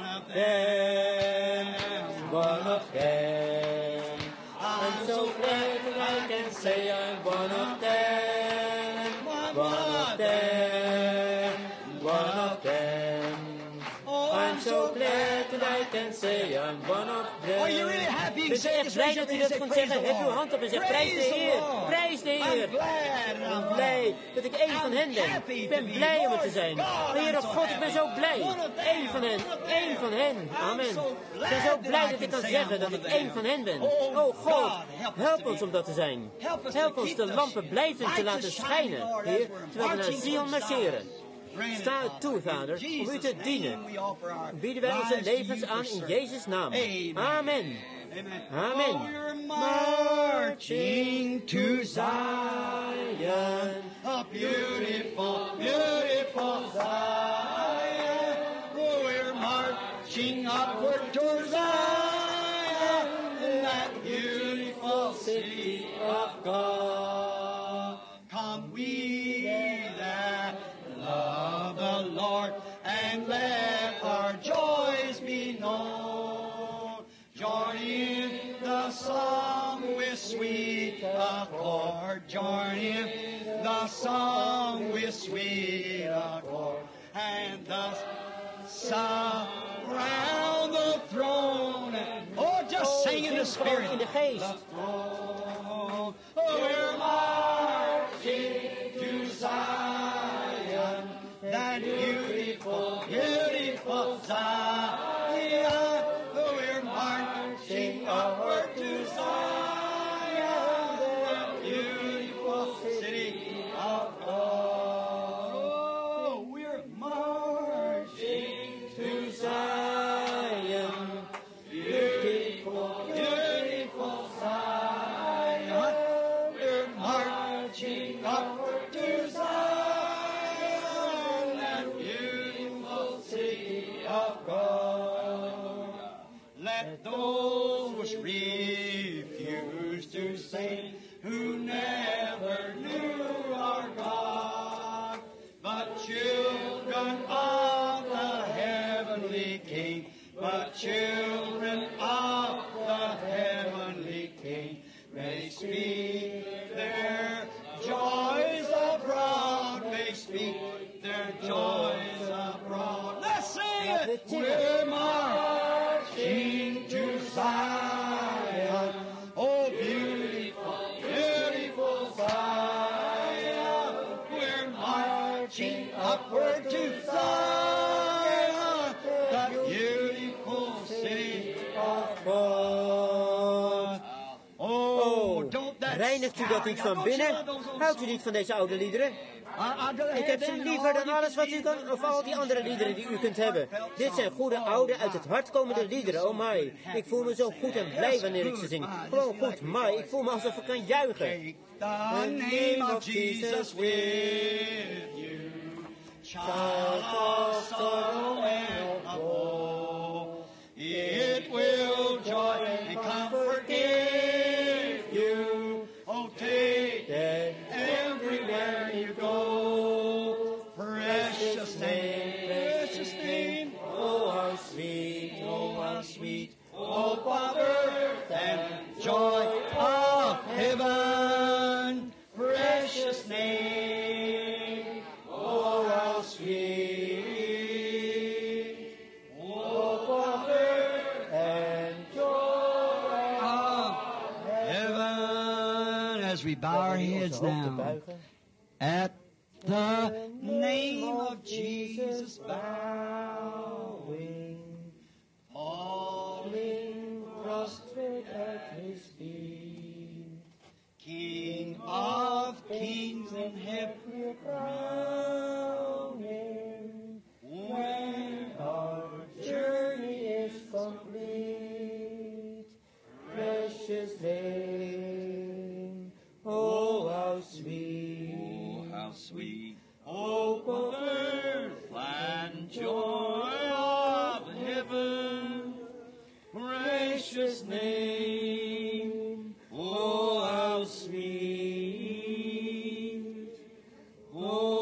Speaker 3: One of them. I'm so glad that I can say I'm one of them. One of them. One of them. I'm so glad that I can say I'm one of them. Are you really happy?
Speaker 1: Ben je echt blij dat u dat kunt zeggen? Heb uw hand op en zeg prijs de Heer. Prijs de Heer. Ik ben blij dat ik één van hen ben. Ik ben blij om het te zijn. Heer of God, ik ben zo blij. Eén van hen. Één van hen. Amen. Ik ben zo blij dat ik kan zeggen dat ik één van hen ben. Oh God, help ons om dat te zijn. Help ons de lampen blijvend te laten schijnen, Heer, terwijl we naar Zion marcheren. Sta het toe, Vader, om u te dienen. Bieden wij onze levens aan in Jezus' naam. Amen. Amen.
Speaker 3: Marching to Zion, a beautiful, beautiful Zion. We're marching upward to Zion, that beautiful city of God. Come we that love the Lord, and let our joys be known. Join in the song with sweet accord. Join in the song with sweet accord. And thus surround the throne. Oh, just sing in the Spirit.
Speaker 1: In de geest.
Speaker 3: Oh, we're marching to Zion, that beautiful, beautiful Zion. We're marching upward to Zion, that beautiful city of God. Oh, we're marching to Zion, beautiful, beautiful Zion. We're marching upward to Zion, that beautiful city of God. Let those refuse to say who never knew our God, but children of the heavenly King, but children of the heavenly King, may speak their joys abroad, may speak their joys abroad. Let's sing it! We're marching to Zion, oh beautiful, beautiful Zion. upward to Zion, the beautiful city of God. Oh, don't that
Speaker 1: Reinigt u dat niet van binnen? Houdt u niet van deze oude liederen? Ik heb ze liever dan alles wat u kan, of al die andere liederen die u kunt hebben. Dit zijn goede, oude, uit het hart komende liederen, oh my. Ik voel me zo goed en blij wanneer ik ze zing. Gewoon goed, my. Ik voel me alsof ik kan juichen.
Speaker 3: The name of Jesus with you, child of sorrow and of woe. It will joy and comfort give you. Oh, take it everywhere you go. Precious name, oh how sweet, oh how sweet, oh Father and joy of heaven. Precious name, oh how sweet, oh Father and joy of heaven. As we bow our heads now, at the name of Jesus bowing, falling prostrate at His feet, King of kings and heaven crown Him, when our journey is complete. Precious name, oh how sweet, oh how sweet, hope of earth and joy of heaven. Precious name, oh how sweet, oh